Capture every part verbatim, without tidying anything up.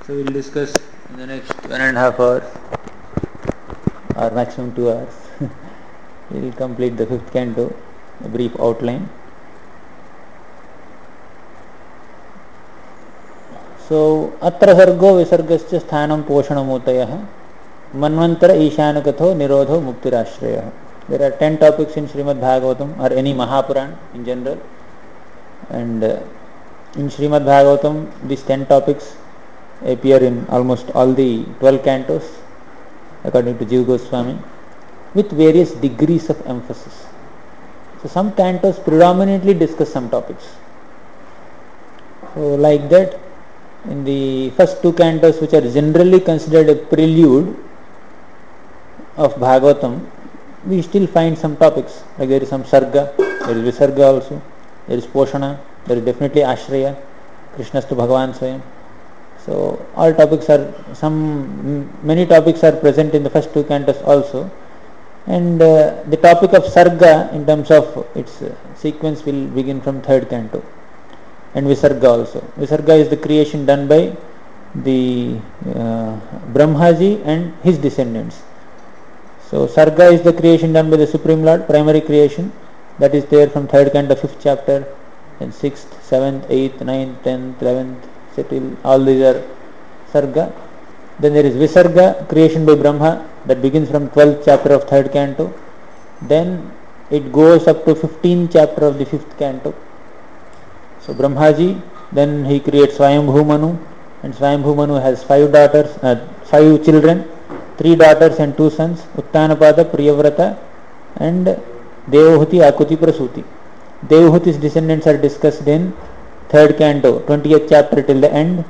So we'll discuss in the next one and a half hours or maximum two hours. We'll complete the fifth canto, a brief outline. So atra sargo visargascha sthanam poshanamutayah manvantara ishanakatho nirodho muktirashrayah. There are ten topics in Srimad Bhagavatam or any Mahapuran in general, and uh, in Srimad Bhagavatam these ten topics appear in almost all the twelve cantos according to Jiva Goswami, with various degrees of emphasis. So some cantos predominantly discuss some topics. So like that, in the first two cantos, which are generally considered a prelude of Bhagavatam, we still find some topics. Like there is some Sarga, there is Visarga also, there is Poshana, there is definitely Ashraya, Krishnastu Bhagavan Swayam. So all topics are, some many topics are present in the first two cantos also. And uh, the topic of Sarga in terms of its uh, sequence will begin from third canto. And Visarga also. Visarga is the creation done by the uh, Brahmaji and his descendants. So Sarga is the creation done by the Supreme Lord, primary creation. That is there from third canto, fifth chapter, and sixth, seventh, eighth, ninth, tenth, eleventh, till all these are Sarga. Then there is Visarga, creation by Brahma, that begins from twelfth chapter of third canto. Then it goes up to fifteenth chapter of the fifth canto. So Brahmaji, then he creates Swayambhu Manu, and Swayambhu Manu has five daughters, uh, five children, three daughters and two sons, Uttanapada, Priyavrata, and Devahuti, Akuti, Prasuti. Devahuti's descendants are discussed in third canto, twentieth chapter till the end,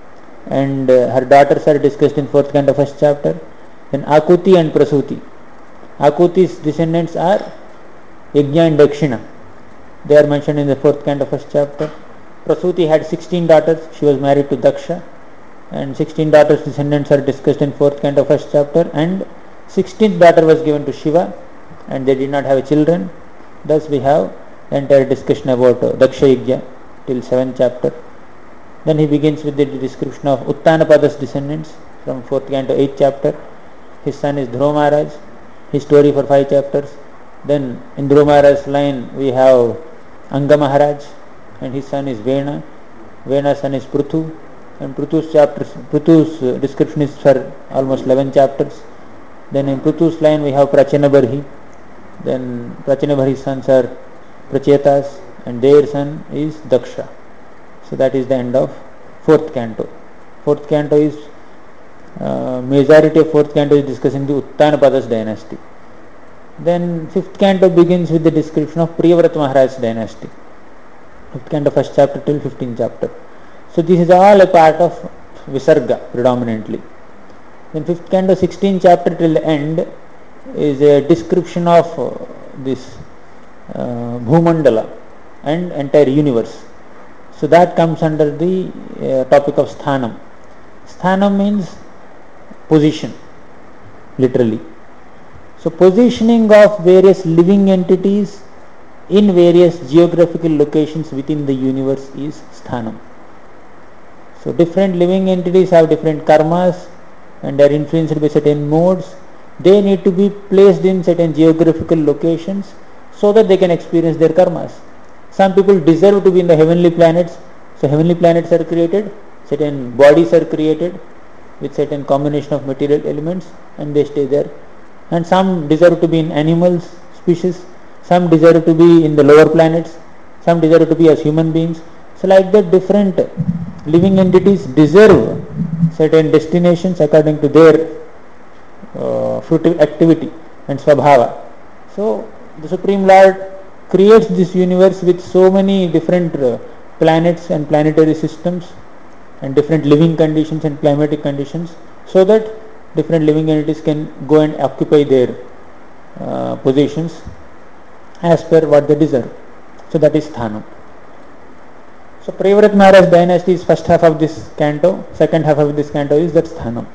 and uh, her daughters are discussed in fourth canto, first chapter. Then Akuti and Prasuti. Akuti's descendants are Yajna and Dakshina. They are mentioned in the fourth canto, first chapter. Prasuti had sixteen daughters. She was married to Daksha, and sixteen daughters' descendants are discussed in fourth canto, first chapter. And sixteenth daughter was given to Shiva, and they did not have children. Thus we have the entire discussion about uh, Daksha Yajna till seventh chapter. Then he begins with the description of Uttanapada's descendants from fourth canto, eighth chapter. His son is Dhruva Maharaj, his story for five chapters. Then in Dhruva Maharaj's line we have Anga Maharaj, and his son is Vena. Vena's son is Prithu, and Prithu's chapters, Prithu's uh, description is for almost eleven chapters. Then in Prithu's line we have Prachanabarhi. Then Prachanabarhi's sons are Prachetas, and their son is Daksha. So that is the end of fourth canto. Fourth canto is, uh, majority of fourth canto is discussing the Uttanapada's dynasty. Then fifth canto begins with the description of Priyavrata Maharaj's dynasty. Fifth canto, first chapter till fifteenth chapter. So this is all a part of Visarga predominantly. Then fifth canto, sixteenth chapter till the end is a description of uh, this uh, Bhumandala and entire universe. So that comes under the uh, topic of Sthanam. Sthanam means position, literally. So positioning of various living entities in various geographical locations within the universe is Sthanam. So different living entities have different karmas and are influenced by certain modes. They need to be placed in certain geographical locations so that they can experience their karmas. Some people deserve to be in the heavenly planets, so heavenly planets are created, certain bodies are created with certain combination of material elements, and they stay there. And some deserve to be in animal species, some deserve to be in the lower planets, some deserve to be as human beings. So like that, different living entities deserve certain destinations according to their uh, fruitive activity and swabhava. So the Supreme Lord creates this universe with so many different uh, planets and planetary systems and different living conditions and climatic conditions, so that different living entities can go and occupy their uh, positions as per what they deserve. So that is Sthanam. So Priyavrata Maharaj dynasty is first half of this canto, second half of this canto is that Sthanam.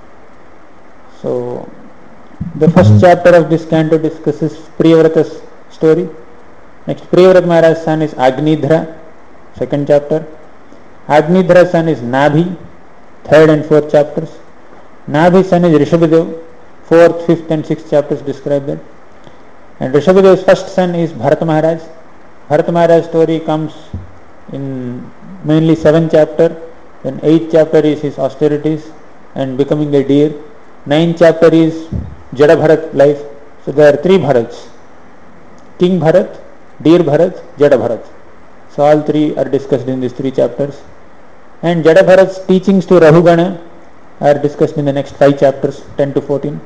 So the first chapter of this canto discusses Priyavrata's story. Next, Priyavrata Maharaj's son is Agnidhra, second chapter. Agnidhra's son is Nabhi, third and fourth chapters. Nabhi's son is Rishabhadev, fourth, fifth and sixth chapters describe that. And Rishabhadev's first son is Bharata Maharaj. Bharata Maharaj's story comes in mainly seventh chapter. Then eighth chapter is his austerities and becoming a deer. Ninth chapter is Jada Bharat life. So there are three Bharats. King Bharat, Deer Bharat, Jada Bharat. So all three are discussed in these three chapters. And Jada Bharat's teachings to Rahugana are discussed in the next five chapters, ten to fourteen.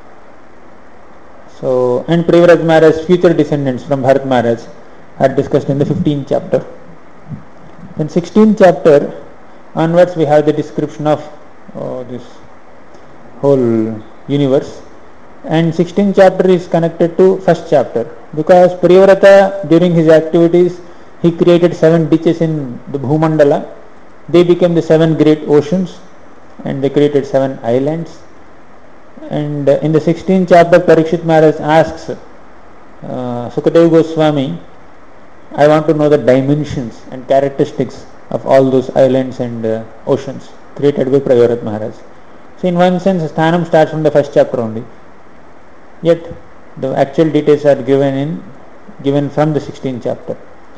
So, and Priyavraj Maharaj's future descendants from Bharat Maharaj are discussed in the fifteenth chapter. Then sixteenth chapter onwards we have the description of oh, this whole universe. And sixteenth chapter is connected to first chapter because Priyavrata during his activities he created seven ditches in the Bhumandala. They became the seven great oceans and they created seven islands. And uh, in the sixteenth chapter Parikshit Maharaj asks uh, Sukadeva Goswami, I want to know the dimensions and characteristics of all those islands and uh, oceans created by Priyavrata Maharaj. So in one sense Sthanam starts from the first chapter only. Yet the actual details are given in given from the sixteenth chapter.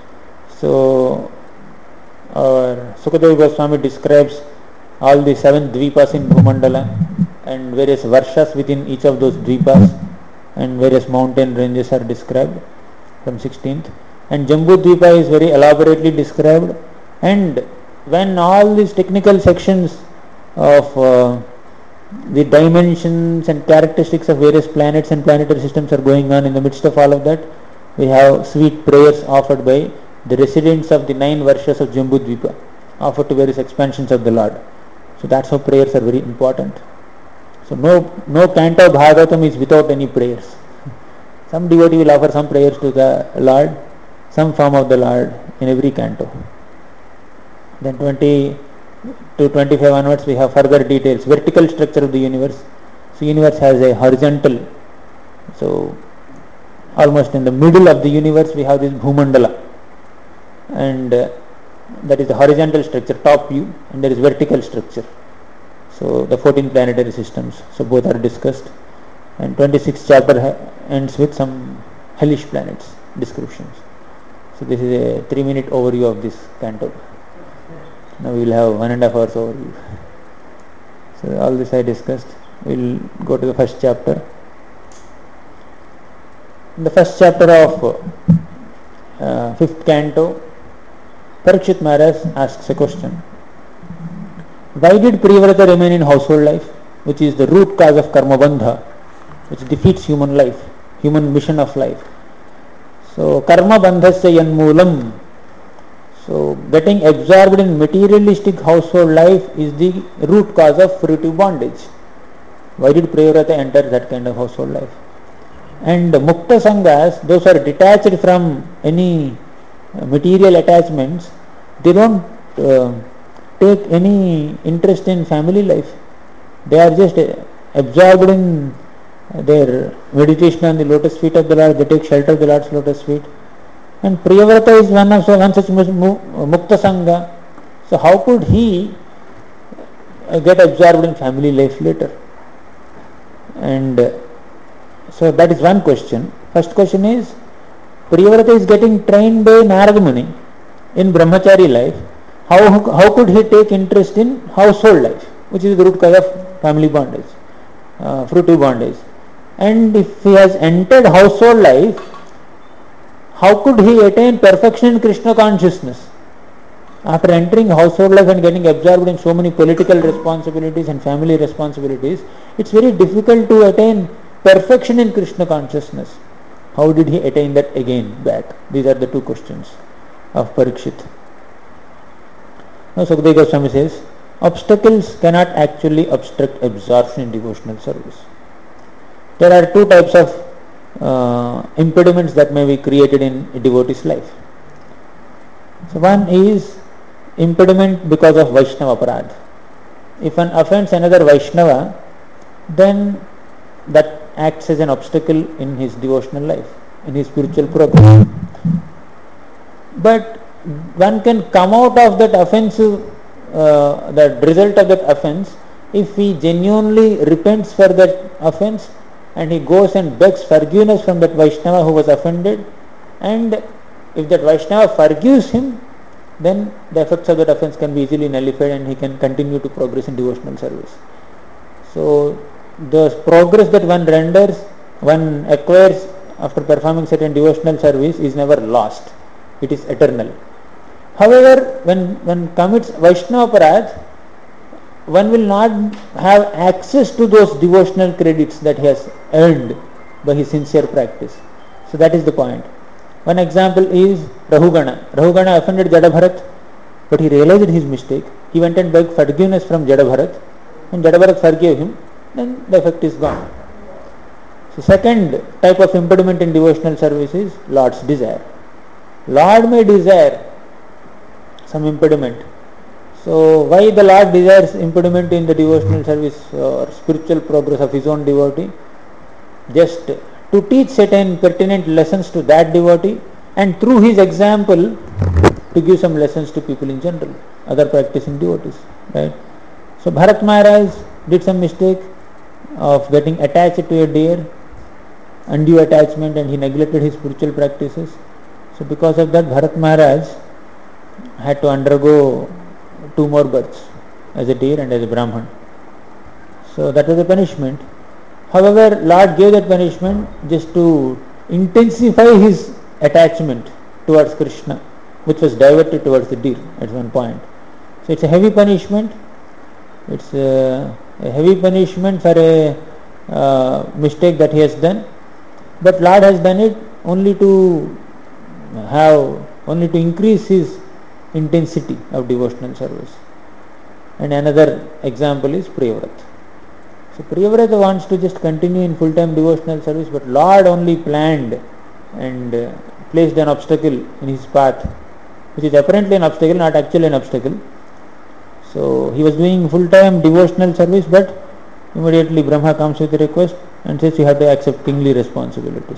So our Sukadeva Goswami describes all the seven dvipas in Bhumandala and various varshas within each of those dvipas and various mountain ranges are described from sixteenth. And Jambu Dvipa is very elaborately described, and when all these technical sections of uh, the dimensions and characteristics of various planets and planetary systems are going on, in the midst of all of that we have sweet prayers offered by the residents of the nine varshas of Jambu Dvipa, offered to various expansions of the Lord. So that's how prayers are very important. So no no canto of Bhagavatam is without any prayers. Some devotee will offer some prayers to the Lord, some form of the Lord in every canto. Then twenty to twenty-five onwards we have further details, vertical structure of the universe. So universe has a horizontal, so almost in the middle of the universe we have this Bhumandala, and uh, that is the horizontal structure, top view, and there is vertical structure. So the fourteen planetary systems, so both are discussed. And twenty-sixth chapter ha- ends with some hellish planets descriptions. So this is a three minute overview of this canto. Now we will have one and a half hours overview. So all this I discussed. We will go to the first chapter. In the first chapter of uh, fifth canto, Parikshit Maharaj asks a question. Why did Priyavrata remain in household life, which is the root cause of karma bandha, which defeats human life, human mission of life? So karma bandhasya yanmulam. So getting absorbed in materialistic household life is the root cause of fruitive bondage. Why did Priyavrata enter that kind of household life? And mukta sanghas, those who are detached from any material attachments, they don't uh, take any interest in family life. They are just absorbed in their meditation on the lotus feet of the Lord. They take shelter of the Lord's lotus feet. And Priyavrata is one of one such mukta sangha. So how could he get absorbed in family life later? And so that is one question. First question is, Priyavrata is getting trained by Narada Muni in brahmachari life. How, how could he take interest in household life, which is the root cause of family bondage, uh, fruitive bondage? And if he has entered household life, how could he attain perfection in Krishna consciousness? After entering household life and getting absorbed in so many political responsibilities and family responsibilities, it's very difficult to attain perfection in Krishna consciousness. How did he attain that again back? These are the two questions of Parikshit. Now Sukadeva Goswami says, obstacles cannot actually obstruct absorption in devotional service. There are two types of uh, impediments that may be created in a devotee's life. So one is impediment because of Vaishnava aparadha. If one offends another Vaishnava, then that acts as an obstacle in his devotional life, in his spiritual progress. But one can come out of that offensive uh, the result of that offense, if he genuinely repents for that offense and he goes and begs forgiveness from that Vaishnava who was offended, and if that Vaishnava forgives him, then the effects of that offense can be easily nullified and he can continue to progress in devotional service. So the progress that one renders, one acquires after performing certain devotional service is never lost. It is eternal. However, when one commits Vaishnava Aparadh, one will not have access to those devotional credits that he has earned by his sincere practice. So that is the point. One example is Rahugana. Rahugana offended Jadabharat, but he realized his mistake. He went and begged forgiveness from Jadabharat, and Jadabharat forgave him, then the effect is gone. So second type of impediment in devotional service is Lord's desire. Lord may desire some impediment. So why the Lord desires impediment in the devotional service or spiritual progress of his own devotee? Just to teach certain pertinent lessons to that devotee, and through his example to give some lessons to people in general, other practicing devotees. Right? So Bharat Maharaj did some mistake of getting attached to a deer, undue attachment, and he neglected his spiritual practices. So because of that, Bharat Maharaj had to undergo two more births, as a deer and as a Brahman. So that was a punishment. However, Lord gave that punishment just to intensify his attachment towards Krishna, which was diverted towards the deer at one point. So it's a heavy punishment. It's a, a heavy punishment for a uh, mistake that he has done. But Lord has done it only to have, only to increase his intensity of devotional service. And another example is Priyavrata. So Priyavrata wants to just continue in full-time devotional service, but Lord only planned and uh, placed an obstacle in his path, which is apparently an obstacle, not actually an obstacle. So he was doing full-time devotional service, but immediately Brahma comes with a request and says you have to accept kingly responsibilities.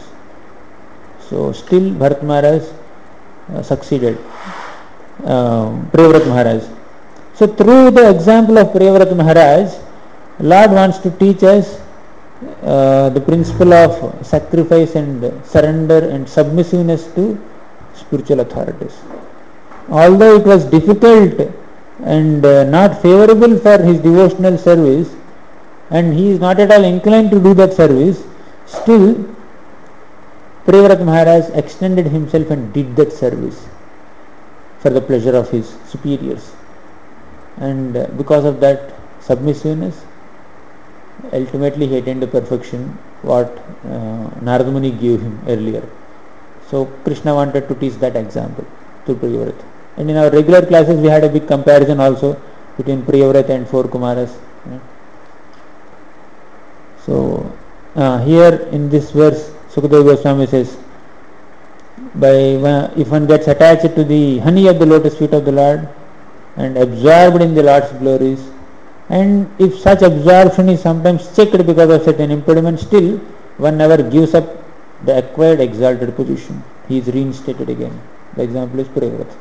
So still Bharat Maharaj uh, succeeded, uh, Priyavrata Maharaj. So through the example of Priyavrata Maharaj, Lord wants to teach us uh, the principle of sacrifice and surrender and submissiveness to spiritual authorities. Although it was difficult and uh, not favorable for his devotional service, and he is not at all inclined to do that service, still Priyavrata Maharaj extended himself and did that service for the pleasure of his superiors. And uh, because of that submissiveness, ultimately he attained the perfection what uh, Narada Muni gave him earlier. So Krishna wanted to teach that example to Priyavrata. And in our regular classes we had a big comparison also between Priyavrata and four Kumaras. Right? So uh, here in this verse Sukadeva Goswami says, by if one gets attached to the honey of the lotus feet of the Lord and absorbed in the Lord's glories, and if such absorption is sometimes checked because of certain impediment, still one never gives up the acquired exalted position. He is reinstated again. The example is Priyavrata.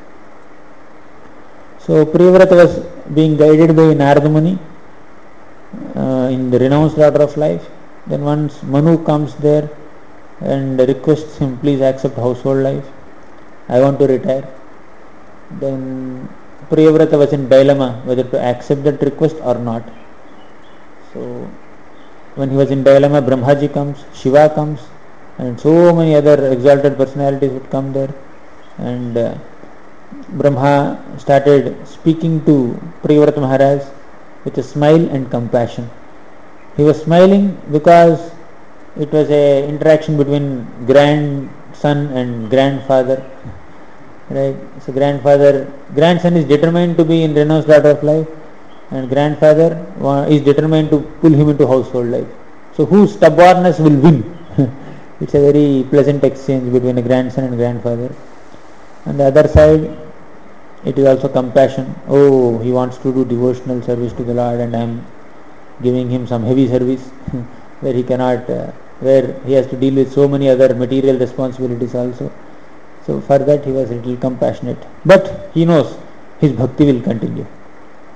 So Priyavrata was being guided by Narada Muni uh, in the renounced order of life. Then once Manu comes there and requests him, please accept household life, I want to retire. Then Priyavrata was in dilemma whether to accept that request or not. So when he was in dilemma, Brahmaji comes, Shiva comes, and so many other exalted personalities would come there, and uh, Brahma started speaking to Priyavrata Maharaj with a smile and compassion. He was smiling because it was a interaction between grandson and grandfather. Right? So grandfather, grandson is determined to be in renounced order of life, and grandfather is determined to pull him into household life. So whose stubbornness will win? It's a very pleasant exchange between a grandson and grandfather. On the other side, it is also compassion. Oh, he wants to do devotional service to the Lord, and I am giving him some heavy service where he cannot, uh, where he has to deal with so many other material responsibilities also. So for that he was a little compassionate, but he knows his bhakti will continue.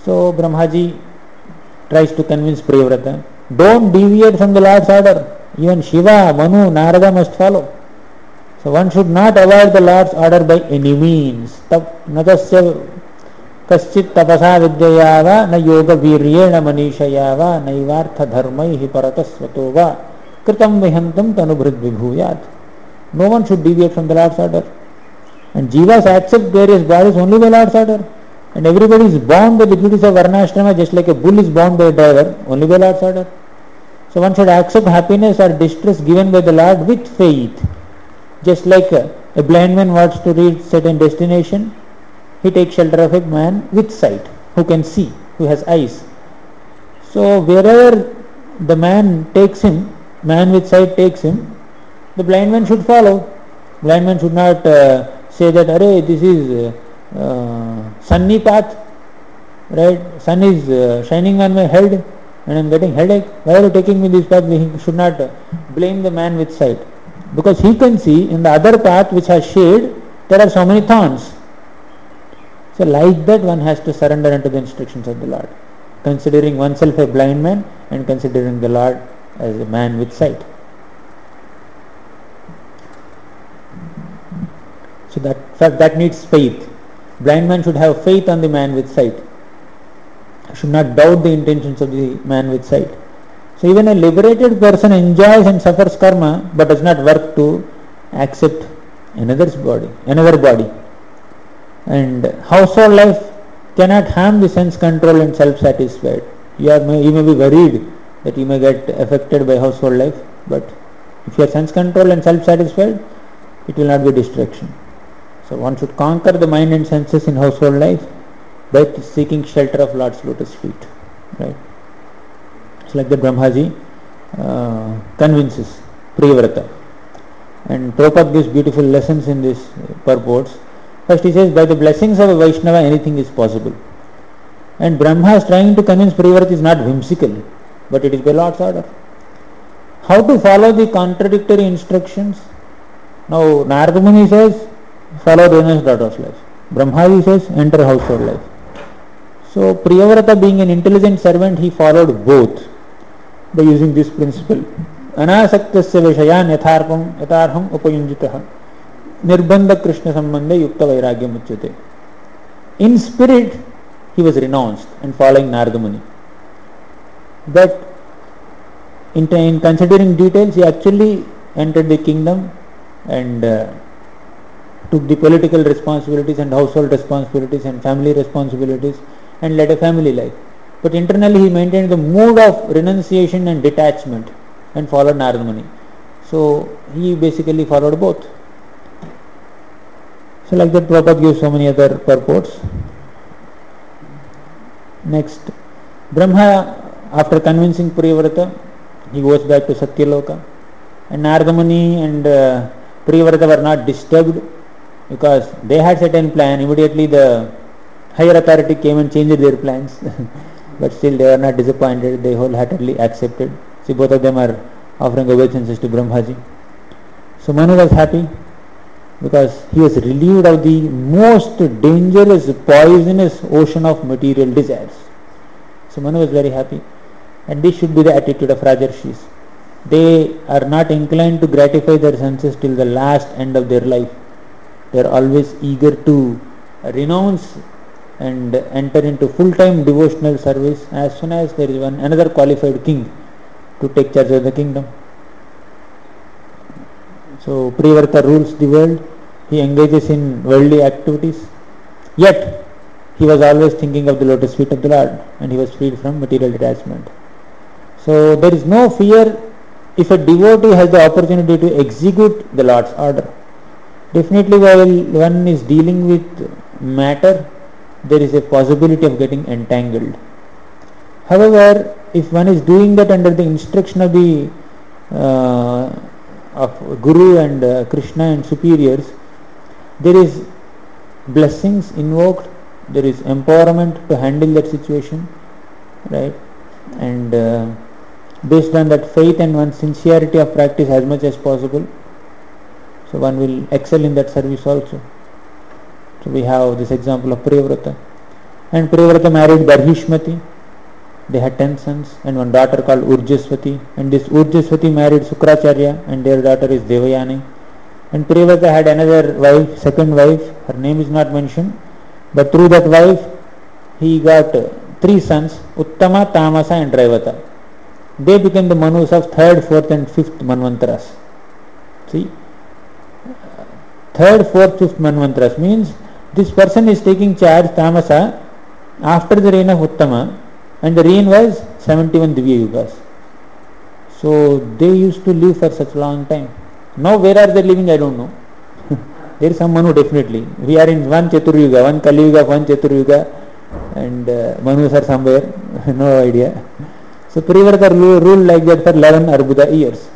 So Brahmaji tries to convince Priyavrata, don't deviate from the Lord's order. Even Shiva, Manu, Narada must follow. So one should not avoid the Lord's order by any means. Natasya kaschit tapasa vidyaya va na yoga viryena manishaya va naivartha dharmaihi paratasvato va kritam vihantam tanubhrid vibhuyat. No one should deviate from the Lord's order. And jivas accept various bodies only by Lord's order. And everybody is bound by the duties of varnashrama just like a bull is bound by a driver, only by Lord's order. So one should accept happiness or distress given by the Lord with faith. Just like a, a blind man wants to reach certain destination, he takes shelter of a man with sight, who can see, who has eyes. So wherever the man takes him, man with sight takes him, the blind man should follow. Blind man should not uh, say that, Arey, this is uh, uh, sunny path, right? Sun is uh, shining on my head and I am getting headache. Why are you taking me this path? He should not uh, blame the man with sight. Because he can see in the other path which has shade, there are so many thorns. So like that one has to surrender unto the instructions of the Lord, considering oneself a blind man and considering the Lord as a man with sight. So that that needs faith. Blind man should have faith on the man with sight. Should not doubt the intentions of the man with sight. So even a liberated person enjoys and suffers karma but does not work to accept another's body, another body. And household life cannot harm the sense control and self-satisfied. You, are, you may be worried that you may get affected by household life, but if you are sense control and self-satisfied, it will not be distraction. So one should conquer the mind and senses in household life by seeking shelter of Lord's lotus feet. Right? It's like the Brahmaji uh, convinces Priyavrata. And Prabhupada gives beautiful lessons in this purports. First he says, by the blessings of a Vaishnava anything is possible. And Brahma is trying to convince Priyavrata is not whimsical, but it is by Lord's order. How to follow the contradictory instructions? Now Narada Muni says, follow Rena's daughter's life. Brahmaji says, enter household life. So Priyavrata, being an intelligent servant, he followed both by using this principle. Anasaktasya vishayan yatharpam yatarham upayunjitah nirbandha krishna sambandha yukta vairagyam uchyate. In spirit, he was renounced and following Narada Muni. But in, in considering details, he actually entered the kingdom and uh, took the political responsibilities and household responsibilities and family responsibilities and led a family life. But internally he maintained the mood of renunciation and detachment and followed Narada Muni. So he basically followed both. So like that Prabhupada gives so many other purports. Next, Brahma, after convincing Priyavrata, he goes back to Satyaloka. And Narada Muni and uh, Priyavrata were not disturbed because they had certain plan. Immediately the higher authority came and changed their plans. But still they were not disappointed. They wholeheartedly accepted. See, both of them are offering obeisances to Brahmaji. So Manu was happy because he was relieved of the most dangerous, poisonous ocean of material desires. So Manu was very happy. And this should be the attitude of Rajarshis. They are not inclined to gratify their senses till the last end of their life. They are always eager to renounce and enter into full-time devotional service as soon as there is one another qualified king to take charge of the kingdom. So Priyavrata rules the world. He engages in worldly activities. Yet he was always thinking of the lotus feet of the Lord, and he was freed from material detachment. So there is no fear if a devotee has the opportunity to execute the Lord's order. Definitely while one is dealing with matter, there is a possibility of getting entangled. However, if one is doing that under the instruction of the uh, of Guru and uh, Krishna and superiors, there is blessings invoked, there is empowerment to handle that situation, right? And uh, based on that faith and one's sincerity of practice as much as possible, so one will excel in that service also. So we have this example of Priyavrata. And Priyavrata married Barhishmati. They had ten sons and one daughter called Urjaswati. And this Urjaswati married Sukracharya and their daughter is Devayani. And Priyavrata had another wife, second wife, her name is not mentioned, but through that wife he got uh, three sons, Uttama, Tamasa and Raivata. They became the Manus of third, fourth and fifth Manvantaras. See, third, fourth, fifth Manvantaras means this person is taking charge, Tamasa, after the reign of Uttama, and the reign was seventy-one Divya Yugas. So they used to live for such a long time. Now where are they living, I don't know. There is some Manu definitely. We are in one Chaturyuga, one Kali Yuga, one Chaturyuga, and uh, Manus are somewhere, no idea. So Priyavrata ruled like that for eleven Arbuda years.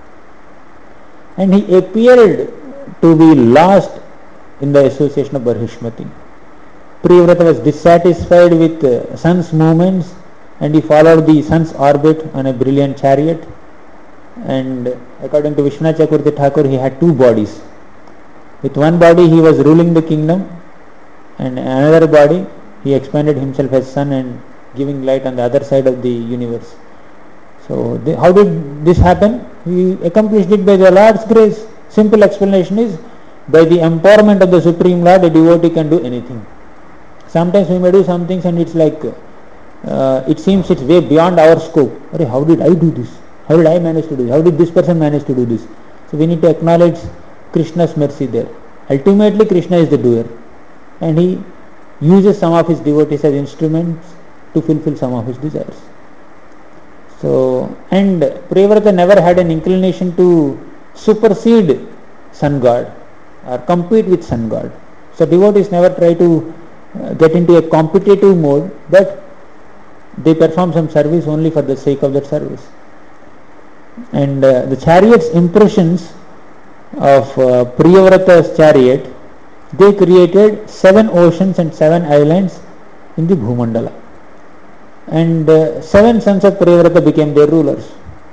And he appeared to be lost in the association of Barhishmati. Priyavrata was dissatisfied with uh, sun's movements and he followed the sun's orbit on a brilliant chariot. And according to Vishwanath Chakravarti Thakur, he had two bodies. With one body he was ruling the kingdom, and another body he expanded himself as sun and giving light on the other side of the universe. So they, how did this happen? He accomplished it by the Lord's grace. Simple explanation is, by the empowerment of the Supreme Lord, a devotee can do anything. Sometimes we may do some things and it's like, uh, it seems it's way beyond our scope. How did I do this? How did I manage to do this? How did this person manage to do this? So we need to acknowledge Krishna's mercy there. Ultimately Krishna is the doer, and he uses some of his devotees as instruments to fulfill some of his desires. So, and Priyavrata never had an inclination to supersede sun god or compete with sun god. So devotees never try to uh, get into a competitive mode, but they perform some service only for the sake of that service. And uh, the chariot's impressions of uh, Priyavrata's chariot, they created seven oceans and seven islands in the Bhumandala. And uh, seven sons of Priyavrata became their rulers.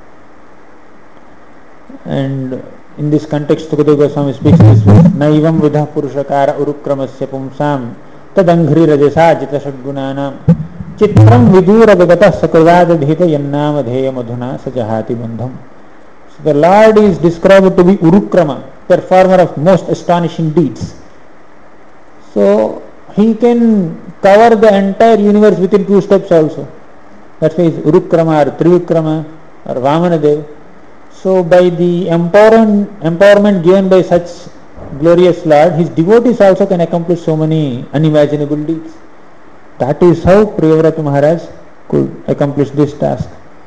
And in this context, Sukadeva Goswami speaks this way: Naivam vidha purushakara urukramasya pumsam tadangri rajasa jita shadgunanam chitram vidura vagata sakravadadhita yannama dheya madhuna sajahati bandham. So the Lord is described to be Urukrama, performer of most astonishing deeds. So he can cover the entire universe within two steps also. That's why he is Urukrama or Trivikrama or Vamanadev. So by the empowerment, empowerment given by such glorious Lord, his devotees also can accomplish so many unimaginable deeds. That is how Priyavrata Maharaj could accomplish this task.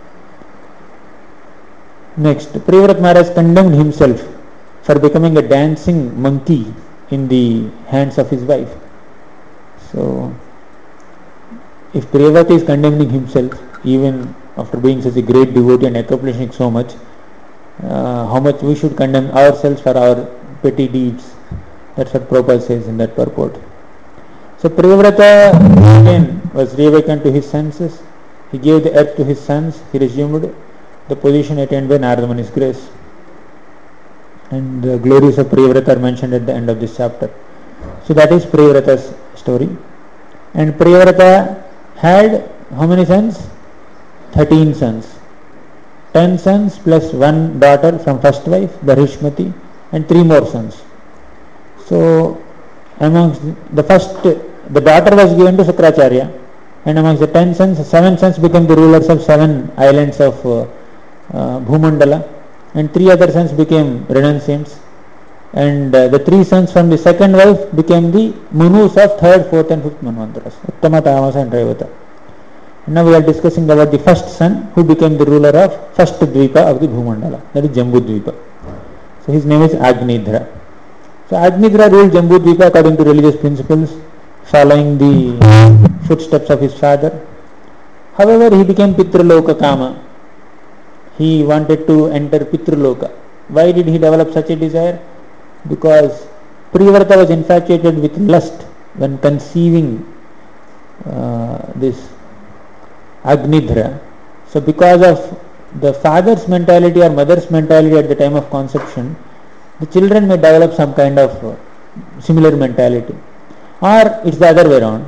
Next, Priyavrata Maharaj condemned himself for becoming a dancing monkey in the hands of his wife. So, if Priyavrata is condemning himself, even after being such a great devotee and accomplishing so much, uh, how much we should condemn ourselves for our petty deeds. That's what Prabhupada says in that purport. So Priyavrata again was reawakened to his senses. He gave the earth to his sons. He resumed the position attained by Narada Muni's grace. And the glories of Priyavrata are mentioned at the end of this chapter. So that is Priyavrata's story. And Priyavrata had how many sons? Thirteen sons. Ten sons plus one daughter from first wife, Barhishmati, and three more sons. So amongst the first, the daughter was given to Sukracharya, and amongst the ten sons, seven sons became the rulers of seven islands of uh, uh, Bhumandala, and three other sons became renunciants, and uh, the three sons from the second wife became the Manus of third, fourth and fifth Manvantaras, Uttama, Tamasa and Raivata. Now we are discussing about the first son who became the ruler of first Dvipa of the Bhumandala, that is Jambu Dvipa. So his name is Agnidhra. So Agnidhra ruled Jambu Dvipa according to religious principles, following the footsteps of his father. However, he became Pitraloka Kama. He wanted to enter Pitraloka. Why did he develop such a desire? Because Priyavrata was infatuated with lust when conceiving uh, this Agnidhra. So because of the father's mentality or mother's mentality at the time of conception, the children may develop some kind of uh, similar mentality. Or it's the other way around.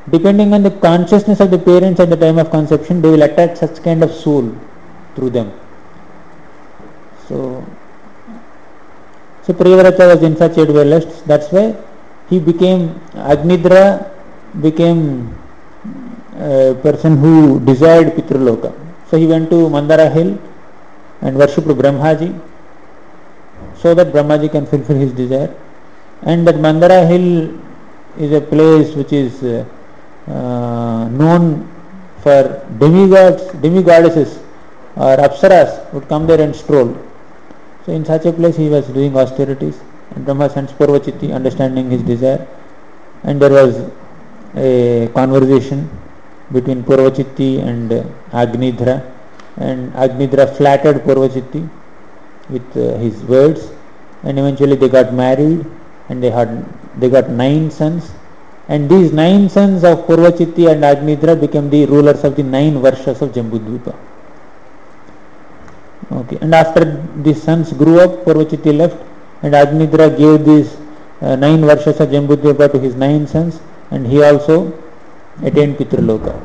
depending on the consciousness of the parents at the time of conception, they will attach such kind of soul through them. So, so Priyavrata was infatuated by lust. That's why he became Agnidra, became a person who desired Pitraloka. So he went to Mandara hill and worshipped Brahmaji, so that Brahmaji can fulfill his desire. And that Mandara hill is a place which is uh, uh, known for demigods, demigoddesses or apsaras would come there and stroll. So in such a place he was doing austerities, and Brahma sends Purvachitti, understanding his desire, and there was a conversation between Purvachitti and uh, Agnidra, and Agnidra flattered Purvachitti with uh, his words, and eventually they got married, and they had they got nine sons, and these nine sons of Purvachitti and Agnidra became the rulers of the nine Varshas of Jambudvipa. Okay, and after these sons grew up, Purvachitti left, and Agnidra gave these uh, nine Varshas of Jambudvipa to his nine sons, and he also attained Pitraloka.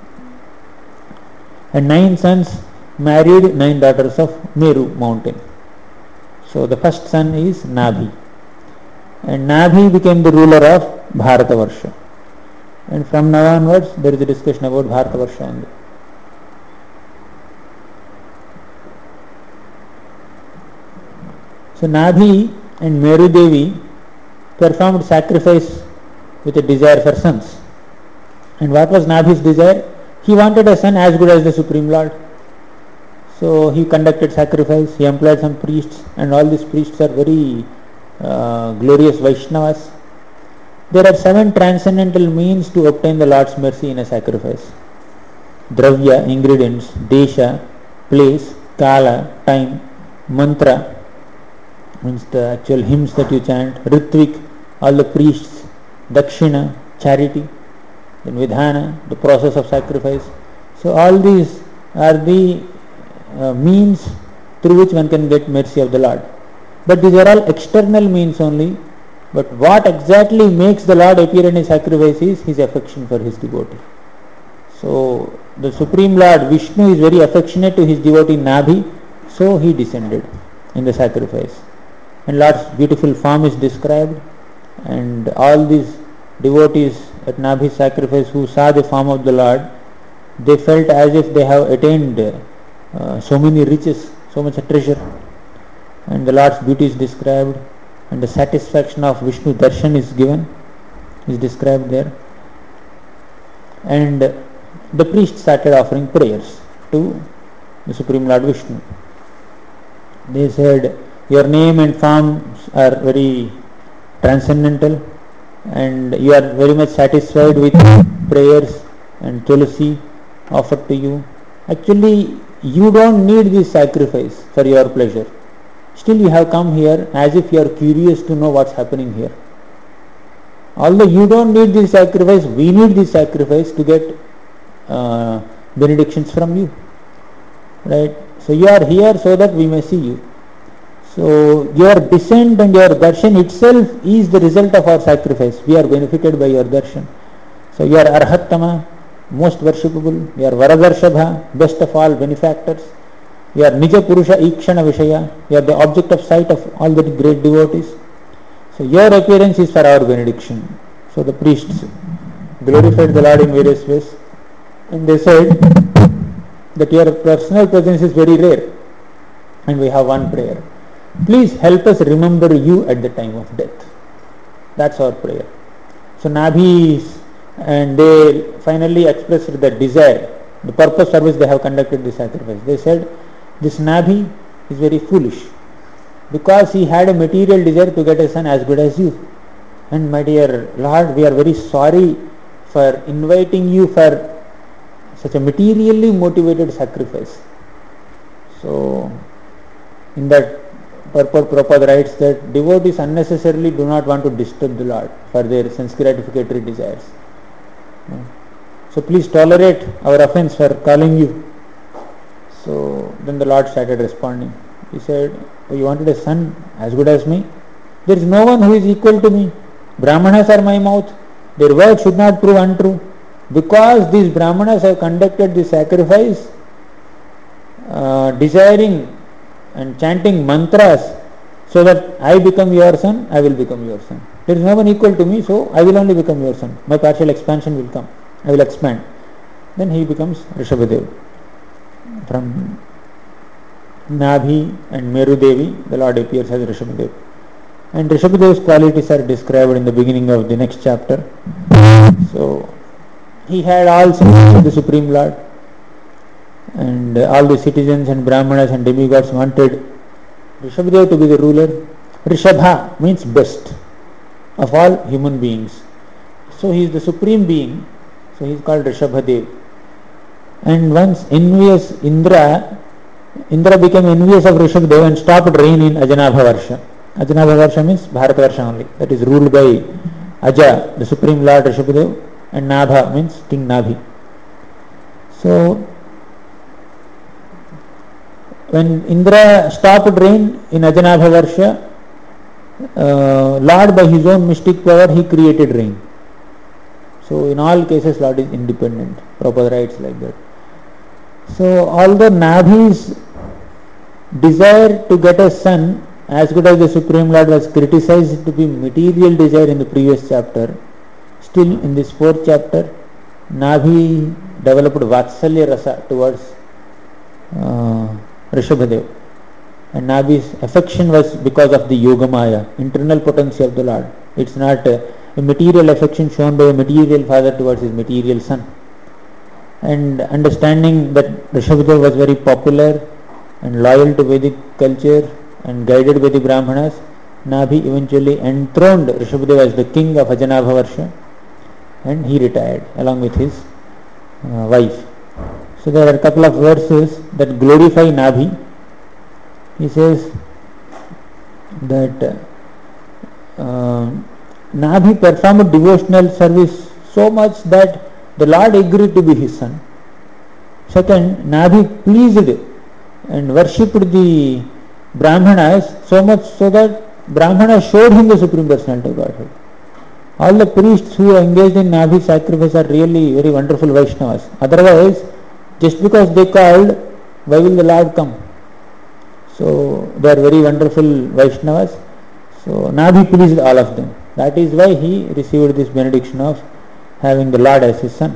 And nine sons married nine daughters of Meru mountain. So the first son is Nabhi, and Nabhi became the ruler of Bharatavarsha, and from now onwards there is a discussion about Bharatavarsha only. So Nabhi and Meru Devi performed sacrifice with a desire for sons. And what was Nabhi's desire? He wanted a son as good as the Supreme Lord. So he conducted sacrifice, he employed some priests, and all these priests are very uh, glorious Vaishnavas. There are seven transcendental means to obtain the Lord's mercy in a sacrifice. Dravya, ingredients; Desha, place; Kala, time; Mantra, means the actual hymns that you chant; Ritvik, all the priests; Dakshina, charity; then Vidhana, the process of sacrifice. So all these are the uh, means through which one can get mercy of the Lord. But these are all external means only. But what exactly makes the Lord appear in a sacrifice is his affection for his devotee. So the Supreme Lord Vishnu is very affectionate to his devotee Nabhi, so he descended in the sacrifice. And Lord's beautiful form is described, and all these devotees at Nabhi's sacrifice who saw the form of the Lord, they felt as if they have attained uh, so many riches, so much treasure. And the Lord's beauty is described, and the satisfaction of Vishnu darshan is given, is described there. And the priests started offering prayers to the Supreme Lord Vishnu. They said, your name and forms are very transcendental, and you are very much satisfied with prayers and tulsi offered to you. Actually, you don't need this sacrifice for your pleasure. Still you have come here as if you are curious to know what's happening here. Although you don't need this sacrifice, we need this sacrifice to get uh, benedictions from you. Right? So you are here so that we may see you. So your descent and your darshan itself is the result of our sacrifice. We are benefited by your darshan. So you are Arhattama, most worshipable. You are Varadarshadha, best of all benefactors. You are Nija Purusha Ikshana Vishaya. You are the object of sight of all the great devotees. So your appearance is for our benediction. So the priests glorified the Lord in various ways, and they said that your personal presence is very rare, and we have one prayer. Please help us remember you at the time of death. That's our prayer. So Nabhi, and they finally expressed the desire, the purpose for which they have conducted the sacrifice. They said, this Nabhi is very foolish, because he had a material desire to get a son as good as you. And my dear Lord, we are very sorry for inviting you for such a materially motivated sacrifice. So in that purport, Prabhupada writes that devotees unnecessarily do not want to disturb the Lord for their sense gratificatory desires. So please tolerate our offense for calling you. So then the Lord started responding. He said, oh, you wanted a son as good as me? There is no one who is equal to me. Brahmanas are my mouth. their work should not prove untrue. Because these Brahmanas have conducted the sacrifice, uh, desiring and chanting mantras, so that I become your son, I will become your son. There is no one equal to me, so I will only become your son. My partial expansion will come. I will expand. Then he becomes Rishabhadev. From Nabhi and Meru Devi, the Lord appears as Rishabhadev. And Rishabhadev's qualities are described in the beginning of the next chapter. So, he had all symbols of the Supreme Lord, and all the citizens and Brahmanas and demigods wanted Rishabhadev to be the ruler. Rishabha means best of all human beings. So he is the supreme being. So he is called Rishabhadev. And once envious Indra, Indra became envious of Rishabhadev and stopped reign in Ajanabha Varsha. Ajanabha Varsha means Bharatvarsha only. That is ruled by Aja, the supreme lord Rishabhadev, and Nabha means King Nabhi. So when Indra stopped reign in Ajanabha Varsha, uh, Lord by his own mystic power he created rain. So in all cases Lord is independent. Prabhupada writes like that. So although Nabhi's desire to get a son as good as the Supreme Lord was criticized to be material desire in the previous chapter, still in this fourth chapter Nabhi developed Vatsalya Rasa towards uh, Rishabhadev, and Nabhi's affection was because of the Yogamaya, internal potency of the Lord. It's not a, a material affection shown by a material father towards his material son. And understanding that Rishabhadev was very popular and loyal to Vedic culture and guided by the Brahmanas, Nabhi eventually enthroned Rishabhadev as the king of Ajanabha Varsha, and he retired along with his uh, wife. So there are a couple of verses that glorify Nabhi. He says that uh, Nabhi performed devotional service so much that the Lord agreed to be his son. Second, Nabhi pleased and worshipped the Brahmanas so much so that Brahmanas showed him the Supreme Personality of Godhead. All the priests who are engaged in Nabhi sacrifice are really very wonderful Vaishnavas. Otherwise, just because they called, why will the Lord come? So they are very wonderful Vaishnavas. So Nabhi pleased all of them. That is why he received this benediction of having the Lord as his son.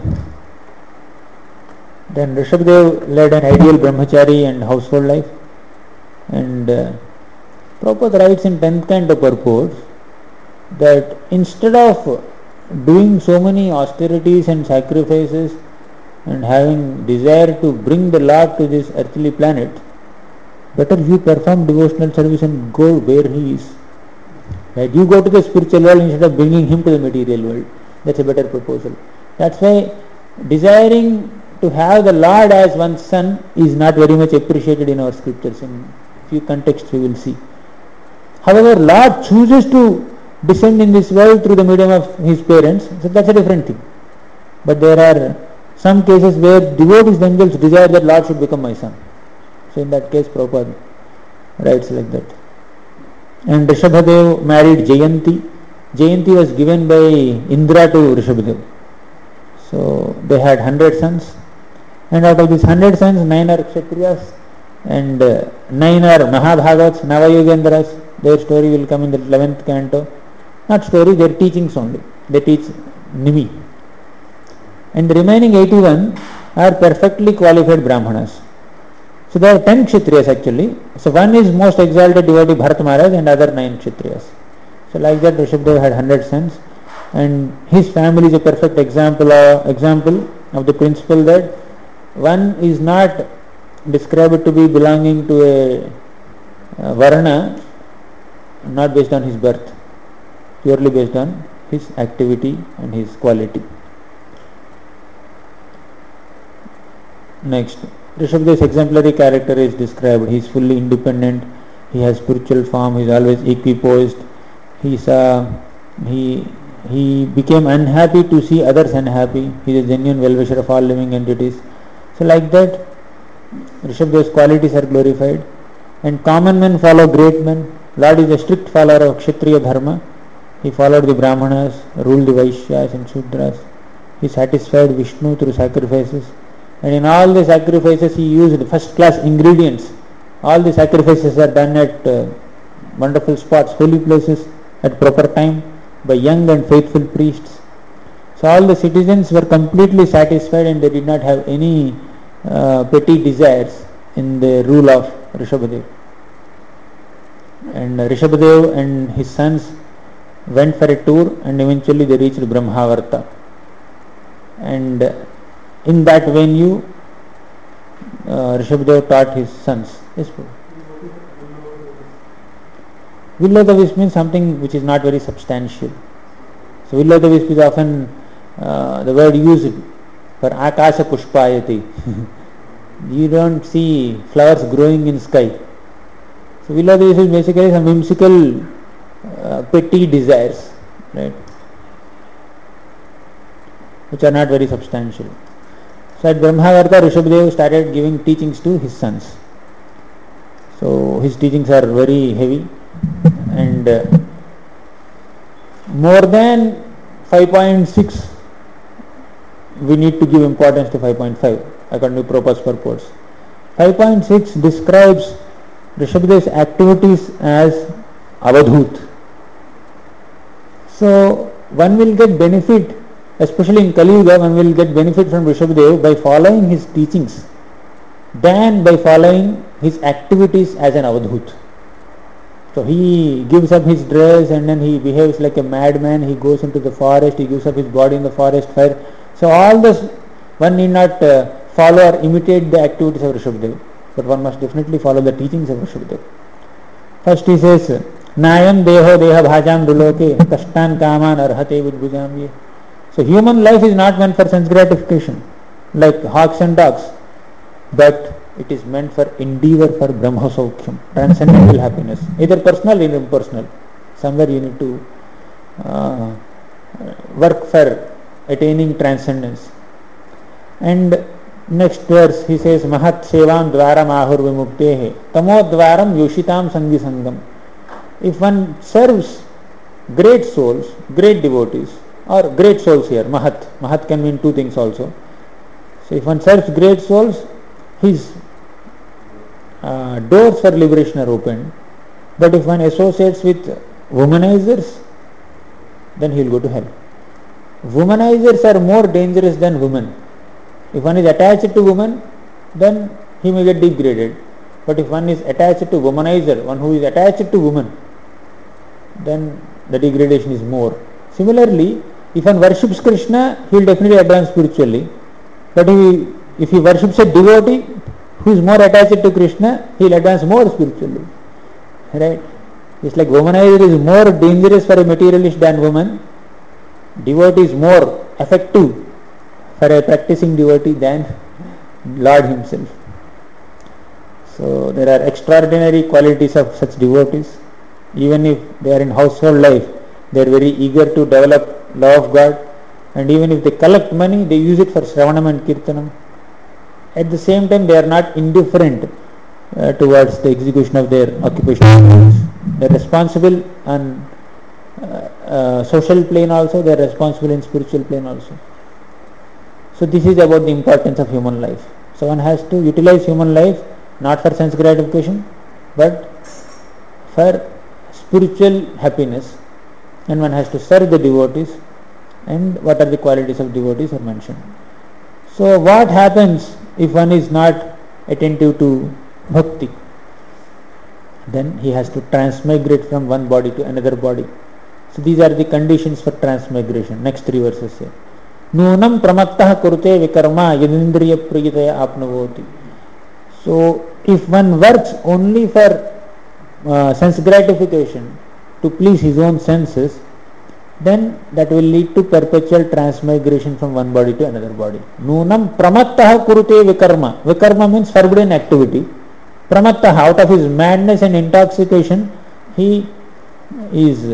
Then Rishabhadev led an ideal brahmachari and household life. And uh, Prabhupada writes in tenth canto purport that instead of doing so many austerities and sacrifices and having desire to bring the Lord to this earthly planet, better you perform devotional service and go where he is. Right? You go to the spiritual world instead of bringing him to the material world. That's a better proposal. That's why desiring to have the Lord as one's son is not very much appreciated in our scriptures. In few contexts we will see. However, Lord chooses to descend in this world through the medium of his parents, so that's a different thing. But there are some cases where devotees themselves desire that Lord should become my son. So in that case Prabhupada writes like that. And Rishabhadev married Jayanti. Jayanti was given by Indra to Rishabhadev. So they had hundred sons, and out of these hundred sons, nine are Kshatriyas and uh, nine are Mahabhagavats, Navayogendras. Their story will come in the eleventh canto. Not story, their teachings only. They teach Nimi. And the remaining eighty-one are perfectly qualified Brahmanas. So there are ten Kshatriyas actually. So one is most exalted devotee Bharat Maharaj and other nine Kshatriyas. So like that Rishabhadev had hundred sons, and his family is a perfect example of, example of the principle that one is not described to be belonging to a, a Varna not based on his birth, purely based on his activity and his quality. Next, Rishabhadev's exemplary character is described. He is fully independent, he has spiritual form, he is always equipoised, he is a, he he became unhappy to see others unhappy, he is a genuine well-wisher of all living entities. So like that, Rishabhadev's qualities are glorified, and common men follow great men. Lord is a strict follower of Kshatriya Dharma, He followed the Brahmanas, ruled the Vaishyas and Shudras. He satisfied Vishnu through sacrifices. And in all the sacrifices he used first class ingredients. All the sacrifices are done at uh, wonderful spots, holy places, at proper time by young and faithful priests. So all the citizens were completely satisfied and they did not have any uh, petty desires in the rule of Rishabhadev. And uh, Rishabhadev and his sons went for a tour and eventually they reached Brahmavarta. And uh, in that venue, uh, Rishabhadev taught his sons. Yes, Villodavish means something which is not very substantial. So Villodavish is often uh, the word used for Akasha Pushpayati. You don't see flowers growing in sky. So Villodavish is basically some whimsical uh, petty desires, right, which are not very substantial. So at Brahmavarta, Rishabhadev started giving teachings to his sons. So his teachings are very heavy and uh, more than five point six we need to give importance to five point five according to Prabhupada's purports. five point six describes Rishabhadev's activities as avadhut. So one will get benefit, especially in Kali Yuga, one will get benefit from Rishabhadev by following his teachings than by following his activities as an avadhut. So he gives up his dress and then he behaves like a madman, he goes into the forest, he gives up his body in the forest fire. So all this, one need not uh, follow or imitate the activities of Rishabhadev, but one must definitely follow the teachings of Rishabhadev. First he says, Nayam deho deha bhajam duloke kashtan kaman arhate vidbhujam ye. So human life is not meant for sense gratification like hawks and dogs, but it is meant for endeavor for Brahma Saukhyam, transcendental happiness, either personal or impersonal. Somewhere you need to uh, work for attaining transcendence. And next verse he says, Mahat Sevam Dvaram Ahur Vimuktehe Tamo Dvaram Yoshitam Sangi Sangam. If one serves great souls, great devotees, or great souls here, Mahat, Mahat can mean two things also. So if one serves great souls, his uh, doors for liberation are opened. But if one associates with womanizers, then he will go to hell. Womanizers are more dangerous than women. If one is attached to woman, then he may get degraded. But if one is attached to womanizer, one who is attached to woman, then the degradation is more. Similarly, if one worships Krishna, he will definitely advance spiritually. But if he, if he worships a devotee who is more attached to Krishna, he will advance more spiritually. Right? It's like womanizer is more dangerous for a materialist than woman. Devotee is more effective for a practicing devotee than Lord himself. So there are extraordinary qualities of such devotees. Even if they are in household life, they are very eager to develop love of God, and even if they collect money, they use it for Shravanam and Kirtanam. At the same time, they are not indifferent uh, towards the execution of their occupational duties. They are responsible on uh, uh, social plane also, they are responsible in spiritual plane also. So this is about the importance of human life. So one has to utilize human life not for sense gratification, but for spiritual happiness, and one has to serve the devotees, and what are the qualities of devotees are mentioned. So what happens if one is not attentive to bhakti? Then he has to transmigrate from one body to another body. So these are the conditions for transmigration. Next three verses say, Nunam pramattah kurte vikarma yadindriya priyataya apnavoti. So if one works only for uh, sense gratification to please his own senses, then that will lead to perpetual transmigration from one body to another body. Nunam pramattah kurute vikarma. Vikarma means forbidden activity. Pramattah, out of his madness and intoxication, he is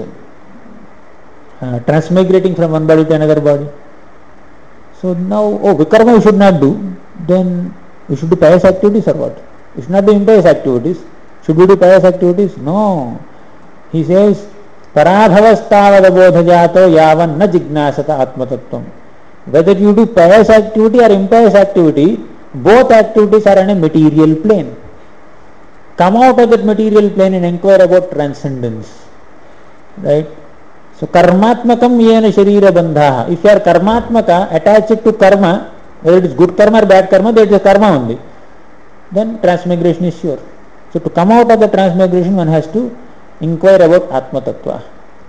uh, transmigrating from one body to another body. So now, oh, vikarma you should not do, then we should do pious activities or what? We should not do impious activities. Should we do pious activities? No. He says, Parabhavasthavadabodhajato yavan na jignasata atmatattvam. Whether you do pious activity or impious activity, both activities are on a material plane. Come out of that material plane and inquire about transcendence. Right? So karmatmakam yena sharira bandhaha. If you are karmatmaka, attached to karma, whether it is good karma or bad karma, there is a karma only. Then transmigration is sure. So to come out of the transmigration, one has to inquire about Atma Tattva.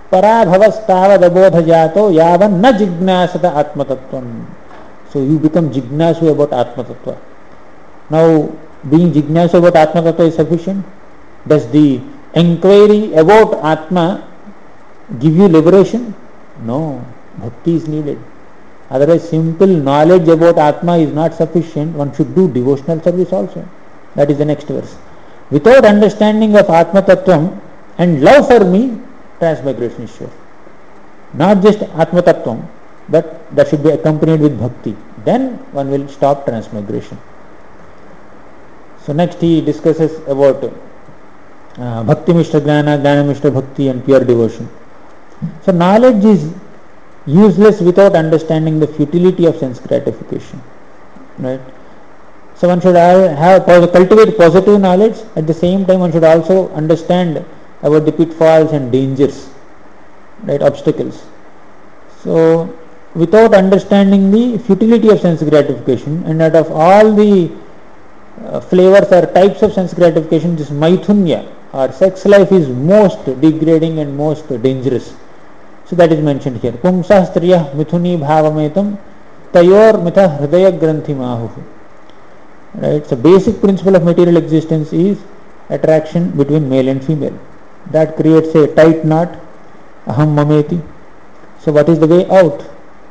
Parabhavasthavadabodhajato yavan na jignasata Atma Tattvam. So you become jignasu about Atma Tattva. Now, being jignasu about Atma Tattva is sufficient? Does the inquiry about Atma give you liberation? No. Bhakti is needed. Otherwise, simple knowledge about Atma is not sufficient. One should do devotional service also. That is the next verse. Without understanding of Atma Tattvam and love for me, transmigration is sure. Not just Atma Tattvam, but that should be accompanied with bhakti. Then one will stop transmigration. So next he discusses about uh, Bhakti Mishra Jnana, Jnana Mishra Bhakti and pure devotion. So knowledge is useless without understanding the futility of sense gratification. Right? So one should have, have cultivate positive knowledge. At the same time, one should also understand about the pitfalls and dangers, right, obstacles. So without understanding the futility of sense gratification, and out of all the uh, flavors or types of sense gratification, this maithunya or sex life is most degrading and most dangerous. So that is mentioned here. Pumsa striya mithuni bhavametam tayor mitha hridaya granthi mahu. Right. So basic principle of material existence is attraction between male and female. That creates a tight knot, aham mameti. So what is the way out?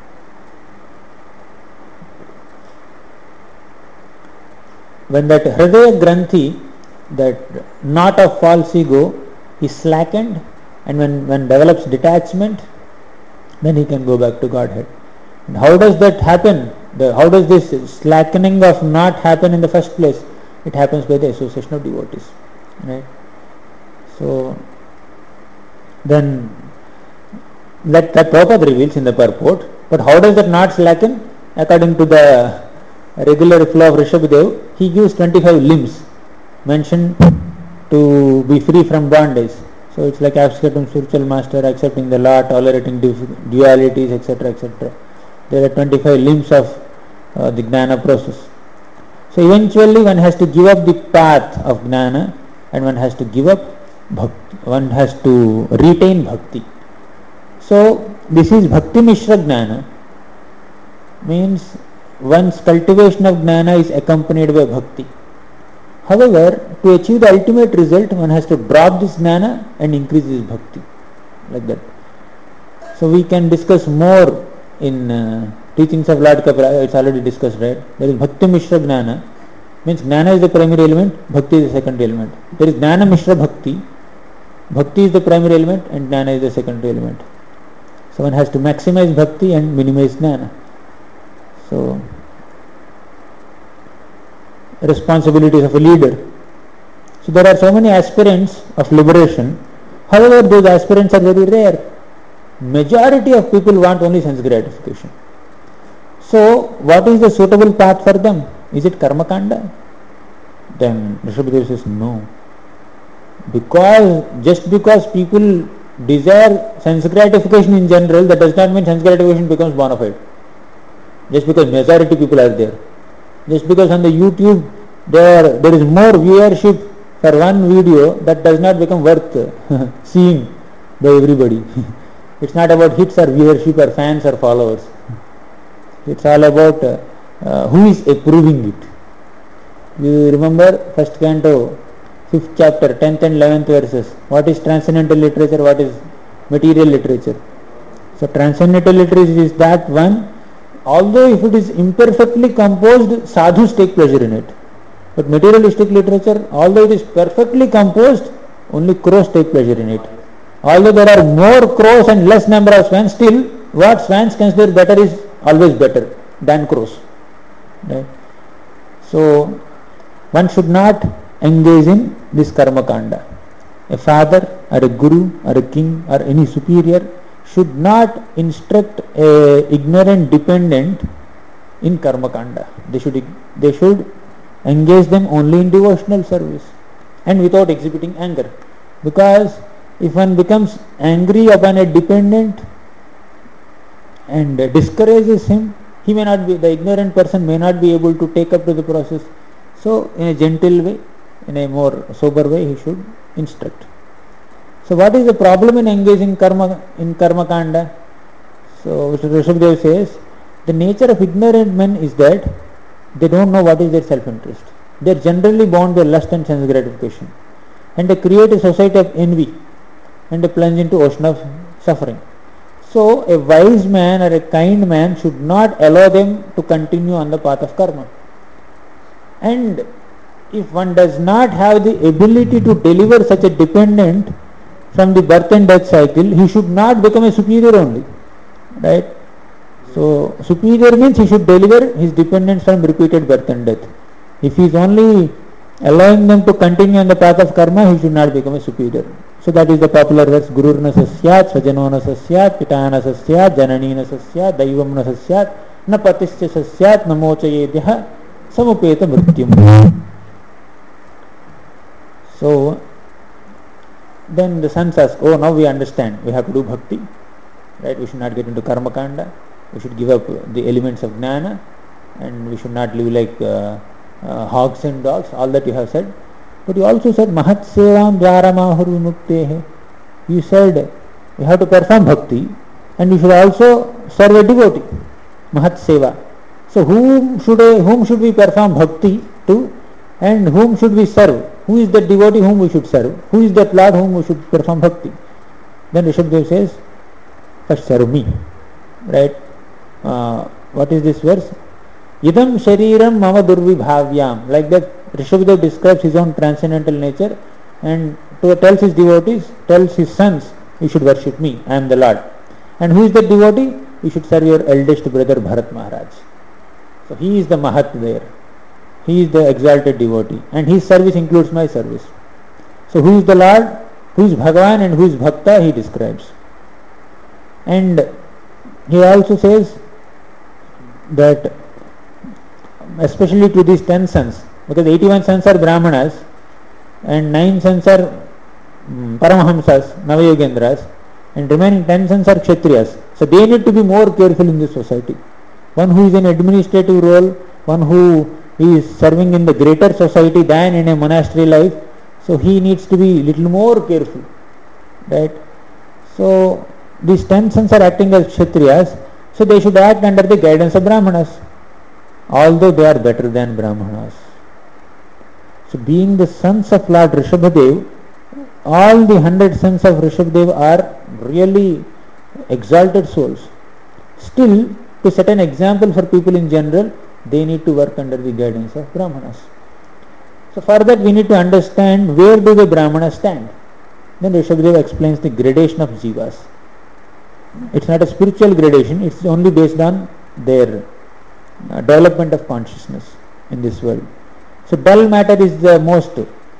When that hridaya granthi, that knot of false ego is slackened, and when one develops detachment, then he can go back to Godhead. And how does that happen? The, how does this slackening of knot happen in the first place? It happens by the association of devotees. Right? So then that, that Prabhupada reveals in the purport. But how does that knot slacken? According to the regular flow of Rishabhadev, he gives twenty-five limbs mentioned to be free from bondage. So it's like accepting spiritual master, accepting the law, tolerating dualities, et cetera, et cetera. There are twenty-five limbs of uh, the Jnana process. So eventually one has to give up the path of Jnana and one has to give up bhakti. One has to retain bhakti. So this is Bhakti Mishra Jnana, means one's cultivation of Jnana is accompanied by bhakti. However, to achieve the ultimate result, one has to drop this Jnana and increase his bhakti. Like that. So we can discuss more in uh, teachings of Lord Kapila. It's already discussed, right? There is Bhakti Mishra Jnana, means Jnana is the primary element, bhakti is the secondary element. There is Jnana Mishra Bhakti, bhakti is the primary element and Jnana is the secondary element. So one has to maximize bhakti and minimize Jnana. So responsibilities of a leader. So there are so many aspirants of liberation. However, those aspirants are very rare. Majority of people want only sense gratification. So what is the suitable path for them? Is it karma kanda? Then Rishabhadev says no. Because just because people desire sense gratification in general, that does not mean sense gratification becomes bona fide. Just because majority people are there. Just because on the YouTube there there is more viewership for one video, that does not become worth seeing by everybody. It's not about hits or viewership or fans or followers. It's all about uh, uh, who is approving it. You remember first canto, fifth chapter, tenth and eleventh verses. What is transcendental literature? What is material literature? So transcendental literature is that one. Although if it is imperfectly composed, sadhus take pleasure in it. But materialistic literature, although it is perfectly composed, only crows take pleasure in it. Although there are more crows and less number of swans, still what swans consider better is always better than crows. Right? So one should not engage in this karma kanda. A father or a guru or a king or any superior should not instruct a ignorant dependent in karma kanda. They should they should engage them only in devotional service and without exhibiting anger. Because if one becomes angry upon a dependent and discourages him, he may not be, the ignorant person may not be able to take up to the process. So in a gentle way, in a more sober way, he should instruct. So what is the problem in engaging karma in karma kanda? So Mister Rishabhdev says, the nature of ignorant men is that they don't know what is their self-interest. They are generally bound by lust and sense gratification, and they create a society of envy and they plunge into ocean of suffering. So a wise man or a kind man should not allow them to continue on the path of karma. And if one does not have the ability to deliver such a dependent from the birth and death cycle, he should not become a superior only. Right? So superior means he should deliver his dependents from repeated birth and death. If he is only allowing them to continue on the path of karma, he should not become a superior. So that is the popular verse, Gurur na sasyat, Svajano na sasyat, Pita na sasyat, Janani na sasyat, Daivam na sasyat, Na patisya sasyat, Namochayedyaha, Samupeta mrityum. So then the sons ask, oh, now we understand, we have to do bhakti, right? We should not get into karma kanda, we should give up the elements of jnana, and we should not live like uh, uh, hogs and dogs, all that you have said. But you also said, Mahat Sevam Dvaramahur Vimuktehe. You said you have to perform bhakti and you should also serve a devotee. Mahat Seva. So whom should I, whom should we perform bhakti to, and whom should we serve? Who is the devotee whom we should serve? Who is that Lord whom we should perform bhakti? Then Rishabhdev says, first serve me. Right? Uh, what is this verse? Idam shariram mama durvibhavyam. Like that, Rishabhdev describes his own transcendental nature and to, tells his devotees, tells his sons, you should worship me, I am the Lord. And who is the devotee? You should serve your eldest brother Bharat Maharaj. So he is the Mahat there. He is the exalted devotee and his service includes my service. So who is the Lord? Who is Bhagavan and who is Bhakta? He describes. And he also says that especially to these ten sons, because eighty-one sons are Brahmanas and nine sons are um, Paramahamsas, Navayogendras, and remaining ten sons are Kshatriyas. So they need to be more careful in this society. One who is in administrative role, one who is serving in the greater society than in a monastery life, so he needs to be little more careful. Right? So these ten sons are acting as Kshatriyas, so they should act under the guidance of Brahmanas, although they are better than Brahmanas. So being the sons of Lord Rishabhadev, all the hundred sons of Rishabhadev are really exalted souls. Still, to set an example for people in general, they need to work under the guidance of Brahmanas. So for that we need to understand where do the Brahmanas stand. Then Rishabhadev explains the gradation of jivas. It's not a spiritual gradation, it's only based on their uh, development of consciousness in this world. So dull matter is the most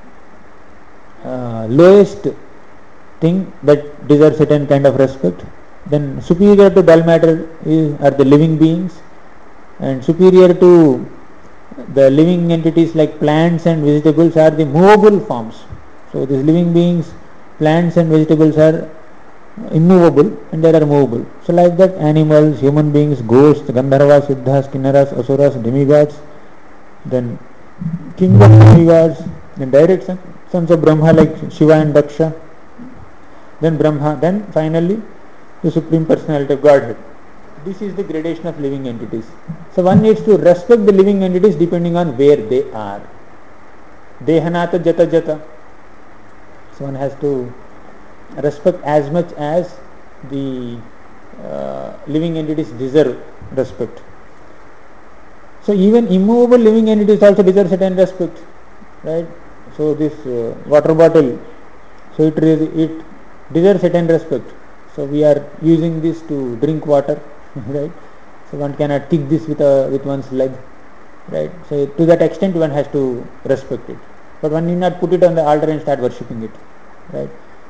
uh, lowest thing that deserves certain kind of respect. Then superior to dull matter is, are the living beings, and superior to the living entities like plants and vegetables are the movable forms. So these living beings, plants and vegetables are immovable and they are movable. So like that, animals, human beings, ghosts, Gandharvas, Siddhas, Kinnaras, Asuras, demigods, then king of demigods, then direct sons of Brahma like Shiva and Daksha, then Brahma, then finally the Supreme Personality of Godhead. This is the gradation of living entities. So one needs to respect the living entities depending on where they are. Dehanata jata jata. So one has to respect as much as the uh, living entities deserve respect. So even immovable living entities also deserve certain respect, right? So this uh, water bottle, so it, it deserves certain respect. So we are using this to drink water, right? So one cannot kick this with a with one's leg, right? So to that extent one has to respect it, but one need not put it on the altar and start worshipping it, right?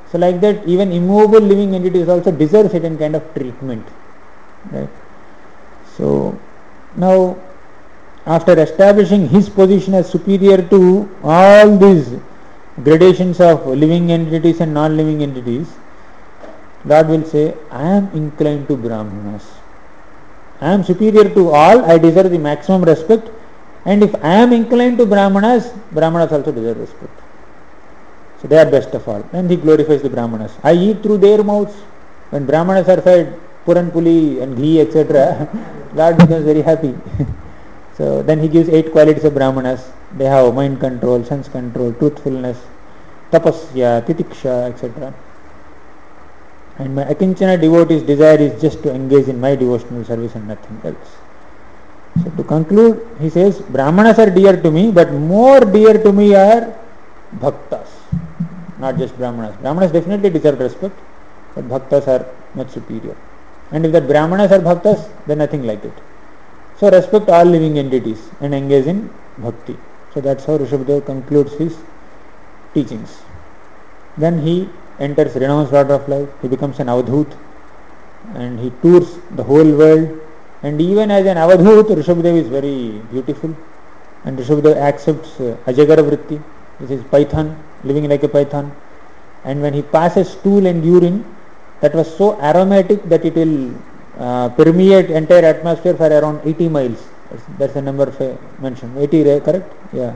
So like that, even immovable living entities also deserve certain kind of treatment, right? So now, after establishing his position as superior to all these gradations of living entities and non-living entities, Lord will say, I am inclined to Brahmanas. I am superior to all, I deserve the maximum respect, and if I am inclined to Brahmanas, Brahmanas also deserve respect. So they are best of all. And he glorifies the Brahmanas. I eat through their mouths. When Brahmanas are fed puran puli and ghee, et cetera, Lord becomes very happy. So then he gives eight qualities of Brahmanas. They have mind control, sense control, truthfulness, tapasya, titiksha, et cetera. And my akinchana devotee's desire is just to engage in my devotional service and nothing else. So to conclude, he says, Brahmanas are dear to me, but more dear to me are bhaktas, not just Brahmanas. Brahmanas definitely deserve respect, but bhaktas are much superior. And if that Brahmanas are bhaktas, then nothing like it. So respect all living entities and engage in bhakti. So that's how Rishabhadeva concludes his teachings. Then he enters renounced order of life. He becomes an avadhut and he tours the whole world. And even as an avadhut, Rishabhadeva is very beautiful. And Rishabhadeva accepts uh, Ajagara Vritti. This is python, living like a python. And when he passes stool and urine, that was so aromatic that it will uh, permeate entire atmosphere for around eighty miles. That's, that's the number mentioned. eighty, correct? Yeah.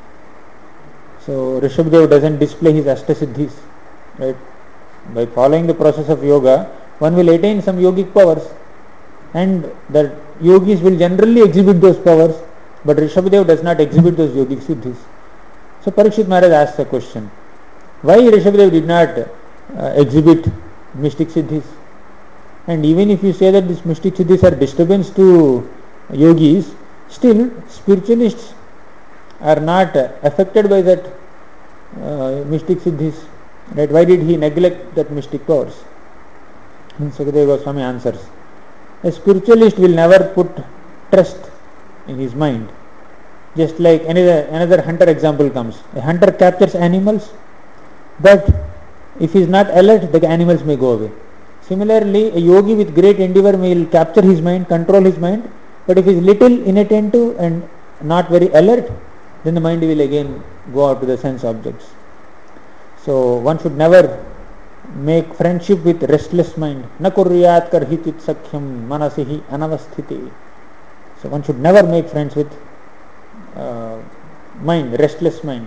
So Rishabhadeva doesn't display his Ashtasiddhis, right? By following the process of yoga, one will attain some yogic powers, and the yogis will generally exhibit those powers, but Rishabhadeva does not exhibit those yogic siddhis. So Parikshit Maharaj asks a question: why Rishabhadeva did not uh, exhibit mystic siddhis? And even if you say that these mystic siddhis are disturbance to yogis, still spiritualists are not uh, affected by that uh, mystic siddhis. Right? Why did he neglect that mystic powers? And Sukadeva Goswami answers: a spiritualist will never put trust in his mind. Just like another, another hunter example comes. A hunter captures animals, but if he is not alert, the animals may go away. Similarly, a yogi with great endeavor will capture his mind, control his mind, but if he is little inattentive and not very alert, then the mind will again go out to the sense objects. So one should never make friendship with restless mind. Na kuryat karhitit sakhyam manasihi anavasthiti. So one should never make friends with uh, mind, restless mind.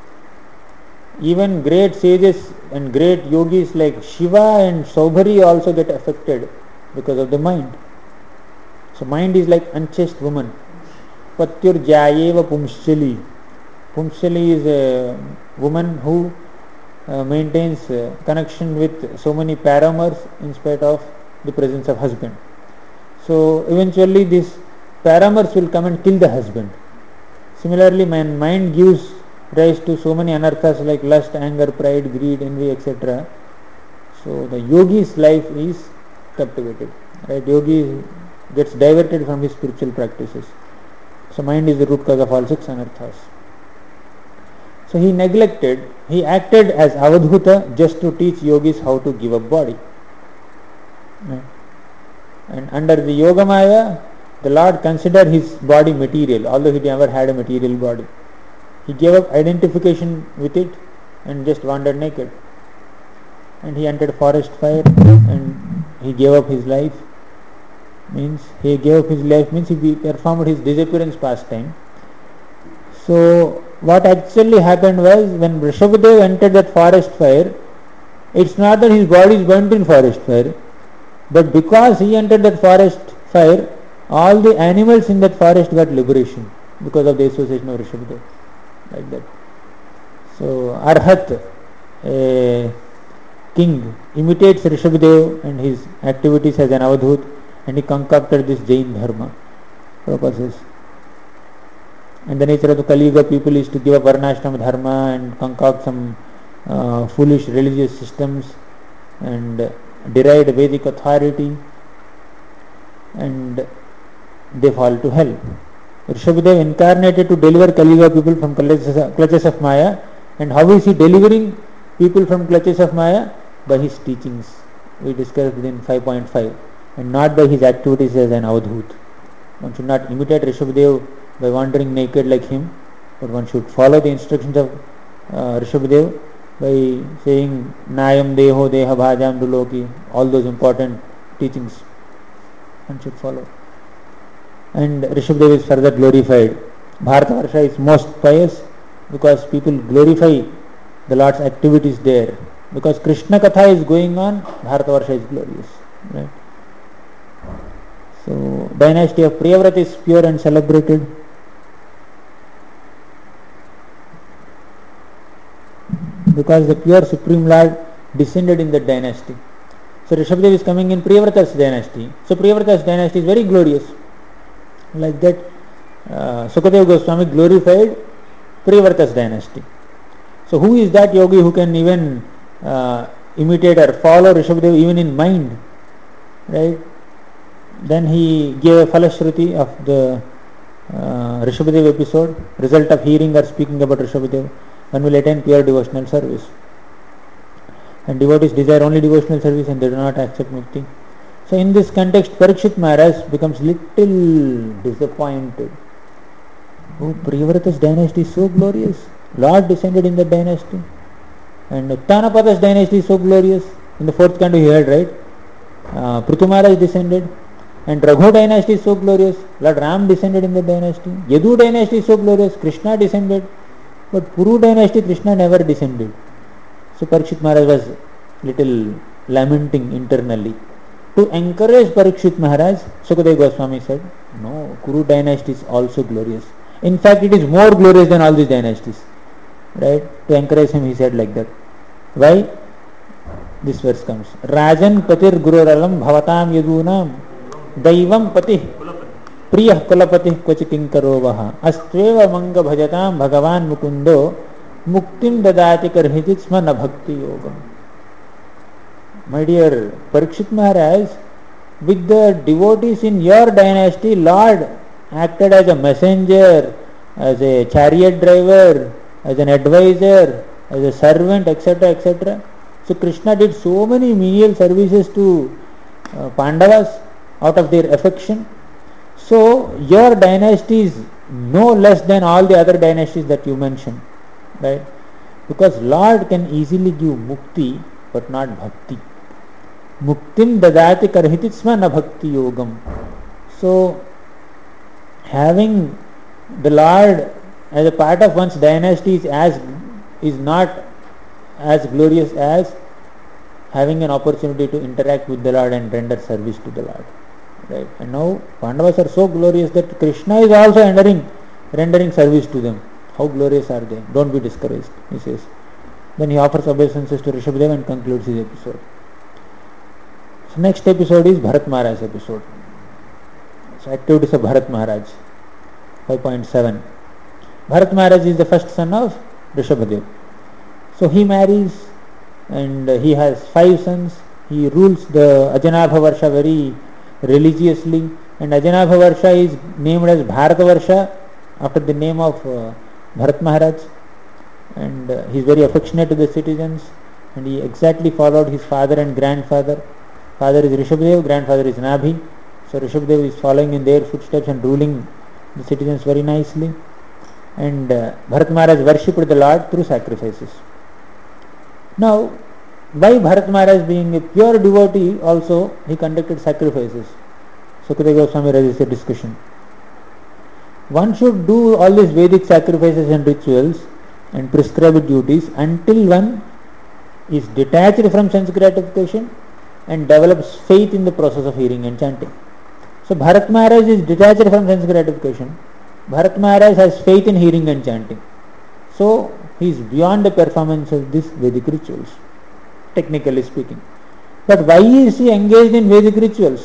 Even great sages and great yogis like Shiva and Saubhari also get affected because of the mind. So mind is like unchaste woman. Patyur jayeva pumshali. Pumshali is a woman who uh, maintains uh, connection with so many paramours in spite of the presence of husband. So eventually these paramours will come and kill the husband. Similarly, when mind gives rise to so many anarthas like lust, anger, pride, greed, envy, et cetera. So the yogi's life is captivated. Right? Yogi gets diverted from his spiritual practices. So mind is the root cause of all six anarthas. So he neglected, he acted as avadhuta just to teach yogis how to give up body. Right? And under the Yogamaya, the Lord considered his body material, although he never had a material body. He gave up identification with it and just wandered naked. And he entered forest fire and he gave up his life. Means he gave up his life means he performed his disappearance pastime. So what actually happened was, when Rishabhadeva entered that forest fire, it's not that his body is burnt in forest fire, but because he entered that forest fire, all the animals in that forest got liberation because of the association of Rishabhadeva. Like that. So Arhat, a king, imitates Rishabhadeva and his activities as an avadhut, and he concocted this Jain dharma purposes. And the nature of the Kali Yuga people is to give up varnashram dharma and concoct some uh, foolish religious systems and deride Vedic authority, and they fall to hell. Rishabhadeva incarnated to deliver Kali Yuga people from clutches of Maya, and how is he delivering people from clutches of Maya? By his teachings. We discussed in five point five. And not by his activities as an avadhut. One should not imitate Rishabhadev by wandering naked like him, but one should follow the instructions of uh, Rishabhadev by saying Nayam Deho Deha Bhajam Duloki, all those important teachings one should follow. And Rishabhadev is further glorified. Bharatavarsha is most pious because people glorify the Lord's activities there. Because Krishna Katha is going on, Bharatavarsha is glorious. Right? So, dynasty of Priyavrata is pure and celebrated. Because the pure Supreme Lord descended in that dynasty. So, Rishabhadev is coming in Priyavrata's dynasty. So, Priyavrata's dynasty is very glorious. Like that, uh, Sukadeva Goswami glorified Priyavrata's dynasty. So, who is that yogi who can even uh, imitate or follow Rishabhadev even in mind? Right? Then he gave a Falashruti of the uh, Rishabhadev episode, result of hearing or speaking about Rishabhadev. One will attain pure devotional service. And devotees desire only devotional service and they do not accept mukti. So in this context, Parikshit Maharaj becomes little disappointed. Oh, Priyavrata's dynasty is so glorious. Lord descended in the dynasty. And Uttanapada's dynasty is so glorious. In the fourth canto he heard, right? Uh, Prithu Maharaj descended. And Raghu dynasty is so glorious. Lord Ram descended in the dynasty. Yadu dynasty is so glorious. Krishna descended. But Puru dynasty, Krishna never descended. So Parikshit Maharaj was little lamenting internally. To encourage Parikshit Maharaj, Sukadeva Goswami said, no, Kuru dynasty is also glorious. In fact, it is more glorious than all these dynasties. Right? To encourage him, he said like that. Why? This verse comes. Rajan patir gururalam bhavatam yadunam Daivam pati priyah kulapati kvachikinkaro vaha astveva manga bhajatam bhagavan mukundo muktim dadati karhitit sma na bhakti yogam. My dear Parikshit Maharaj, with the devotees in your dynasty, Lord acted as a messenger, as a chariot driver, as an advisor, as a servant, et cetera, et cetera. So Krishna did so many menial services to uh, Pandavas out of their affection. So your dynasty is no less than all the other dynasties that you mentioned, right? Because Lord can easily give mukti but not bhakti. Muktim dadati karhitit sma na bhakti yogam. So having the Lord as a part of one's dynasty is as is not as glorious as having an opportunity to interact with the Lord and render service to the Lord. Right? And now Pandavas are so glorious that Krishna is also rendering, rendering service to them. How glorious are they? Don't be discouraged, he says. Then he offers obeisances to Rishabhadev and concludes his episode. So next episode is Bharat Maharaj episode. So activities of Bharat Maharaj, five point seven. Bharat Maharaj is the first son of Rishabhadev. So he marries and he has five sons. He rules the Ajanabha Varsha very religiously, and Ajanabha Varsha is named as Bharatavarsha after the name of uh, Bharat Maharaj, and uh, he is very affectionate to the citizens, and he exactly followed his father and grandfather. Father is Rishabhadev, grandfather is Nabhi. So Rishabhadev is following in their footsteps and ruling the citizens very nicely. And uh, Bharat Maharaj worshipped the Lord through sacrifices. Now, by Bharat Maharaj being a pure devotee also, he conducted sacrifices. Sukadeva Goswami raises a discussion. One should do all these Vedic sacrifices and rituals and prescribed duties until one is detached from sense gratification and develops faith in the process of hearing and chanting. So Bharat Maharaj is detached from sense gratification. Bharat Maharaj has faith in hearing and chanting. So he is beyond the performance of these Vedic rituals, technically speaking. But why is he engaged in Vedic rituals?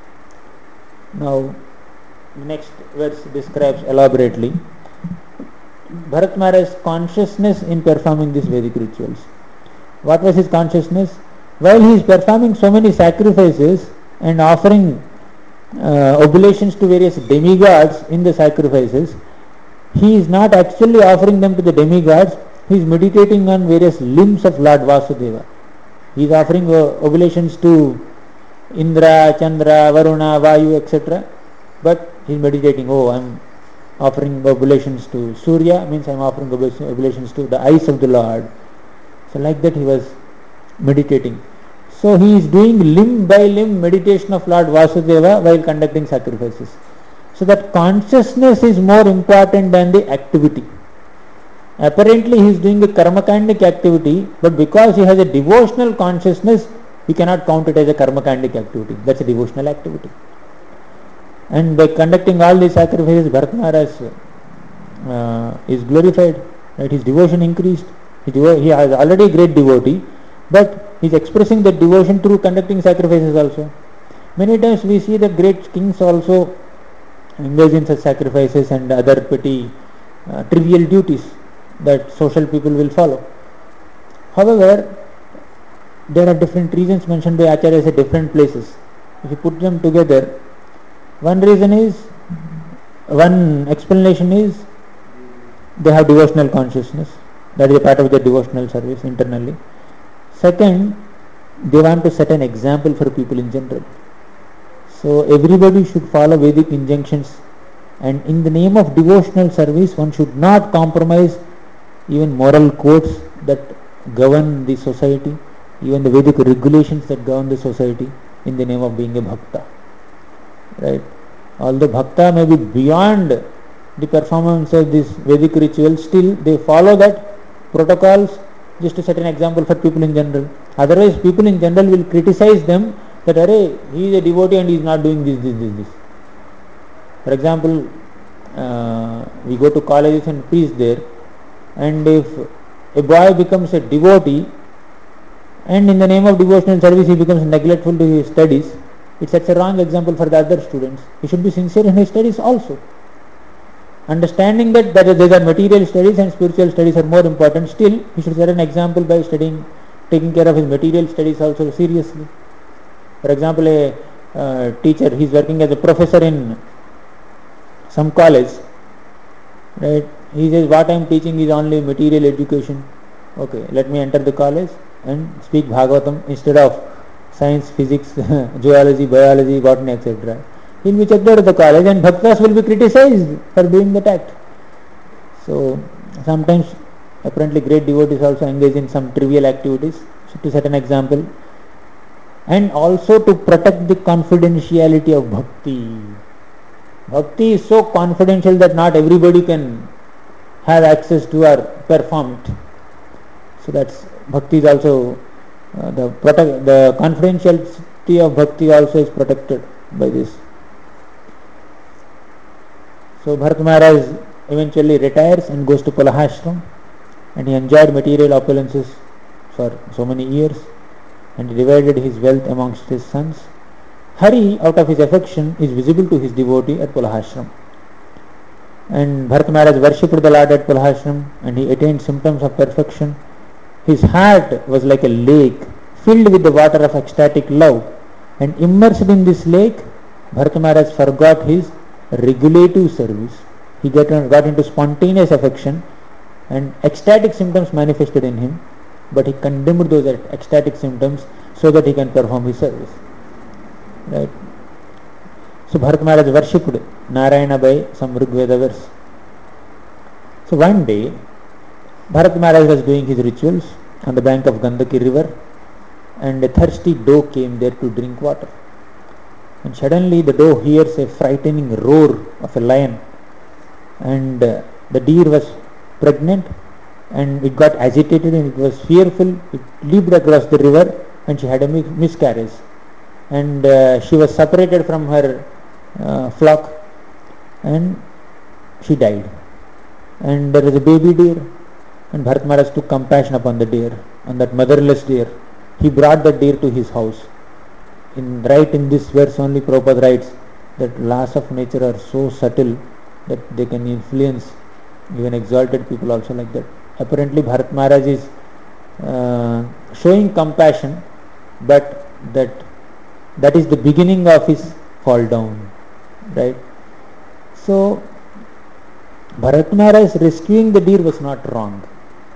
Now, next verse describes elaborately Bharat Maharaj's consciousness in performing these Vedic rituals. What was his consciousness? While he is performing so many sacrifices and offering uh, oblations to various demigods in the sacrifices, he is not actually offering them to the demigods, he is meditating on various limbs of Lord Vasudeva. He is offering uh, oblations to Indra, Chandra, Varuna, Vayu, et cetera. But he is meditating, oh, I am offering oblations to Surya, means I am offering oblations to the eyes of the Lord. So like that he was meditating. So he is doing limb by limb meditation of Lord Vasudeva while conducting sacrifices. So that consciousness is more important than the activity. Apparently he is doing a karmakandic activity, but because he has a devotional consciousness, we cannot count it as a karmakandic activity. That's a devotional activity. And by conducting all these sacrifices, Bharat Maharaj uh, is glorified. Right? His devotion increased. His devo- he has already a great devotee, but he is expressing that devotion through conducting sacrifices also. Many times we see that great kings also engage in such sacrifices and other petty uh, trivial duties that social people will follow. However, there are different reasons mentioned by Acharyas at different places. If you put them together, one reason is, one explanation is, they have devotional consciousness. That is a part of their devotional service internally. Second, they want to set an example for people in general. So everybody should follow Vedic injunctions, and in the name of devotional service, one should not compromise even moral codes that govern the society, even the Vedic regulations that govern the society, in the name of being a bhakta. Right? Although bhakta may be beyond the performance of this Vedic ritual, still they follow that protocols just to set an example for people in general. Otherwise, people in general will criticize them that, arey, he is a devotee and he is not doing this, this, this, this. For example, uh, we go to colleges and preach there, and if a boy becomes a devotee and in the name of devotional service he becomes neglectful to his studies, it sets a wrong example for the other students. He should be sincere in his studies also. Understanding that, that these are material studies and spiritual studies are more important, still he should set an example by studying, taking care of his material studies also seriously. For example, a uh, teacher, he is working as a professor in some college, right? He says, what I am teaching is only material education. Okay, let me enter the college and speak Bhagavatam instead of science, physics, zoology, biology, botany, et cetera. He will be checked out of the college and bhaktas will be criticized for doing that act. So sometimes apparently great devotees also engage in some trivial activities, so to set an example, and also to protect the confidentiality of bhakti. Bhakti is so confidential that not everybody can have access to or perform it. So that's bhakti is also uh, the protect the confidentiality of bhakti also is protected by this. So Bharat Maharaj eventually retires and goes to Palahashram, and he enjoyed material opulences for so many years, and he divided his wealth amongst his sons. Hari, out of his affection, is visible to his devotee at Palahashram. And Bharat Maharaj worshipped the Lord at Palahashram, and he attained symptoms of perfection. His heart was like a lake filled with the water of ecstatic love, and immersed in this lake, Bharat Maharaj forgot his regulative service. He got, got into spontaneous affection, and ecstatic symptoms manifested in him, but he condemned those ecstatic symptoms so that he can perform his service. Right? So Bharat Maharaj worshipped Narayana by some Rigveda verse. So one day, Bharat Maharaj was doing his rituals on the bank of Gandaki river, and a thirsty doe came there to drink water. And suddenly the doe hears a frightening roar of a lion, and uh, the deer was pregnant, and it got agitated and it was fearful. It leaped across the river and she had a miscarriage, and uh, she was separated from her uh, flock and she died. And there was a baby deer, and Bharat Maharaj took compassion upon the deer, on that motherless deer. He brought the deer to his house. In right in this verse only Prabhupada writes that laws of nature are so subtle that they can influence even exalted people also like that. Apparently Bharat Maharaj is uh, showing compassion, but that that is the beginning of his fall down, right? So Bharat Maharaj rescuing the deer was not wrong,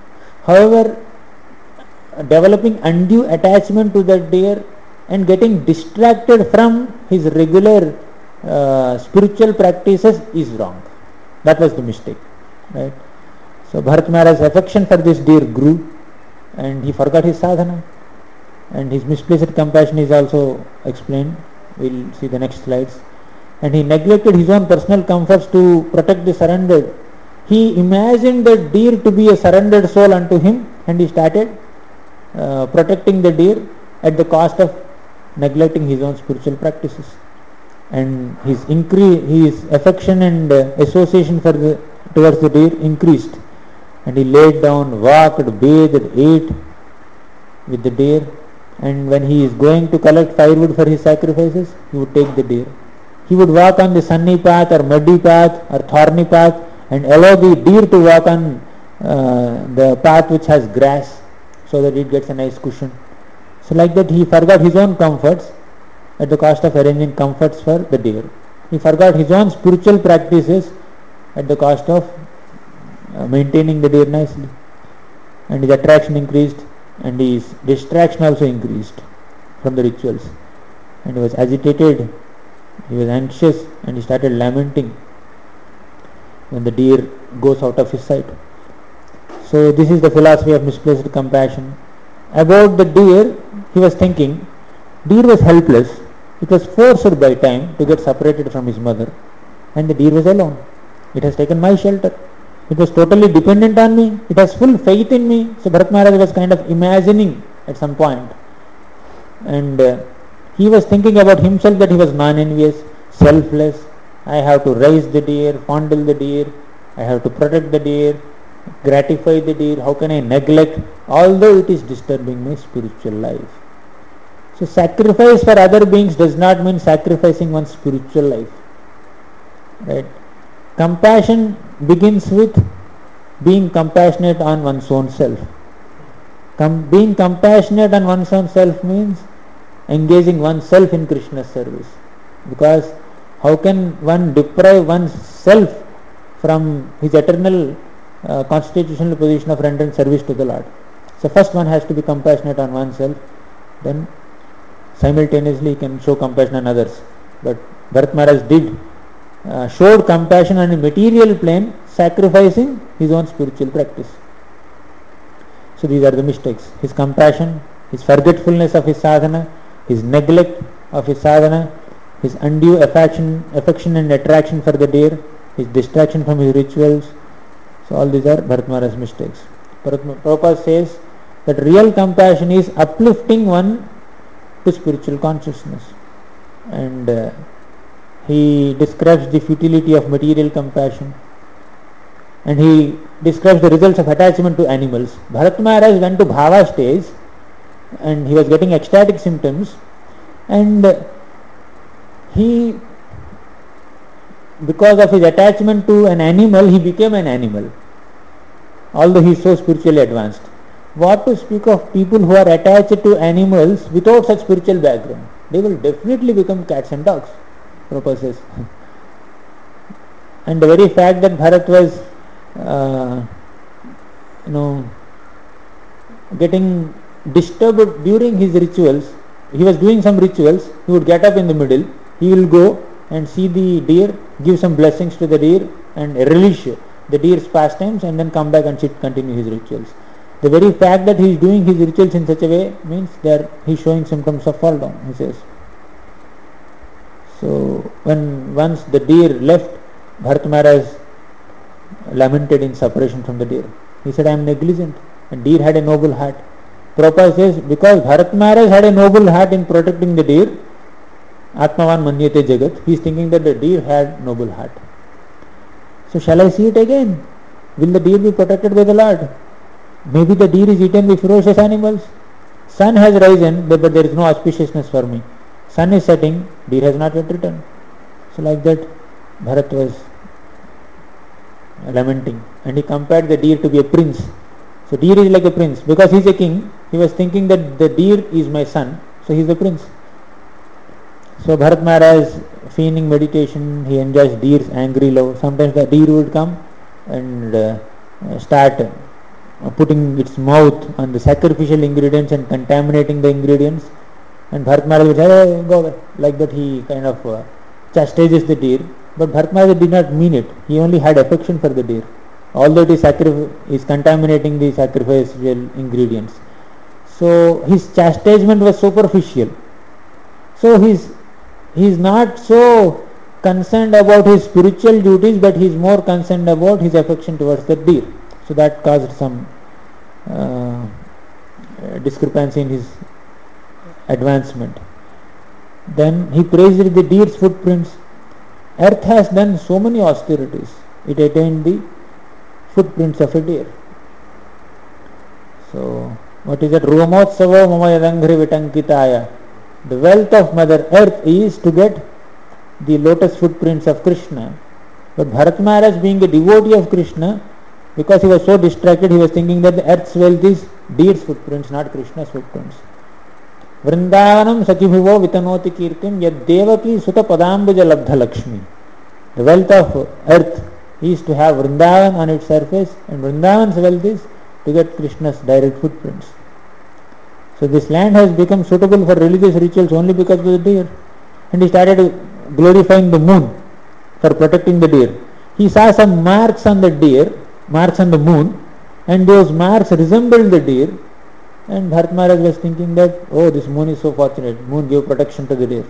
However, developing undue attachment to that deer and getting distracted from his regular uh, spiritual practices is wrong. That was the mistake, right? So Bharat Maharaj's affection for this deer grew and he forgot his sadhana, and his misplaced compassion is also explained. We'll see the next slides. And he neglected his own personal comforts to protect the surrendered. He imagined the deer to be a surrendered soul unto him, and he started uh, protecting the deer at the cost of neglecting his own spiritual practices. And his increase, his affection and uh, association for the, towards the deer increased. And he laid down, walked, bathed, ate with the deer. And when he is going to collect firewood for his sacrifices, he would take the deer. He would walk on the sunny path or muddy path or thorny path and allow the deer to walk on uh, the path which has grass, so that it gets a nice cushion. So like that he forgot his own comforts at the cost of arranging comforts for the deer. He forgot his own spiritual practices at the cost of uh, maintaining the deer nicely. And his attraction increased and his distraction also increased from the rituals. And he was agitated, he was anxious, and he started lamenting when the deer goes out of his sight. So this is the philosophy of misplaced compassion. About the deer, he was thinking, deer was helpless. It was forced by time to get separated from his mother, and the deer was alone. It has taken my shelter. It was totally dependent on me. It has full faith in me. So Bharat Maharaj was kind of imagining at some point. And uh, he was thinking about himself that he was non-envious, selfless. I have to raise the deer, fondle the deer. I have to protect the deer, gratify the deer. How can I neglect, although it is disturbing my spiritual life? So sacrifice for other beings does not mean sacrificing one's spiritual life, right? Compassion begins with being compassionate on one's own self. Com- being compassionate on one's own self means engaging oneself in Krishna's service. Because how can one deprive oneself from his eternal uh, constitutional position of rendering service to the Lord? So first one has to be compassionate on oneself, then simultaneously he can show compassion on others. But Bharat Maharaj did uh, showed compassion on a material plane, sacrificing his own spiritual practice. So these are the mistakes. His compassion, his forgetfulness of his sadhana, his neglect of his sadhana, his undue affection, affection and attraction for the deer, his distraction from his rituals. So all these are Bharat Maharaj's mistakes. Prabhupada says that real compassion is uplifting one to spiritual consciousness. And uh, he describes the futility of material compassion. And he describes the results of attachment to animals. Bharat Maharaj went to bhava stage and he was getting ecstatic symptoms, and he, because of his attachment to an animal, he became an animal, although he is so spiritually advanced. What to speak of people who are attached to animals without such spiritual background? They will definitely become cats and dogs, Prabhupada says. And the very fact that Bharat was uh, you know getting disturbed during his rituals, he was doing some rituals, he would get up in the middle, he will go and see the deer, give some blessings to the deer and relish the deer's pastimes, and then come back and sit, continue his rituals. The very fact that he is doing his rituals in such a way means that he is showing symptoms of fall down, he says. So when once the deer left, Bharat Maharaj lamented in separation from the deer. He said, I am negligent, and deer had a noble heart. Prabhupada says, because Bharat Maharaj had a noble heart in protecting the deer, Atmavan Manyate Jagat, he is thinking that the deer had noble heart. So shall I see it again? Will the deer be protected by the Lord? Maybe the deer is eaten by ferocious animals. Sun has risen, but there is no auspiciousness for me. Sun is setting, deer has not yet returned. So like that, Bharat was lamenting, and he compared the deer to be a prince. So deer is like a prince. Because he is a king, he was thinking that the deer is my son, so he is the prince. So Bharat Maharaj, feigning meditation, he enjoys deer's angry love. Sometimes the deer would come and uh, start uh, putting its mouth on the sacrificial ingredients and contaminating the ingredients. And Bharat Maharaj would say, hey, go away. Like that he kind of uh, chastises the deer. But Bharat Maharaj did not mean it. He only had affection for the deer. Although it is, sacri- is contaminating the sacrificial ingredients. So his chastisement was superficial. So he's, he's not so concerned about his spiritual duties, but he is more concerned about his affection towards the deer. So that caused some uh, discrepancy in his advancement. Then he praised the deer's footprints. Earth has done so many austerities. It attained the footprints of a deer. So what is that? Rumotsava mamayadangri vitankitaya. The wealth of Mother Earth is to get the lotus footprints of Krishna. But Bharat Maharaj, being a devotee of Krishna, because he was so distracted, he was thinking that the earth's wealth is deer's footprints, not Krishna's footprints. Vrindavanam Sakibhivo Vitanoti Kirtim Yad Devaki Sutta Padambuja Labdha Lakshmi. The wealth of earth is to have Vrindavan on its surface, and Vrindavan's wealth is to get Krishna's direct footprints. So this land has become suitable for religious rituals only because of the deer. And he started glorifying the moon for protecting the deer. He saw some marks on the deer, marks on the moon, and those marks resembled the deer. And Bharat Maharaj was thinking that, oh, this moon is so fortunate, moon gave protection to the deer.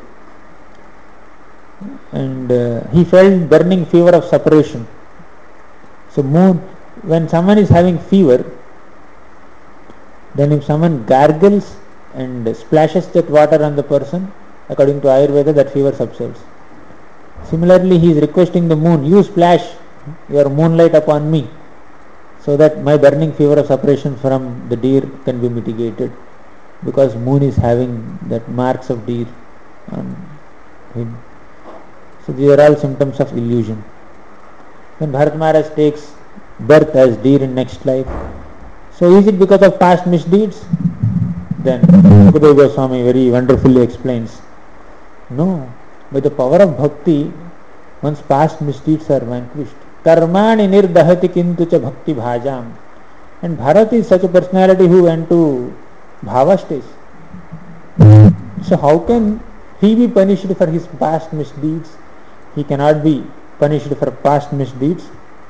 And uh, he felt burning fever of separation. So moon, when someone is having fever, then if someone gargles and splashes that water on the person, according to Ayurveda, that fever subsides. Similarly, he is requesting the moon, you splash your moonlight upon me, so that my burning fever of separation from the deer can be mitigated, because moon is having that marks of deer on him. So these are all symptoms of illusion. When Bharat Maharaj takes birth as deer in next life, so is it because of past misdeeds? Then Sukadeva Goswami very wonderfully explains, no, by the power of bhakti, one's past misdeeds are vanquished. Karmani nirdahati kintu cha bhakti bhajam. And Bharat is such a personality who went to bhava stage. So how can he be punished for his past misdeeds? He cannot be punished for past misdeeds.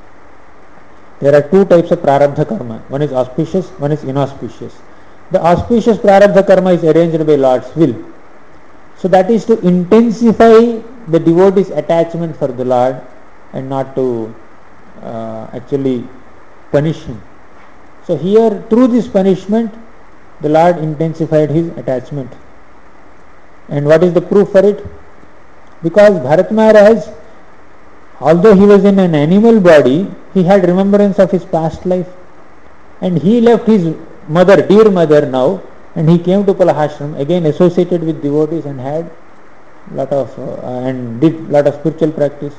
There are two types of prarabdha karma. One is auspicious, one is inauspicious. The auspicious prarabdha karma is arranged by Lord's will. So that is to intensify the devotee's attachment for the Lord and not to uh, actually punish him. So here, through this punishment, the Lord intensified his attachment. And what is the proof for it? Because Bharat Maharaj, although he was in an animal body, he had remembrance of his past life. And he left his mother, dear mother now, and he came to Palahashram, again associated with devotees and had lot of uh, and did lot of spiritual practice.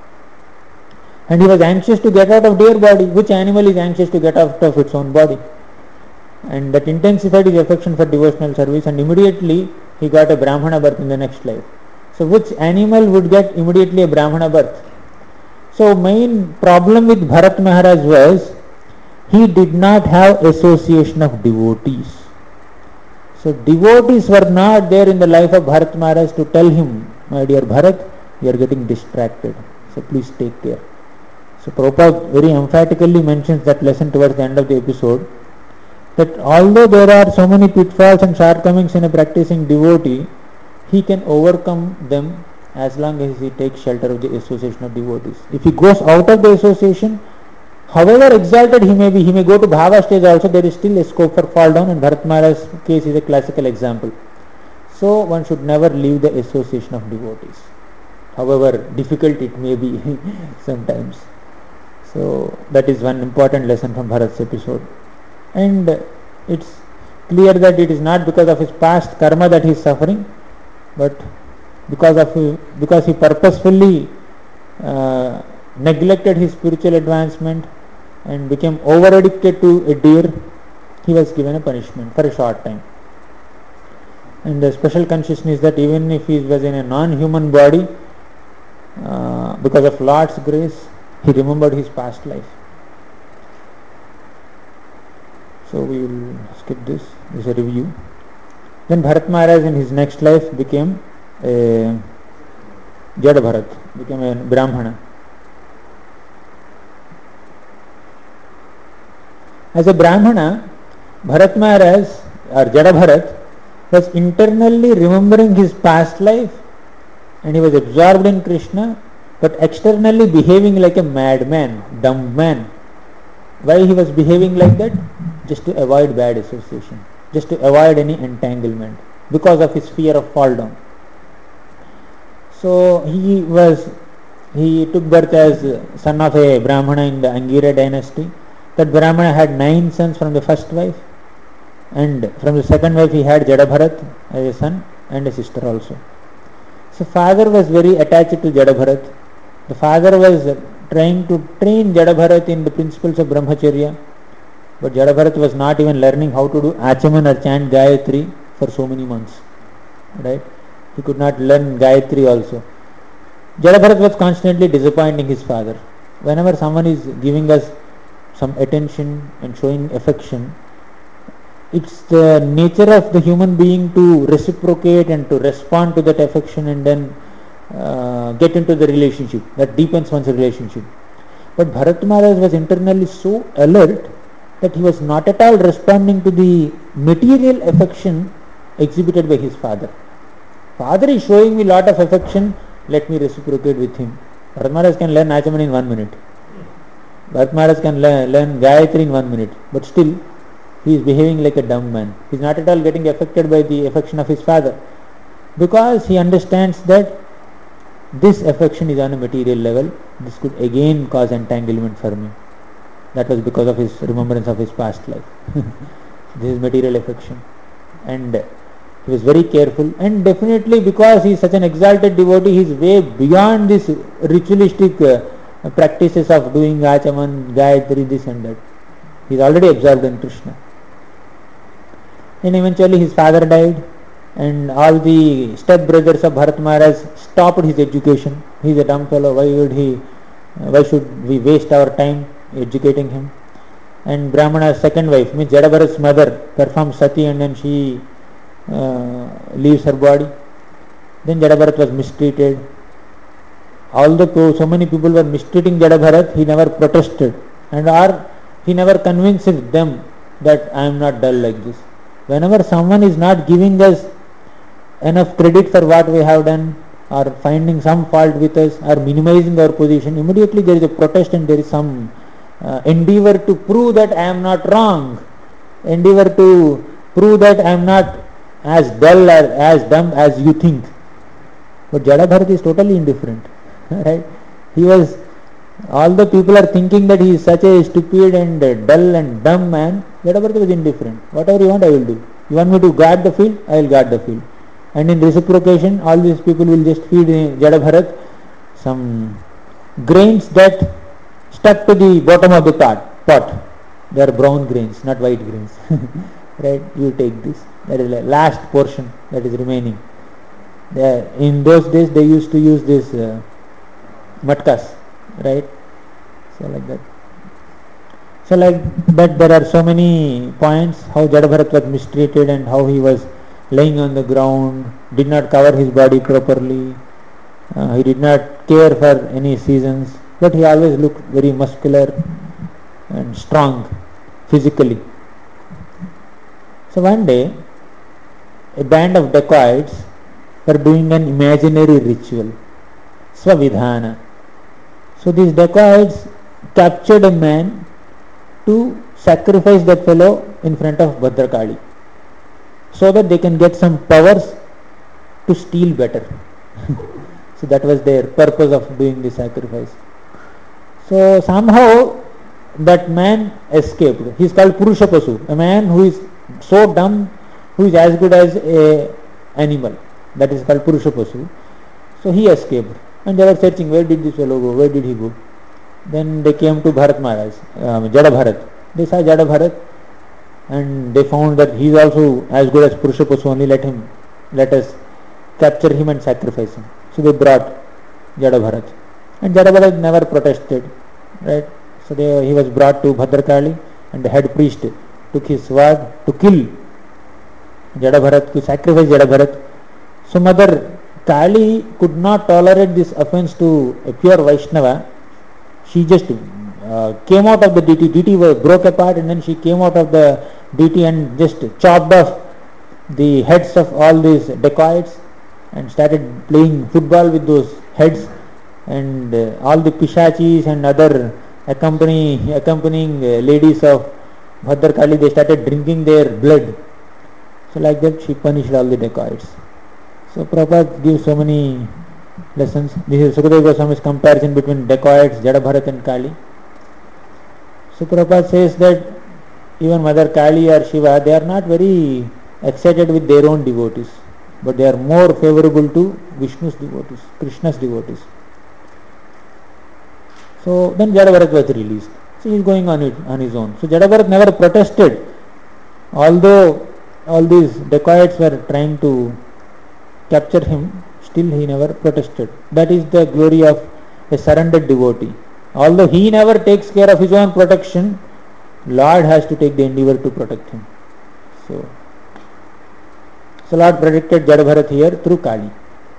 And he was anxious to get out of dear body. Which animal is anxious to get out of its own body? And that intensified his affection for devotional service, and immediately he got a Brahmana birth in the next life. So which animal would get immediately a Brahmana birth? So main problem with Bharat Maharaj was he did not have association of devotees. So devotees were not there in the life of Bharat Maharaj to tell him, my dear Bharat, you are getting distracted, so please take care. So Prabhupada very emphatically mentions that lesson towards the end of the episode, that although there are so many pitfalls and shortcomings in a practicing devotee, he can overcome them as long as he takes shelter of the association of devotees. If he goes out of the association, however exalted he may be, he may go to bhava stage also, there is still a scope for fall down, and Bharat Maharaj's case is a classical example. So one should never leave the association of devotees, however difficult it may be sometimes. So that is one important lesson from Bharat's episode. And it's clear that it is not because of his past karma that he is suffering, but because of his, because he purposefully uh, neglected his spiritual advancement and became over addicted to a deer, he was given a punishment for a short time. And the special concession is that even if he was in a non-human body, uh, because of Lord's grace, he remembered his past life. So we will skip this. This is a review. Then Bharat Maharaj in his next life became a Jada Bharat, became a Brahmana. As a Brahmana, Bharat Maharaj or Jada Bharat was internally remembering his past life and he was absorbed in Krishna, but externally behaving like a madman, dumb man. Why he was behaving like that? Just to avoid bad association, just to avoid any entanglement, because of his fear of fall down. So he was, he took birth as son of a Brahmana in the Angira dynasty. That Brahmana had nine sons from the first wife, and from the second wife he had Jada Bharat as a son and a sister also. So father was very attached to Jada Bharat. The father was trying to train Jada Bharat in the principles of Brahmacharya, but Jada Bharat was not even learning how to do Achaman or chant Gayatri for so many months. Right? He could not learn Gayatri also. Jada Bharat was constantly disappointing his father. Whenever someone is giving us some attention and showing affection, it's the nature of the human being to reciprocate and to respond to that affection and then uh, get into the relationship. That deepens one's relationship. But Bharat Maharaj was internally so alert that he was not at all responding to the material affection exhibited by his father. Father is showing me lot of affection, let me reciprocate with him. Bharat Maharaj can learn Achaman in one minute. Bharat Maharaj can learn, learn Gayatri in one minute. But still, he is behaving like a dumb man. He is not at all getting affected by the affection of his father, because he understands that this affection is on a material level. This could again cause entanglement for me. That was because of his remembrance of his past life. This is material affection. And he was very careful, and definitely because he is such an exalted devotee, he is way beyond this ritualistic uh, practices of doing Achaman, Gayatri, this and that. He is already absorbed in Krishna. And eventually his father died, and all the step brothers of Bharat Maharaj stopped his education. He is a dumb fellow. Why would he? Uh, why should we waste our time educating him? And Brahmana's second wife, means Jada Bharat's mother, performs sati and then she uh, leaves her body. Then Jada Bharat was mistreated. Although so many people were mistreating Jada Bharat, he never protested, and or he never convinces them that I am not dull like this. Whenever someone is not giving us enough credit for what we have done, or finding some fault with us, or minimizing our position, immediately there is a protest and there is some uh, endeavor to prove that I am not wrong, endeavor to prove that I am not as dull or as dumb as you think. But Jada Bharat is totally indifferent. Right? He was, all the people are thinking that he is such a stupid and dull and dumb man. Jada Bharat was indifferent. Whatever you want, I will do. You want me to guard the field? I will guard the field. And in reciprocation, all these people will just feed Jada Bharat some grains that stuck to the bottom of the pot. pot. They are brown grains, not white grains. Right? You take this. That is the last portion that is remaining. They, in those days, they used to use this uh, matkas, right? So like that. So like that, there are so many points how Jada Bharat was mistreated and how he was laying on the ground, did not cover his body properly, uh, he did not care for any seasons, but he always looked very muscular and strong physically. So one day, a band of dacoits were doing an imaginary ritual, Swavidhana. So these dacoits captured a man to sacrifice that fellow in front of Bhadrakali, so that they can get some powers to steal better. So that was their purpose of doing the sacrifice. So somehow that man escaped. He is called Purusha Pasu, a man who is so dumb, who is as good as a animal. That is called Purusha Pasu. So he escaped, and they were searching, where did this fellow go, where did he go? Then they came to Bharat Maharaj, um, Jada Bharat. They saw Jada Bharat, and they found that he is also as good as Purusha Pasu, only let him, let us capture him and sacrifice him. So they brought Jada Bharat, and Jada Bharat never protested, right? So they, he was brought to Bhadrakali, and the head priest took took his sword to kill Jadabharat, to sacrifice Jadabharat. So Mother Kali could not tolerate this offense to a pure Vaishnava. She just uh, came out of the deity. Deity broke apart, and then she came out of the deity and just chopped off the heads of all these dacoits and started playing football with those heads, and uh, all the pishachis and other accompanying, accompanying uh, ladies of Bhadrakali, they started drinking their blood. So like that she punished all the dacoits. So Prabhupada gives so many lessons. This is Sukadeva Goswami's comparison between dacoits, Jadabharat and Kali. So Prabhupada says that even Mother Kali or Shiva, they are not very excited with their own devotees, but they are more favorable to Vishnu's devotees, Krishna's devotees. So then Jadabharat was released. So he is going on it on his own. So Jadabharat never protested, although all these dacoits were trying to capture him, still he never protested. That is the glory of a surrendered devotee. Although he never takes care of his own protection, Lord has to take the endeavor to protect him. So, so Lord protected Jadabharat here through Kali.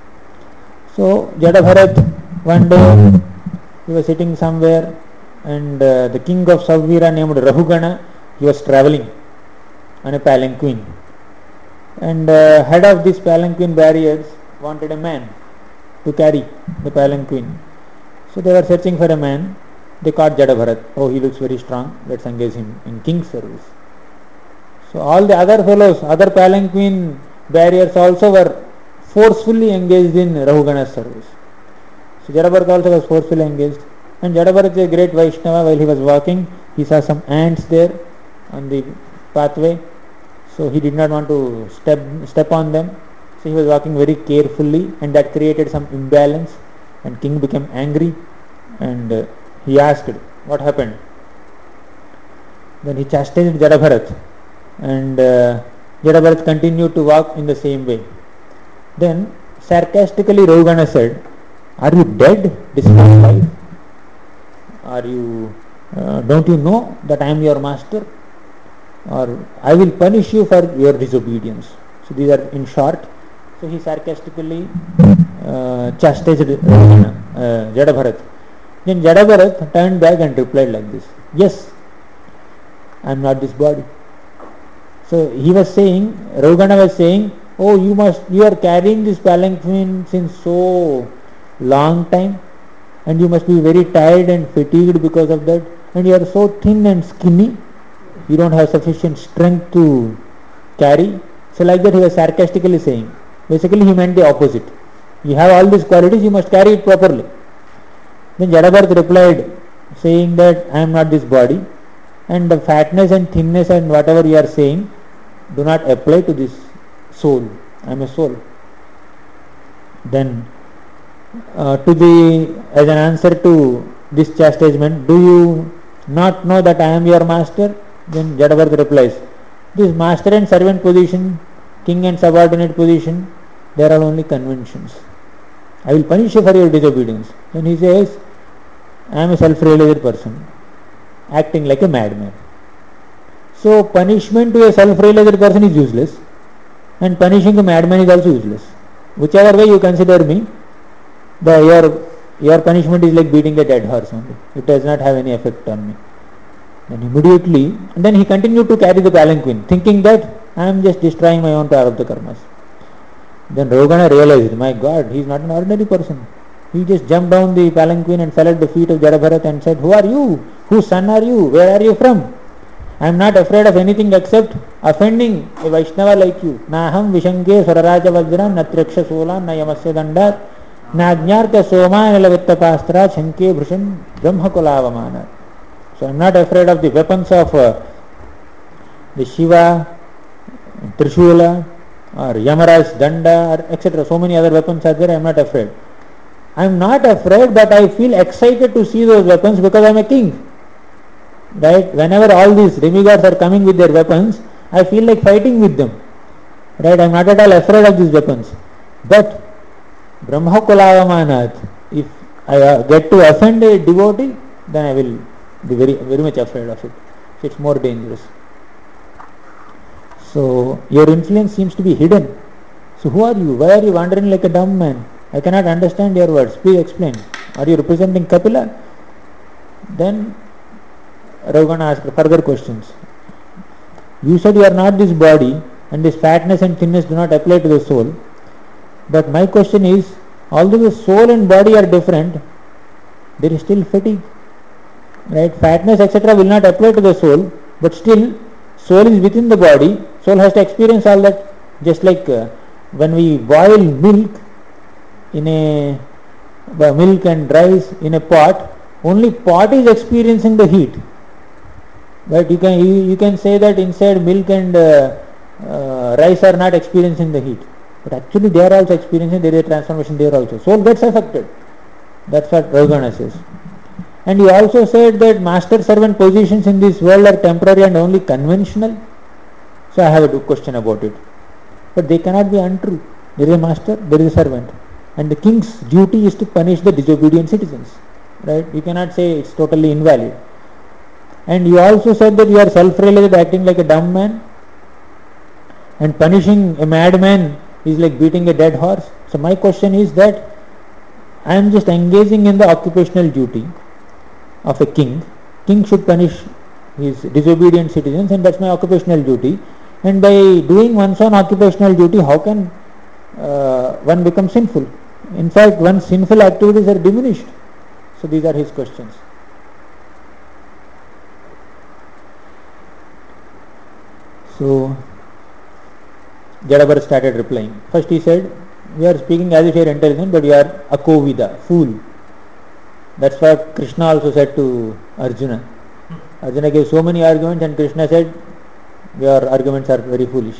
So Jadabharat, one day he was sitting somewhere, and uh, the king of Savvira named Rahugana, he was travelling on a palanquin, and uh, head of these palanquin barriers wanted a man to carry the palanquin. So they were searching for a man. They caught Jadabharat. Oh, he looks very strong, let's engage him in king's service. So all the other fellows, other palanquin barriers also were forcefully engaged in Rahugana's service. So Jadabharat also was forcefully engaged. And Jadabharat is a great Vaishnava. While he was walking, he saw some ants there on the pathway. So he did not want to step step on them. So he was walking very carefully, and that created some imbalance. And king became angry, and uh, he asked, what happened? Then he chastised Jadabharat, and uh, Jadabharat continued to walk in the same way. Then sarcastically Rahugana said, are you dead despite life? Are you, uh, don't you know that I am your master? Or I will punish you for your disobedience. So these are in short. So he sarcastically uh, chastised Rahugana, uh, Jadabharat. Then Jadabharat turned back and replied like this, yes, I am not this body. So he was saying, Rahugana was saying, oh, you must, you are carrying this palanquin since so long time, and you must be very tired and fatigued because of that, and you are so thin and skinny, you don't have sufficient strength to carry. So like that he was sarcastically saying. Basically he meant the opposite. You have all these qualities, you must carry it properly. Then Jadabharat replied saying that I am not this body, and the fatness and thinness and whatever you are saying do not apply to this soul. I am a soul. Then uh, to the as an answer to this chastisement, do you not know that I am your master? Then Jadabharat replies, this master and servant position, king and subordinate position, they are only conventions. I will punish you for your disobedience. Then he says, I am a self-realized person, acting like a madman. So punishment to a self-realized person is useless, and punishing a madman is also useless. Whichever way you consider me, the your your punishment is like beating a dead horse only. It does not have any effect on me. Then immediately, and then he continued to carry the palanquin, thinking that I am just destroying my own prarabdha karmas. Then Rahugana realized, my God, he is not an ordinary person. He just jumped down the palanquin and fell at the feet of Jadabharat and said, who are you? Whose son are you? Where are you from? I am not afraid of anything except offending a Vaishnava like you. Na aham vishanke swararaja vajra na triksha sola na yamasya dandat na ajñarka soma nilavitta pastra chanke bhrishan brahma kulavamana. So I am not afraid of the weapons of uh, the Shiva, Trishula, or Yamaraj, Danda, or et cetera. So many other weapons are there, I am not afraid. I am not afraid, but I feel excited to see those weapons because I am a king. Right? Whenever all these demigods are coming with their weapons, I feel like fighting with them. Right? I am not at all afraid of these weapons. But Brahma Kulavamanat, if I uh, get to offend a devotee, then I will be very very much afraid of it. So it's more dangerous. So your influence seems to be hidden. So who are you? Why are you wandering like a dumb man? I cannot understand your words. Please explain. Are you representing Kapila? Then Ravana asked further questions. You said you are not this body, and this fatness and thinness do not apply to the soul. But my question is, although the soul and body are different, there is still fatigue. Right? Fatness, et cetera will not apply to the soul, but still soul is within the body. Soul has to experience all that. Just like uh, when we boil milk in a uh, milk and rice in a pot, only pot is experiencing the heat. But you can you, you can say that inside milk and uh, uh, rice are not experiencing the heat. But actually they are also experiencing, there is a transformation there also. Soul gets affected. That's what Ravana says. And he also said that master-servant positions in this world are temporary and only conventional. So I have a question about it. But they cannot be untrue. There is a master, there is a servant. And the king's duty is to punish the disobedient citizens. Right? You cannot say it's totally invalid. And you also said that you are self-realized, acting like a dumb man. And punishing a madman is like beating a dead horse. So my question is that I am just engaging in the occupational duty of a king. King should punish his disobedient citizens, and that's my occupational duty. And by doing one's own occupational duty, how can uh, one become sinful? In fact, one's sinful activities are diminished. So these are his questions. So Jadabhara started replying. First he said, we are speaking as if you are intelligent, but you are akovida, fool. That's what Krishna also said to Arjuna. Arjuna gave so many arguments and Krishna said, your arguments are very foolish.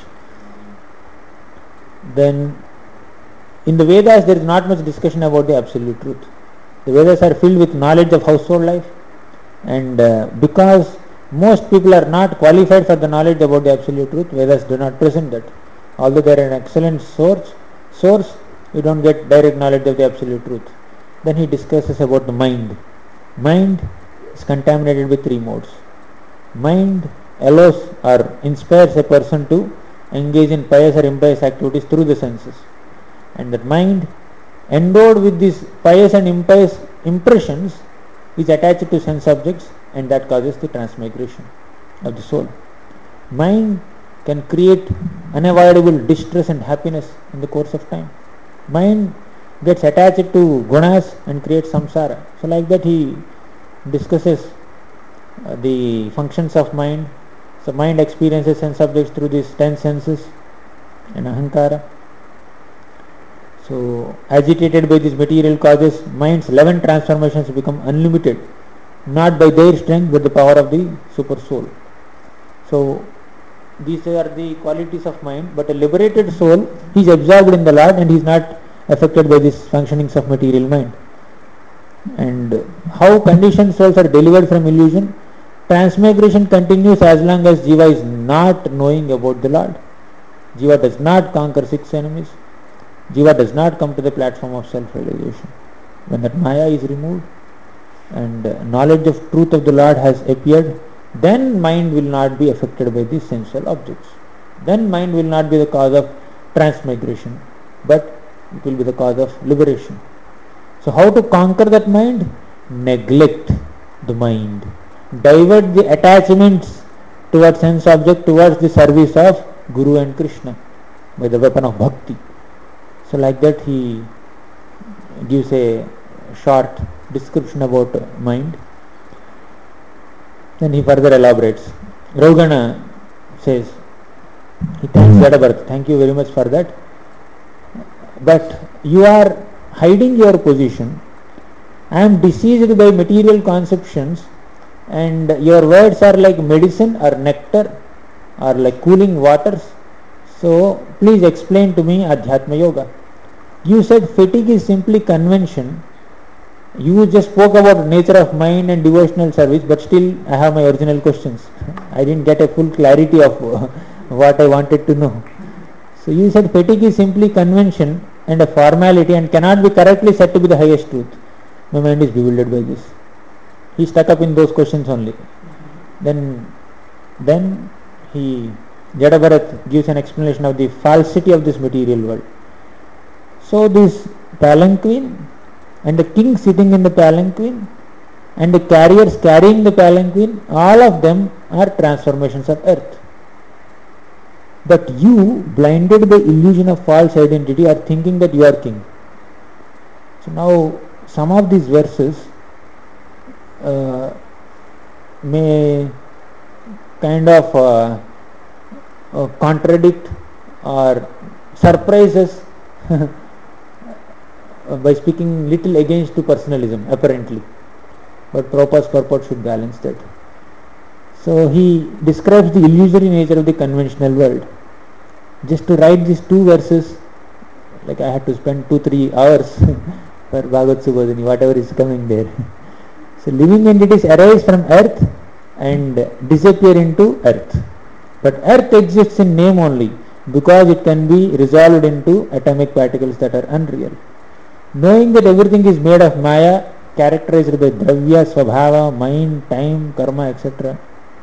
Then in the Vedas there is not much discussion about the absolute truth. The Vedas are filled with knowledge of household life, and uh, because most people are not qualified for the knowledge about the absolute truth, Vedas do not present that. Although they are an excellent source, source, you don't get direct knowledge of the absolute truth. Then he discusses about the mind. Mind is contaminated with three modes. Mind allows or inspires a person to engage in pious or impious activities through the senses. And that mind, endowed with these pious and impious impressions, is attached to sense objects, and that causes the transmigration of the soul. Mind can create unavoidable distress and happiness in the course of time. Mind gets attached to gunas and creates samsara. So like that he discusses uh, the functions of mind. So mind experiences sense objects through these ten senses and ahankara. So agitated by these material causes, mind's eleven transformations become unlimited, not by their strength but the power of the super soul. So these are the qualities of mind, but a liberated soul, he is absorbed in the Lord and he is not affected by these functionings of material mind. And how conditioned souls are delivered from illusion? Transmigration continues as long as Jiva is not knowing about the Lord. Jiva does not conquer six enemies. Jiva does not come to the platform of self-realization. When that Maya is removed and knowledge of truth of the Lord has appeared, then mind will not be affected by these sensual objects. Then mind will not be the cause of transmigration, but it will be the cause of liberation. So how to conquer that mind? Neglect the mind. Divert the attachments towards sense object, towards the service of Guru and Krishna by the weapon of bhakti. So like that he gives a short description about mind. Then he further elaborates. Ravana says, he thanks Jadabharata, thank you very much for that. But you are hiding your position. I am deceived by material conceptions, and your words are like medicine or nectar or like cooling waters. So please explain to me Adhyatma Yoga. You said fatigue is simply convention. You just spoke about nature of mind and devotional service, but still I have my original questions. I didn't get a full clarity of what I wanted to know. So you said fatigue is simply convention and a formality and cannot be correctly said to be the highest truth. My mind is bewildered by this. He stuck up in those questions only. Then, then he Jada Bharat gives an explanation of the falsity of this material world. So this palanquin and the king sitting in the palanquin and the carriers carrying the palanquin, all of them are transformations of earth. But you, blinded by illusion of false identity, are thinking that you are king. So now some of these verses uh, may kind of uh, uh, contradict or surprise us by speaking little against to personalism apparently, but Prabhupada's purport should balance that. So he describes the illusory nature of the conventional world. Just to write these two verses, like I had to spend two three hours for Bhagavad Subodhini, whatever is coming there. So living entities arise from earth and disappear into earth, but earth exists in name only because it can be resolved into atomic particles that are unreal. Knowing that everything is made of Maya, characterized by Dravya, Swabhava, mind, time, karma, et cetera,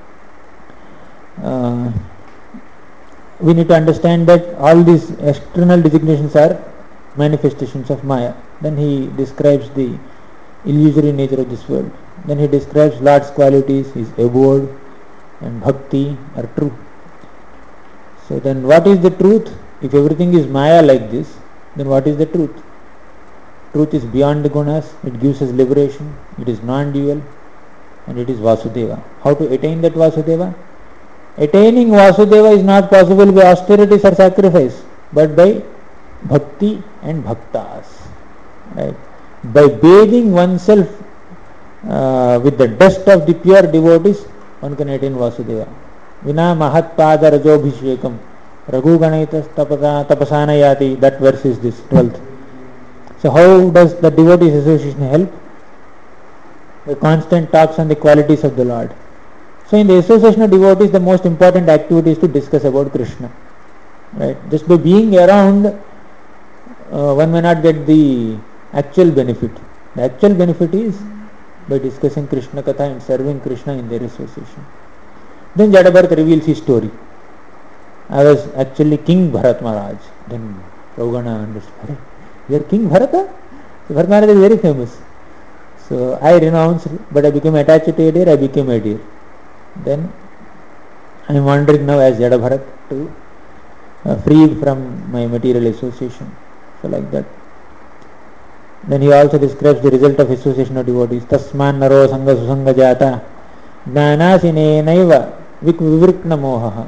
uh, we need to understand that all these external designations are manifestations of Maya. Then he describes the illusory nature of this world. Then he describes Lord's qualities, his abode and bhakti are true. So then what is the truth? If everything is Maya like this, then what is the truth? Truth is beyond the gunas, it gives us liberation, it is non-dual, and it is Vasudeva. How to attain that Vasudeva? Attaining Vasudeva is not possible by austerities or sacrifice, but by bhakti and bhaktas. Right? By bathing oneself uh, with the dust of the pure devotees, one can attain Vasudeva. Vina mahat pada rajobhishekam raghu ganaitas tapasanayati. That verse is this, twelfth. So how does the devotees association help? The constant talks on the qualities of the Lord. So in the association of devotees, the most important activity is to discuss about Krishna. Right? Just by being around, uh, one may not get the actual benefit. The actual benefit is by discussing Krishna Katha and serving Krishna in their association. Then Jada Bharat reveals his story. I was actually King Bharat Maharaj. Then Ravana understood. You are King Bharata? So Bharat Maharaj is very famous. So I renounced, but I became attached to a deer, I became a deer. Then I am wandering now as Jada Bharat to uh, freed from my material association. So like that. Then he also describes the result of association of devotees. Tasman naro sangha susanga jata jnanasine naiva vivrikna mohaha.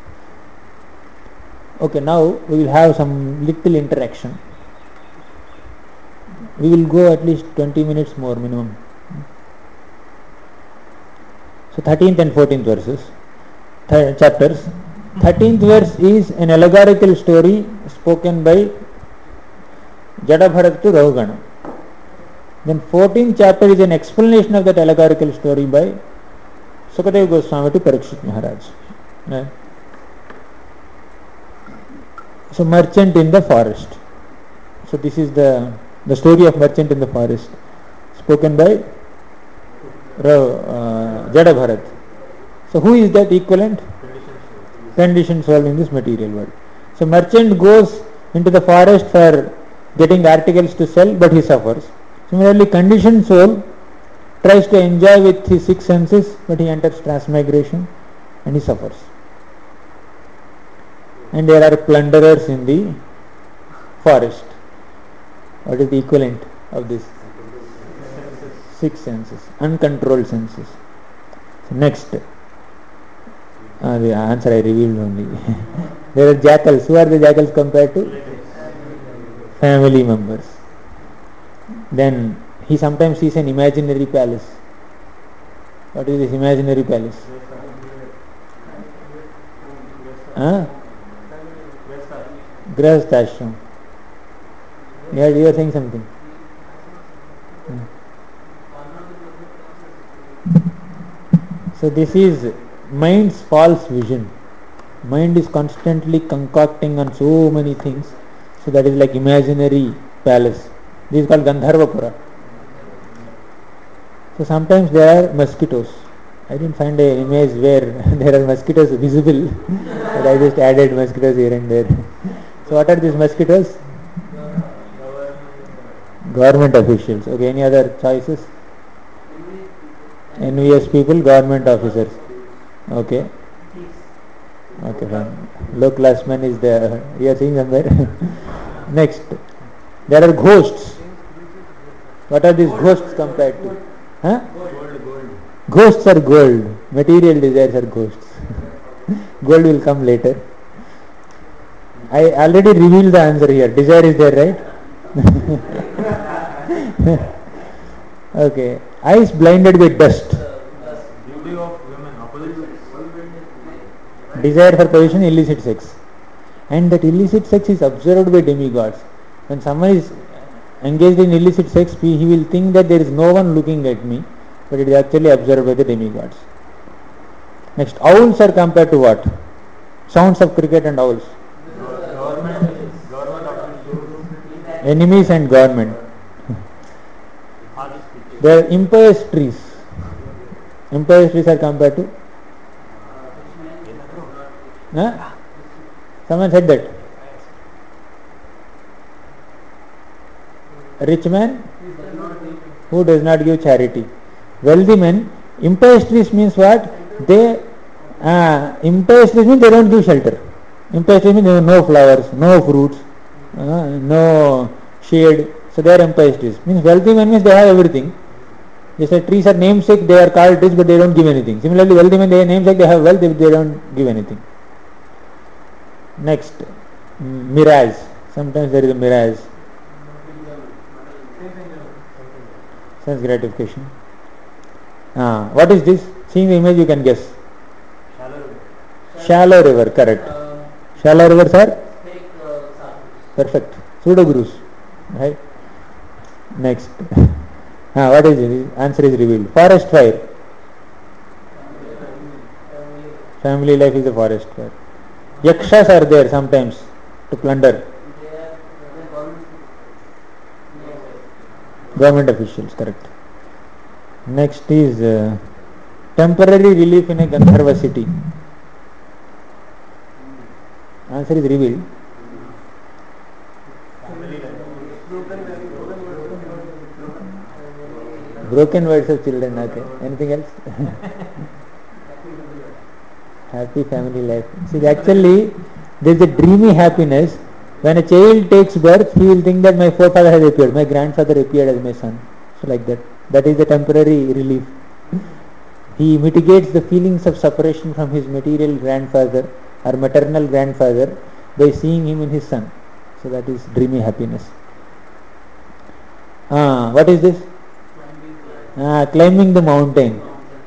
Okay, now we will have some little interaction. We will go at least twenty minutes more minimum. So thirteenth and fourteenth verses, th- chapters. thirteenth verse is an allegorical story spoken by Jada Bharat to Rahugana. Then fourteenth chapter is an explanation of that allegorical story by Sukadeva Goswami to Parikshit Maharaj. Right? So merchant in the forest. So this is the the story of merchant in the forest, spoken by uh, Jada Bharat. So who is that equivalent? Conditioned soul in this material world. So merchant goes into the forest for getting articles to sell, but he suffers. Similarly, conditioned soul tries to enjoy with his six senses, but he enters transmigration and he suffers. And there are plunderers in the forest. What is the equivalent of this? Six senses, uncontrolled senses. So next, uh, the answer I revealed only. There are jackals. Who are the jackals compared to? Family members. Then he sometimes sees an imaginary palace. What is this imaginary palace? Huh? Grihastha ashram. Yeah, you are saying something. Hmm. So this is mind's false vision. Mind is constantly concocting on so many things. So that is like imaginary palace. This is called Gandharvapura. So sometimes there are mosquitoes. I didn't find an image where there are mosquitoes visible, but I just added mosquitoes here and there. So what are these mosquitoes? Government officials. Okay, any other choices? Envious people, government officers. Okay. Okay, fine. Low class man is there. You are seeing somewhere. Next, there are ghosts. What are these ghosts compared to? Huh? Ghosts are gold. Material desires are ghosts. Gold will come later. I already revealed the answer here. Desire is there, right? Okay. Eyes blinded by dust. Beauty of women, opposite. Desire for position, illicit sex. And that illicit sex is observed by demigods. When someone is engaged in illicit sex, he will think that there is no one looking at me, but it is actually observed by the demigods. Next, owls are compared to what? Sounds of cricket and owls. Government, government Enemies and government. They are impious trees. Impious trees are compared to? Huh? Someone said that. Rich man who does not give charity. Wealthy men. Impious trees means what? They uh, impious trees means they don't give shelter. Impious trees means there are no flowers, no fruits, uh, no shade. So they are impious trees. Means wealthy men means they have everything. Just like trees are namesake, they are called trees, but they don't give anything. Similarly, wealthy men, they are namesake, they have wealth, they, they don't give anything. Next, mirage. Sometimes there is a mirage. Sense gratification. Ah, what is this? Seeing the image, you can guess. Shallow river. Shallow river, correct. Uh, Shallow rivers are Take uh, samples. perfect. Pseudo gurus, right? Next. Ah, what is it? Answer is revealed. Forest fire. Family life is a forest fire. Yakshas are there sometimes to plunder. They are the government. Government officials, correct. Next is uh, temporary relief in a Gandharva city. Answer is revealed. Broken words of children, okay. Anything else? Happy family life. See, actually, there is a dreamy happiness. When a child takes birth, he will think that my forefather has appeared, my grandfather appeared as my son. So like that. That is the temporary relief. He mitigates the feelings of separation from his material grandfather or maternal grandfather by seeing him in his son. So that is dreamy happiness. Ah, what is this? Ah, climbing the mountain.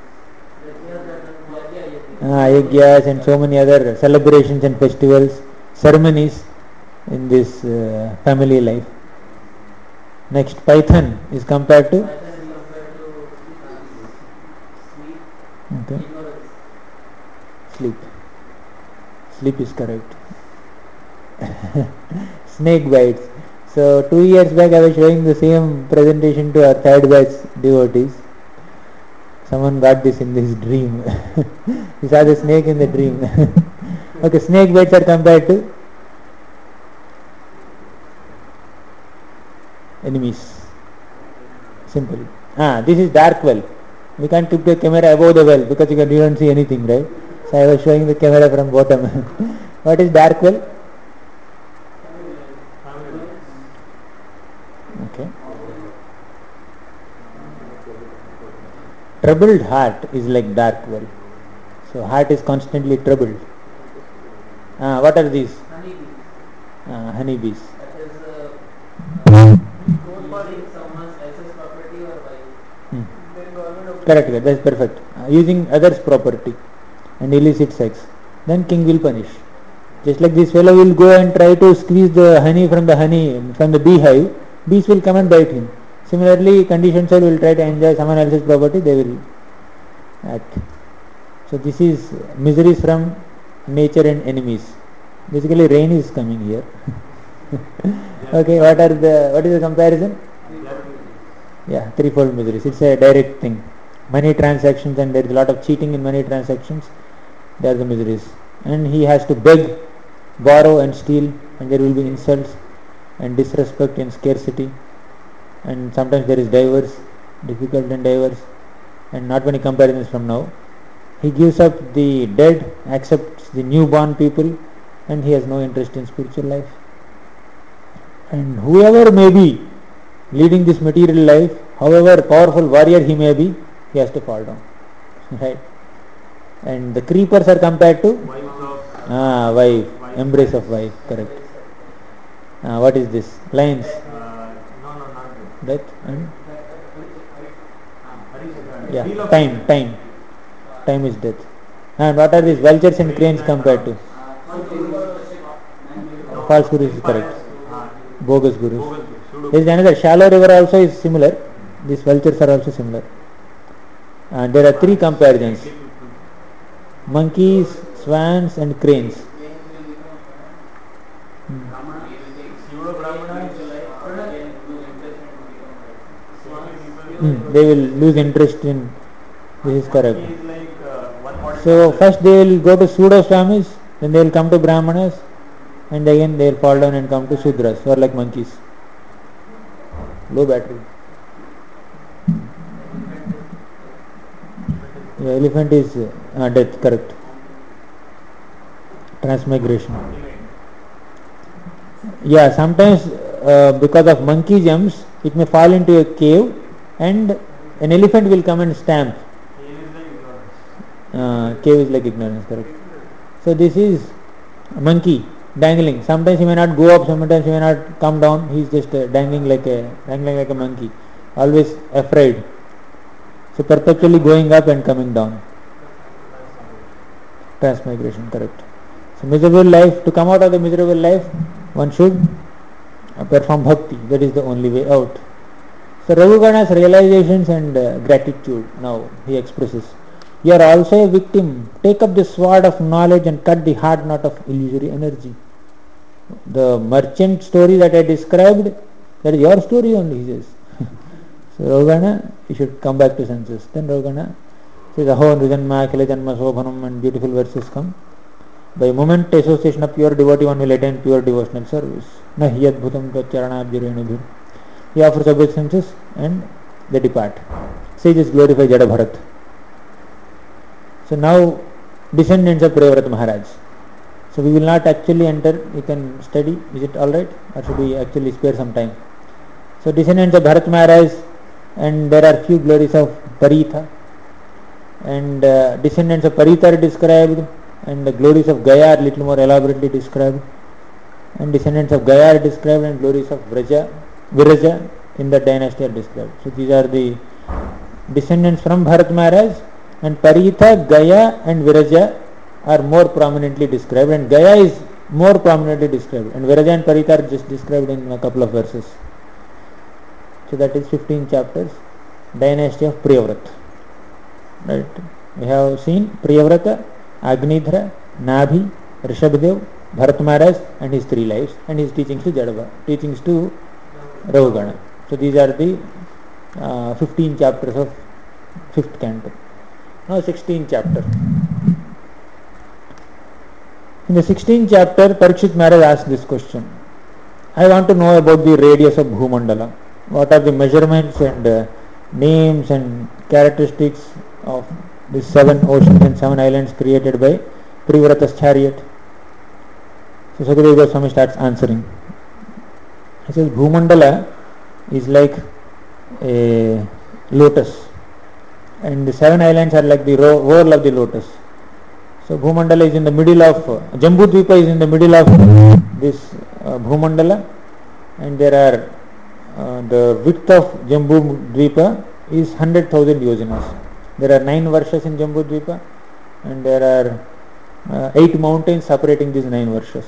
Ah, yagyas and so many other celebrations and festivals, ceremonies in this uh, family life. Next, Python is compared to? Okay. Sleep. Sleep is correct. Snake bites. So two years back I was showing the same presentation to our third batch devotees. Someone got this in his dream. He saw the snake in the dream. Okay, snake bites are compared to enemies. Simple. Ah, this is dark well. We can't keep the camera above the well because you, can, you don't see anything, right? So I was showing the camera from bottom. What is dark well? Okay. Troubled heart is like dark well. So heart is constantly troubled. Ah, what are these? Honeybees. Ah, honeybees. That is uh, using someone else's property or by Hmm. Correct, correct, that's perfect. Uh, using others' property and illicit sex, then king will punish. Just like this fellow will go and try to squeeze the honey from the honey from the beehive, bees will come and bite him. Similarly, conditioned soul will try to enjoy someone else's property, they will act. So this is miseries from nature and enemies. Basically, rain is coming here. Okay, what are the what is the comparison? Yeah, threefold miseries. It's a direct thing. money transactions, and there is a lot of cheating in money transactions. They are the miseries. And he has to beg, borrow and steal, and there will be insults and disrespect and scarcity, and sometimes there is divorce, difficult and divorce, and not many comparisons from now. He gives up the dead, accepts the newborn people, and he has no interest in spiritual life. And whoever may be leading this material life, however powerful warrior he may be, he has to fall down. Right? And the creepers are compared to Wives of ah, wife, Wife. embrace of wife, correct. Ah, what is this? Lions, uh, no, no, not that. death, and Harisha, yeah, Wheel of time, time. Time is death. And what are these vultures and cranes compared to? False gurus is correct. Ah, Bogus gurus. Bogus, pseudo- There is another shallow river also is similar. These vultures are also similar. And there are three comparisons: monkeys, swans, and cranes. Hmm. pseudo Brahmanas. Hmm. They will lose interest in. This is correct. Monkey is like uh, one forty. So first they will go to pseudo swamis, then they will come to brahmanas, and again they will fall down and come to sudras, or like monkeys. Low battery. The elephant is uh, death, correct. Transmigration. Yeah, sometimes uh, because of monkey gems, it may fall into a cave, and an elephant will come and stamp. He is like ignorance. Uh, cave is like ignorance, correct. So this is a monkey dangling. Sometimes he may not go up, sometimes he may not come down. He is just uh, dangling like a dangling like a monkey, always afraid. So perpetually going up and coming down. Transmigration, correct. So miserable life, to come out of the miserable life, one should uh, perform bhakti. That is the only way out. So Raghugana's realizations and uh, gratitude now he expresses. You are also a victim. Take up the sword of knowledge and cut the hard knot of illusory energy. The merchant story that I described, that is your story only, he says. So Raghugana, you should come back to senses. Then Raghugana says, Aho Nrijanma Akhila Janma Sobhanam, and beautiful verses come. By moment association of pure devotee, one will attain pure devotional service. Nahi adbhutam taccharanabhirvenubhir. He offers obeisances and they depart. Sages glorify Jada Bharat. So now descendants of Priyavrata Maharaj. So we will not actually enter, you can study, is it alright? Or should we actually spare some time? So descendants of Bharat Maharaj, and there are few glories of Paritha, and uh, descendants of Paritha are described, and the glories of Gaya are little more elaborately described, and descendants of Gaya are described, and glories of Vraja, Viraja in the dynasty are described. So these are the descendants from Bharat Maharaj, and Paritha, Gaya and Viraja are more prominently described, and Gaya is more prominently described, and Viraja and Paritha are just described in a couple of verses. So that is fifteen chapters, dynasty of Priyavrata. Right? We have seen Priyavrata, Agnidhra, Nabhi, Rishabhdev, Bharat Maharaj and his three lives, and his teachings to Jadava, teachings to Raghugana. So these are the uh, fifteen chapters of fifth canto. Now sixteenth chapter. In the sixteenth chapter, Parikshit Maharaj asked this question. I want to know about the radius of Bhumandala. What are the measurements and uh, names and characteristics of the seven oceans and seven islands created by Priyavrata's chariot? So Sukadeva Goswami starts answering. He says Bhumandala is like a lotus, and the seven islands are like the whorl of the lotus. So Bhumandala is in the middle of, uh, Jambudvipa is in the middle of this uh, Bhumandala, and there are uh, the width of Jambudvipa is one hundred thousand yojanas. There are nine varshas in Jambudvipa, and there are uh, eight mountains separating these nine varshas.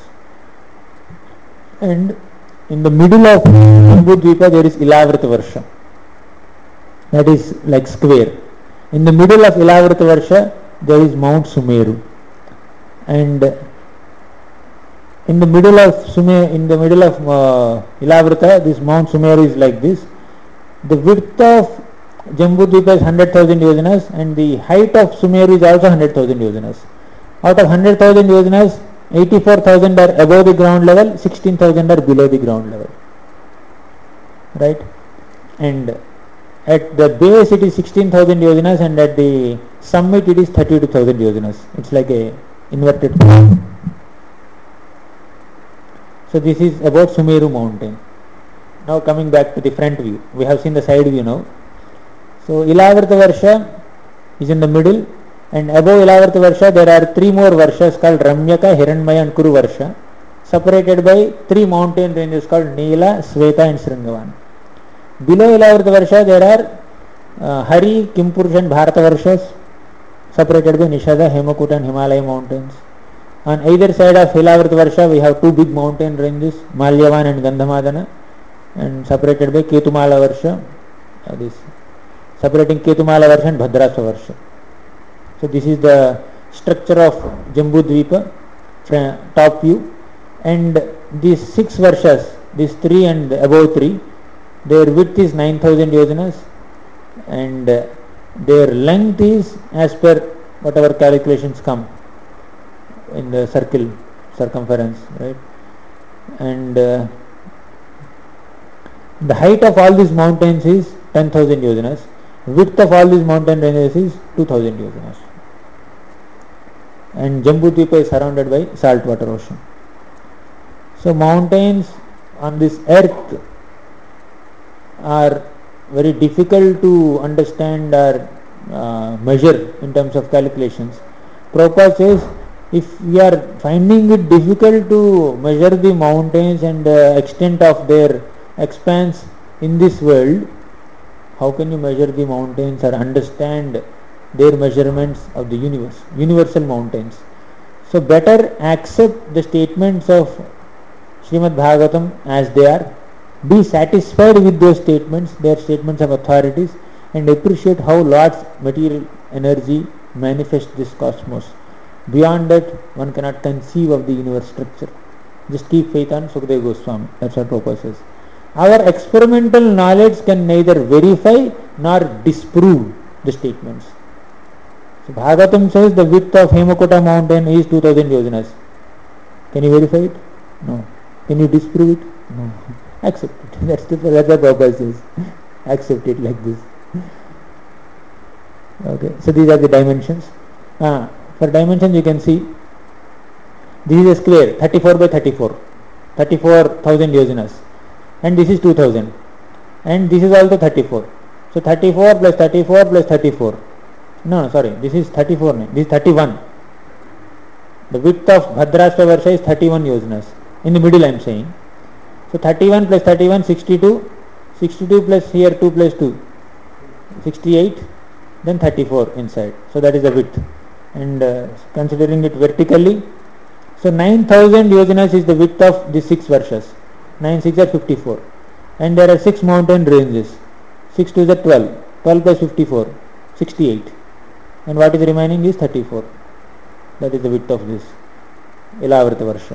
And in the middle of Jambudvipa there is Ilavrata Varsha, that is like square. In the middle of Ilavrata Varsha there is Mount Sumeru, and in the middle of Sume, in the middle of uh, Ilavrata, this Mount Sumeru is like this. The width of Jambudvipa is one hundred thousand yojanas, and the height of Sumeru is also one hundred thousand yojanas. Out of one hundred thousand yojanas, eighty-four thousand are above the ground level, sixteen thousand are below the ground level. Right? And at the base it is sixteen thousand yojanas, and at the summit it is thirty-two thousand yojanas. It's like a inverted curve. So this is about Sumeru mountain. Now coming back to the front view. We have seen the side view now. So Ilavarta Varsha is in the middle, and above Ilavarta Varsha there are three more Varshas called Ramyaka, Hiranmaya and Kuru Varsha, separated by three mountain ranges called Neela, Sweta and Sringavan. Below Ilavarta Varsha there are uh, Hari, Kimpurush and Bharata Varshas, separated by Nishada, Hemakuta and Himalaya mountains. On either side of Ilavarta Varsha we have two big mountain ranges, Malyavan and Gandhamadana, and separated by Ketumala Varsha, uh, this separating Ketumala Varsha and Bhadrasa Varsha. So this is the structure of Jambudvipa, top view, and these six Varshas, these three and above three, their width is nine thousand yojanas, and uh, their length is as per whatever calculations come in the circle circumference, right? And uh, the height of all these mountains is ten thousand yojanas. Width of all these mountain ranges is two thousand yojanas. And Jambudvipa is surrounded by saltwater ocean. So mountains on this earth are very difficult to understand or uh, measure in terms of calculations. Prabhupada says, if we are finding it difficult to measure the mountains and the extent of their expanse in this world, how can you measure the mountains or understand their measurements of the universe, universal mountains? So better accept the statements of Srimad Bhagavatam as they are, be satisfied with those statements, their statements of authorities, and appreciate how Lord's material energy manifests this cosmos. Beyond that, one cannot conceive of the universe structure. Just keep faith on Sukadeva Goswami. That's what Prabhupada says. Our experimental knowledge can neither verify nor disprove the statements. So Bhagavatam says the width of Hemakuta mountain is two thousand yojanas. Can you verify it? No. Can you disprove it? No. Accept it. That's, the, that's what Prabhupada says. Accept it like this. Okay. So these are the dimensions. Ah, for dimensions you can see this is a square thirty-four by thirty-four. thirty-four thousand yojanas. And this is two thousand. And this is also thirty-four. So thirty-four plus thirty-four plus thirty-four. No, no, sorry. This is thirty-four. This is thirty-one. The width of Bhadrashtra Varsha is thirty-one yojanas. In the middle I am saying. So thirty-one plus thirty-one, sixty-two. sixty-two plus here two plus two. sixty-eight. Then thirty-four inside. So that is the width. And uh, considering it vertically. So nine thousand yojanas is the width of the six Varshas. nine six are fifty-four. And there are six mountain ranges. six two is twelve. twelve plus fifty-four. sixty-eight. And what is remaining is thirty-four. That is the width of this Ilavarta Varsha.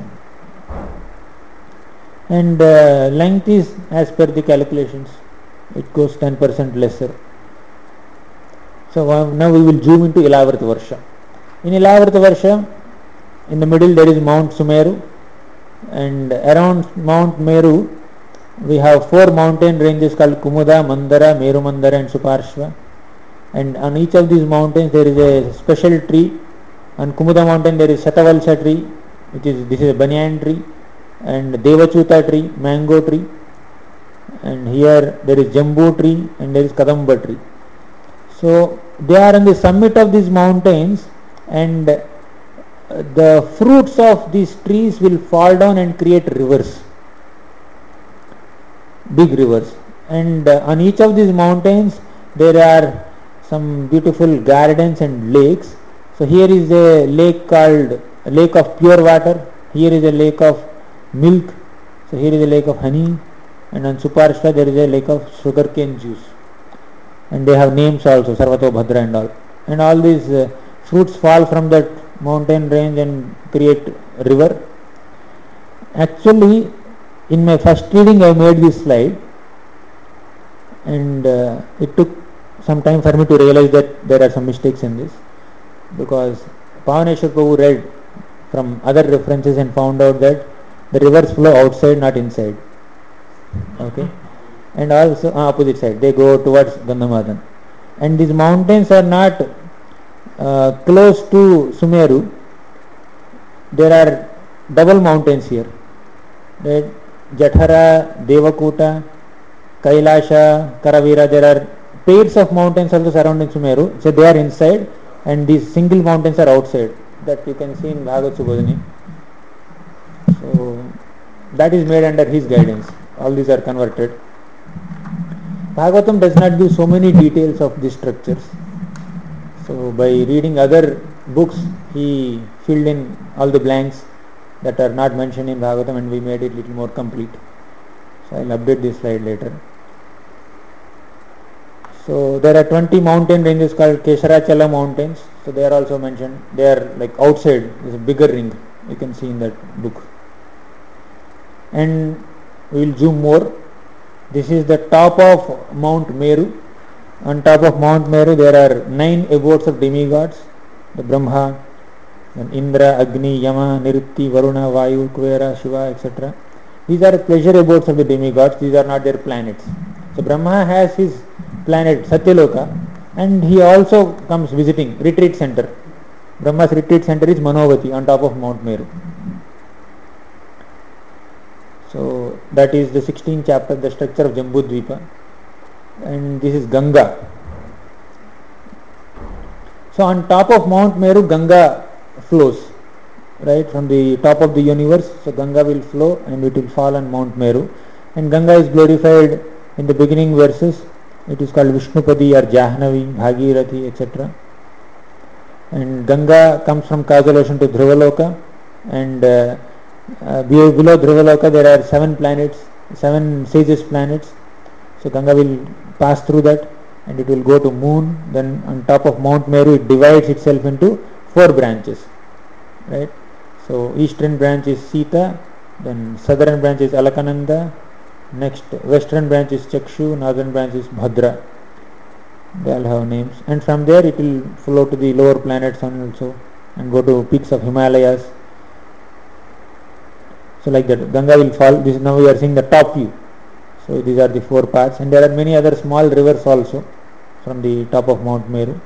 And uh, length is as per the calculations. It goes ten percent lesser. So uh, now we will zoom into Ilavarta Varsha. In Ilavarta Varsha, in the middle there is Mount Sumeru, and around Mount Meru we have four mountain ranges called Kumuda, Mandara, Meru Mandara and Suparshva. And on each of these mountains there is a special tree. On Kumuda mountain there is Shatavalsha tree, which is this is a banyan tree, and Devachuta tree, mango tree, and here there is Jambu tree and there is Kadamba tree. So they are on the summit of these mountains, and the fruits of these trees will fall down and create rivers, big rivers. And uh, on each of these mountains there are some beautiful gardens and lakes. So here is a lake called a lake of pure water, here is a lake of milk, so here is a lake of honey, and on Suparshva there is a lake of sugarcane juice. And they have names also, Sarvato Bhadra and all. And all these uh, fruits fall from that mountain range and create river. Actually, in my first reading I made this slide, and uh, it took some time for me to realize that there are some mistakes in this, because Pavaneshwar Prabhu read from other references and found out that the rivers flow outside, not inside. Okay, and also uh, opposite side, they go towards Gandhamadhan. And these mountains are not uh, close to Sumeru. There are double mountains here, right? Jathara, Devakuta, Kailasha, Karavira. There are pairs of mountains also surrounding Sumeru, so they are inside, and these single mountains are outside, that you can see in Bhagavad Subodhini. So that is made under his guidance. All these are converted. Bhagavatam does not give so many details of these structures. So by reading other books, he filled in all the blanks that are not mentioned in Bhagavatam, and we made it a little more complete. So I'll update this slide later. So there are twenty mountain ranges called Kesharachala mountains. So they are also mentioned. They are like outside. There's a bigger ring. You can see in that book. And we will zoom more. This is the top of Mount Meru. On top of Mount Meru there are nine abodes of demigods. The Brahma, then Indra, Agni, Yama, Nirutti, Varuna, Vayu, Kuvera, Shiva, et cetera. These are pleasure abodes of the demigods. These are not their planets. So Brahma has his planet Satyaloka, and he also comes visiting retreat center. Brahma's retreat center is Manovati on top of Mount Meru. So that is the sixteenth chapter, the structure of Jambudvipa. And this is Ganga. So on top of Mount Meru, Ganga flows, right, from the top of the universe. So Ganga will flow and it will fall on Mount Meru. And Ganga is glorified in the beginning verses. It is called Vishnupadi or Jahnavi, Bhagirathi, et cetera. And Ganga comes from causal ocean to Dhruvaloka, and uh, uh, below Dhruvaloka there are seven planets, seven sages planets. So Ganga will pass through that, and it will go to moon. Then on top of Mount Meru it divides itself into four branches, right? So eastern branch is Sita, then southern branch is Alakananda, next western branch is Chakshu, northern branch is Bhadra. They all have names, and from there it will flow to the lower planets and also, and go to peaks of Himalayas. So like that, Ganga will fall. This now we are seeing the top view. So these are the four paths, and there are many other small rivers also from the top of Mount Meru.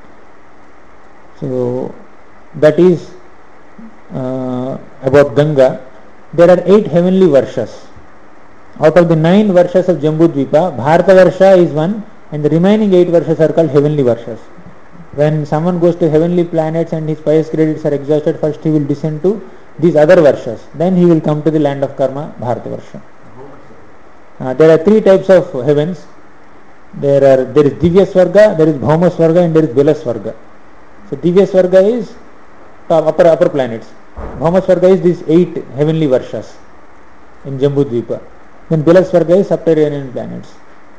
So that is uh, about Ganga. There are eight heavenly varshas. Out of the nine varshas of Jambudvipa, Bharata Varsha is one, and the remaining eight varshas are called heavenly varshas. When someone goes to heavenly planets and his pious credits are exhausted, first he will descend to these other varshas. Then he will come to the land of karma, Bharata Varsha. Uh, there are three types of heavens. There are there is Divya Swarga, there is Bhauma Swarga, and there is Bila Swarga. So Divya Swarga is top, upper upper planets. Bhauma Swarga is these eight heavenly varshas in Jambudvipa. Then Bila Swarga is subterranean planets.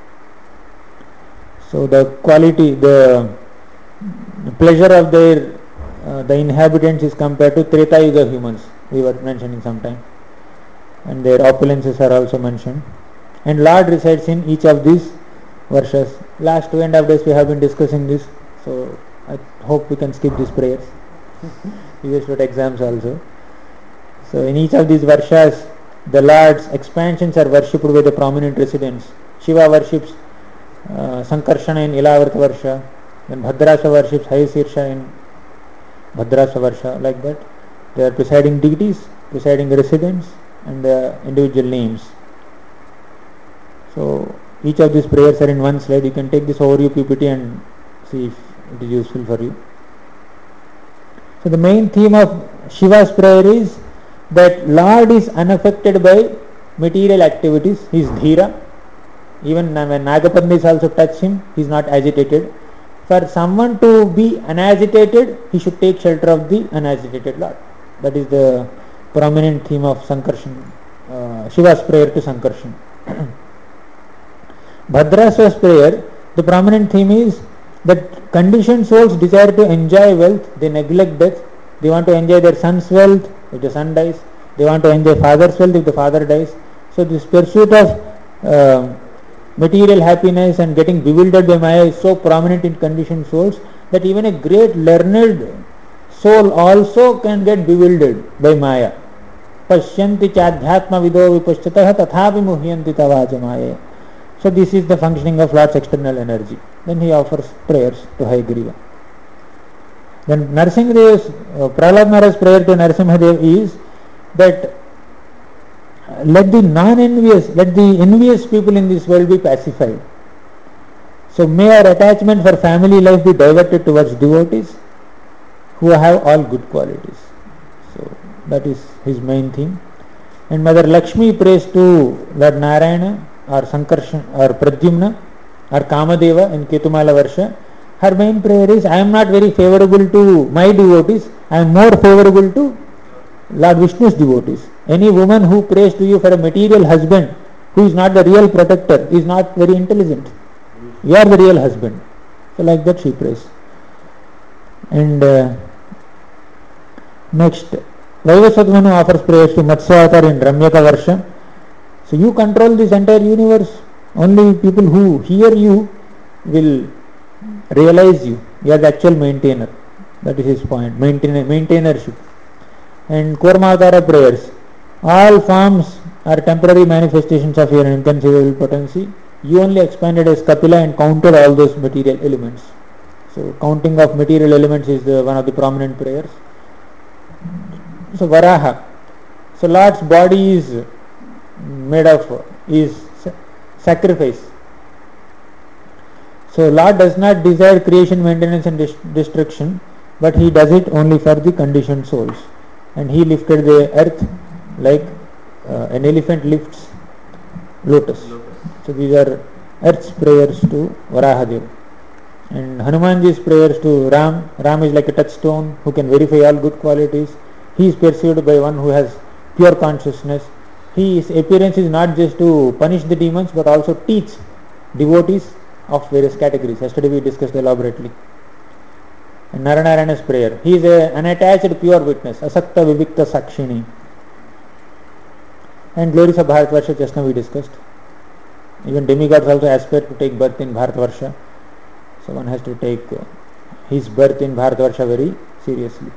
So the quality, the pleasure of their uh, the inhabitants is compared to Treta Yuga humans. We were mentioning sometime, and their opulences are also mentioned. And Lord resides in each of these varshas. Last two and a half days we have been discussing this, so I hope we can skip these prayers. We just wrote exams also. So in each of these varshas, the Lord's expansions are worshipped by the prominent residents. Shiva worships uh, Sankarshana in Ilavarta Varsha, then Bhadrasa worships Hayasirsha in Bhadrasa Varsha, like that. They are presiding deities, presiding residents, and the individual names. So each of these prayers are in one slide. You can take this overview P P T and see if it is useful for you. So the main theme of Shiva's prayer is that Lord is unaffected by material activities. He is Dhira. Even when Nagapadnis also touch him, he is not agitated. For someone to be unagitated, he should take shelter of the unagitated Lord. That is the prominent theme of Sankarshan, uh, Shiva's prayer to Sankarshan. Bhadrasva's prayer, the prominent theme is that conditioned souls desire to enjoy wealth, they neglect death. They want to enjoy their son's wealth if the son dies. They want to enjoy father's wealth if the father dies. So this pursuit of uh, material happiness and getting bewildered by Maya is so prominent in conditioned souls that even a great learned soul also can get bewildered by Maya. Pashyanti chadhyatma vido vipashyatah tathapi muhyanti tavaja Maya. So this is the functioning of Lord's external energy. Then he offers prayers to Hayagriva. Then Narasimhadeva's, uh, Prahlad Maharaj's prayer to Narasimhadev is that uh, let the non-envious, let the envious people in this world be pacified. So may our attachment for family life be diverted towards devotees who have all good qualities. So that is his main theme. And Mother Lakshmi prays to Lord Narayana or Sankarshan or Pradyumna or Kamadeva in Ketumala Varsha. Her main prayer is, I am not very favorable to my devotees, I am more favorable to Lord Vishnu's devotees. Any woman who prays to you for a material husband who is not the real protector is not very intelligent. You are the real husband. So like that she prays. And uh, next, Vaivasvatamanu offers prayers to Matsya in Ramyaka Varsha. So you control this entire universe. Only people who hear you will realize you. You are the actual maintainer. That is his point. Maintainer, maintainership. And Kurmavatara prayers. All forms are temporary manifestations of your inconceivable potency. You only expanded as Kapila and counted all those material elements. So counting of material elements is the, one of the prominent prayers. So Varaha. So Lord's body is made of, is sacrifice. So Lord does not desire creation, maintenance and dis- destruction, but he does it only for the conditioned souls. And he lifted the earth like uh, an elephant lifts lotus. So these are earth's prayers to Varahadev. And Hanumanji's prayers to Ram. Ram is like a touchstone who can verify all good qualities. He is perceived by one who has pure consciousness. His appearance is not just to punish the demons but also teach devotees of various categories. Yesterday we discussed elaborately. And Naranarayana's prayer. He is a, an attached pure witness. Asakta Vivikta Sakshini. And glories of Bharatvarsha just now we discussed. Even demigods also aspire to take birth in Bharatvarsha. So one has to take uh, his birth in Bharatvarsha very seriously.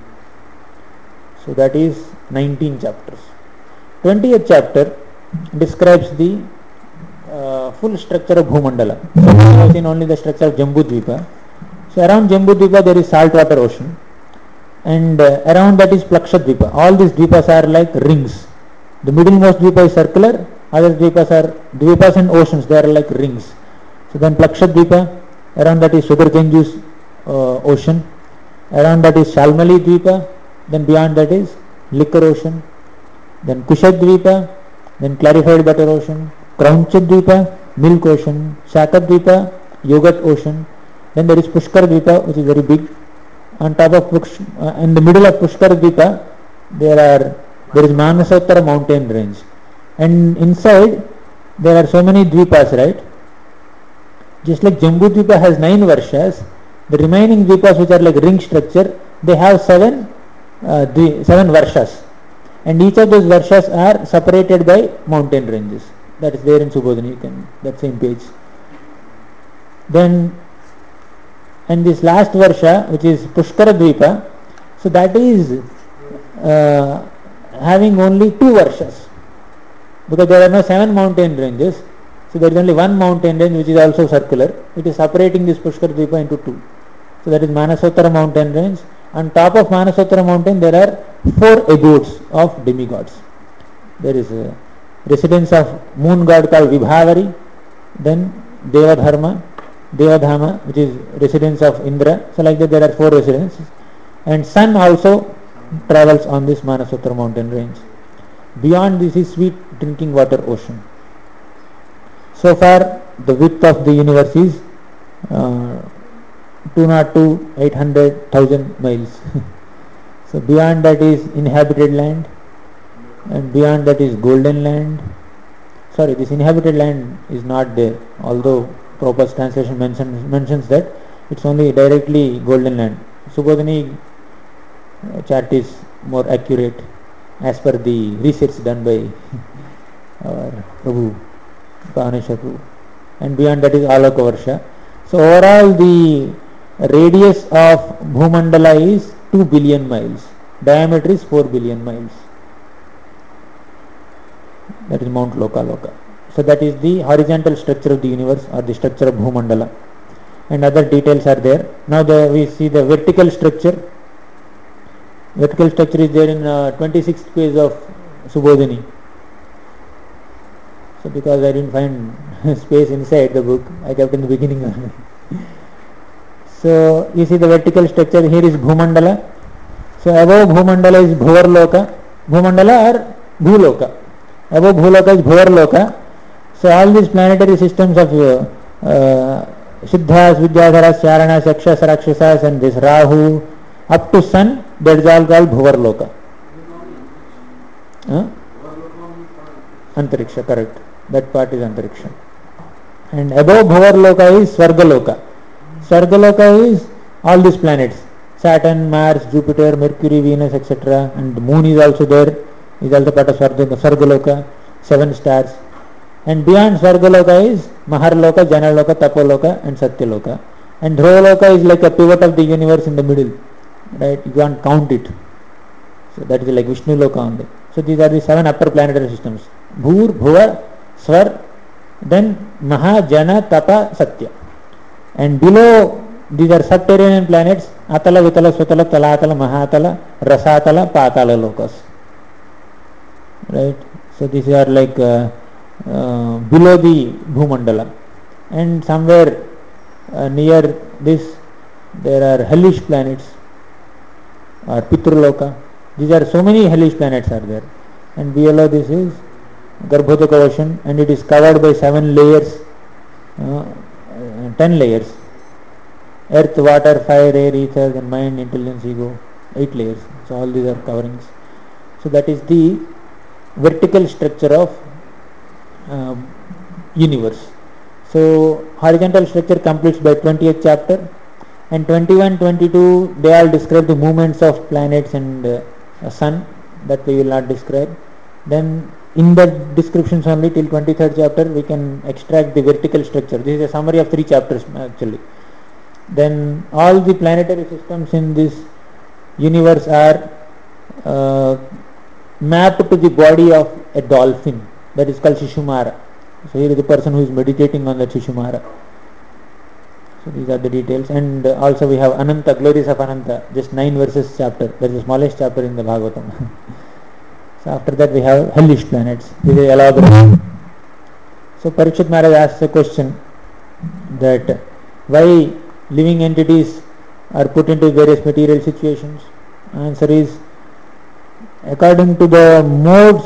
So that is nineteen chapters. twentieth chapter describes the uh, full structure of Bhumandala. So we have seen only the structure of Jambudvipa. So around Jambudvipa there is saltwater ocean. And uh, around that is Plakshadvipa. All these dvipas are like rings. The middlemost dvipa is circular. Other dvipas are dvipas and oceans. They are like rings. So then Plakshadvipa. Around that is Sugarjanju's uh, ocean. Around that is Shalmali Dvipa. Then beyond that is Liquor Ocean. Then Kushadvipa. Then Clarified Butter Ocean. Kraunchadvipa, Milk Ocean. Shakadvipa, Yogurt Ocean. Then there is Pushkar Dvipa, which is very big. On top of Push, uh, in the middle of Pushkar Dvipa, there are there is Manasottara mountain range. And inside there are so many dvipas, right? Just like Jambudvipa has nine varshas, the remaining dvipas which are like ring structure, they have seven uh, dvi, seven varshas. And each of those varshas are separated by mountain ranges. That is there in Subodhini, you can, that same page. Then, and this last varsha, which is Pushkara Dvipa, so that is uh, having only two varshas. Because there are no seven mountain ranges. So there is only one mountain range which is also circular. It is separating this Pushkar Dvipa into two. So that is Manasottara mountain range. On top of Manasottara mountain there are four abodes of demigods. There is a residence of moon god called Vibhavari, then Devadharma, Devadhama, which is residence of Indra. So like that there are four residences. And sun also travels on this Manasottara mountain range. Beyond this is sweet drinking water ocean. So far the width of the universe is uh, two hundred two, eight hundred, one thousand miles. So beyond that is inhabited land, and beyond that is golden land. Sorry, this inhabited land is not there, although Prabhupada's translation mentions, mentions that it's only directly golden land. Subodhini chart is more accurate as per the research done by our Prabhu, Pavaneshwar Prabhu. and beyond that is Aloka Varsha. So overall the radius of Bhumandala is two billion miles. Diameter is four billion miles. That is Mount Lokaloka. So that is the horizontal structure of the universe, or the structure of Bhumandala. And other details are there. Now the, we see the vertical structure. Vertical structure is there in uh, twenty-sixth page of Subodhini. So because I didn't find space inside the book, I kept in the beginning only. So you see the vertical structure here is Bhumandala. So above Bhumandala is Bhuvarloka. Bhumandala or Bhuloka. Above Bhuloka is Bhuvarloka. So all these planetary systems of uh, uh, Siddhas, Vidyadharas, Charanas, Yakshas, Rakshasas and this Rahu up to Sun, that is all called Bhuvarloka. Huh? Antariksha, correct. That part is Antariksha. And above Bhuvarloka is Svargaloka. Svargaloka is all these planets. Saturn, Mars, Jupiter, Mercury, Venus, et cetera. And the moon is also there. Is also part of Svargaloka. Seven stars. And beyond Svargaloka is Maharloka, Janaloka, Tapoloka and Satyaloka. And Dhruvaloka is like a pivot of the universe in the middle. Right? You can't count it. So that is like Vishnu Loka only. So these are the seven upper planetary systems. Bhur, Bhuva, Swar, then Maha, Jana, Tapa, Satya. And below these are subterranean planets. Atala, Vitala, Swatala, Talatala, Mahatala, Rasatala, Patala Lokas. Right? So these are like uh, uh, below the Bhumandala. And somewhere uh, near this there are hellish planets or Pitraloka. These are so many hellish planets are there. And below this is Garbhodaka ocean, and it is covered by seven layers, uh, uh, ten layers. Earth, water, fire, air, ether, then mind, intelligence, ego, eight layers. So all these are coverings. So that is the vertical structure of uh, universe. So horizontal structure completes by twentieth chapter, and twenty-one, twenty-two they all describe the movements of planets and uh, sun. That we will not describe. Then in the descriptions only till twenty-third chapter we can extract the vertical structure. This is a summary of three chapters actually. Then all the planetary systems in this universe are uh, mapped to the body of a dolphin, that is called Shishumara. So here is the person who is meditating on that Shishumara. So these are the details. And uh, also we have Ananta, glories of Ananta, just nine verses chapter. That is the smallest chapter in the Bhagavatam. So after that we have hellish planets. This is elaborate. So Parikshit Maharaj asks a question that why living entities are put into various material situations. Answer is, according to the modes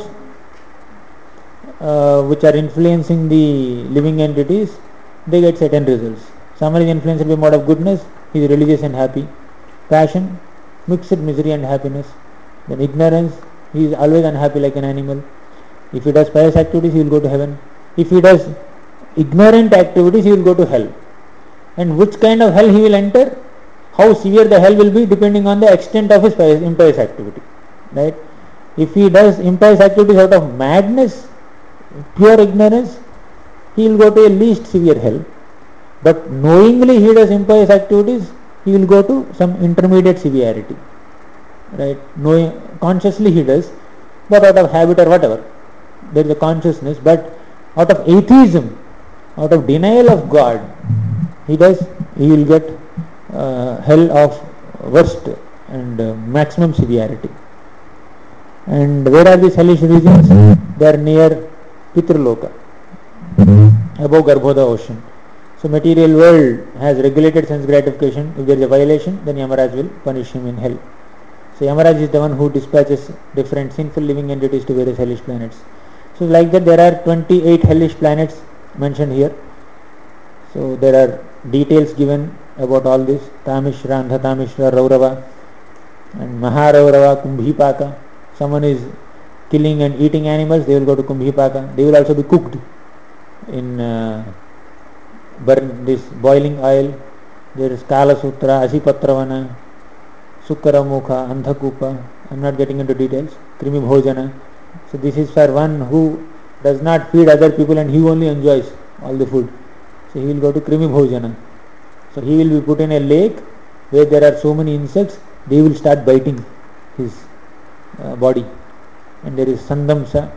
uh, which are influencing the living entities, they get certain results. Someone is influenced by mode of goodness, he is religious and happy. Passion, mixed misery and happiness. Then ignorance, he is always unhappy like an animal. If he does pious activities, he will go to heaven. If he does ignorant activities, he will go to hell. And which kind of hell he will enter, how severe the hell will be depending on the extent of his pious, impious activity. Right? If he does impious activities out of madness, pure ignorance, he will go to a least severe hell. But knowingly he does impious activities, he will go to some intermediate severity. Right? Knowing, consciously he does, but out of habit or whatever, there is a consciousness, but out of atheism, out of denial of God, he does, he will get uh, hell of worst and uh, maximum severity. And where are these hellish regions? They are near Pitraloka, above Garbhoda ocean. So material world has regulated sense gratification. If there is a violation, then Yamaraj will punish him in hell. So Yamaraj is the one who dispatches different sinful living entities to various hellish planets. So like that there are twenty-eight hellish planets mentioned here. So there are details given about all this. Tamishra, Andhatamishra, Raurava and Maharaurava, Kumbhipaka. Someone is killing and eating animals, they will go to Kumbhipaka. They will also be cooked in uh, burn this boiling oil. There is Kala Sutra, Asipatravana, Sukaramukha, Andhakupa. I am not getting into details. Krimi Bhojana. So this is for one who does not feed other people and he only enjoys all the food. So he will go to Krimi Bhojana. So he will be put in a lake where there are so many insects, they will start biting his uh, body. And there is Sandamsa,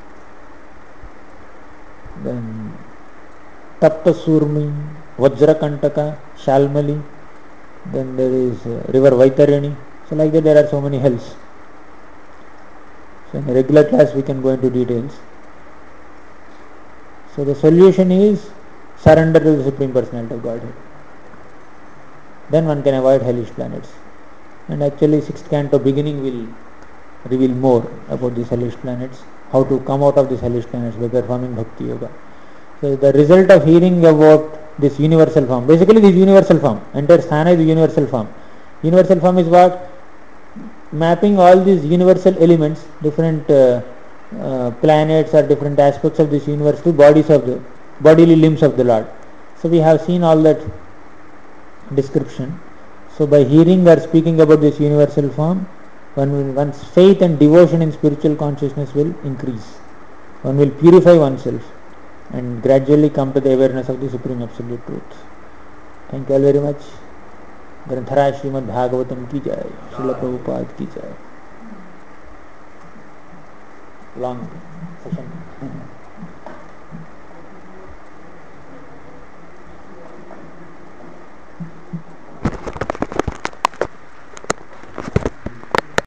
then Tapta Surmi, Vajrakantaka, Shalmali, then there is uh, river Vaitarani. So like that there are so many hells. So in a regular class we can go into details. So the solution is surrender to the Supreme Personality of Godhead. Then one can avoid hellish planets. And actually sixth canto beginning will reveal more about these hellish planets, how to come out of these hellish planets by performing Bhakti Yoga. So the result of hearing about this universal form, basically this universal form, entire sthana is the universal form. Universal form is what? Mapping all these universal elements, different uh, uh, planets or different aspects of this universe to bodies of the bodily limbs of the Lord. So we have seen all that description. So by hearing or speaking about this universal form, one will, one's faith and devotion in spiritual consciousness will increase. One will purify oneself and gradually come to the awareness of the Supreme Absolute Truth. Thank you all very much. Granthara Srimad Bhagavatam ki jai, Srila Prabhupada ki jai. Long session.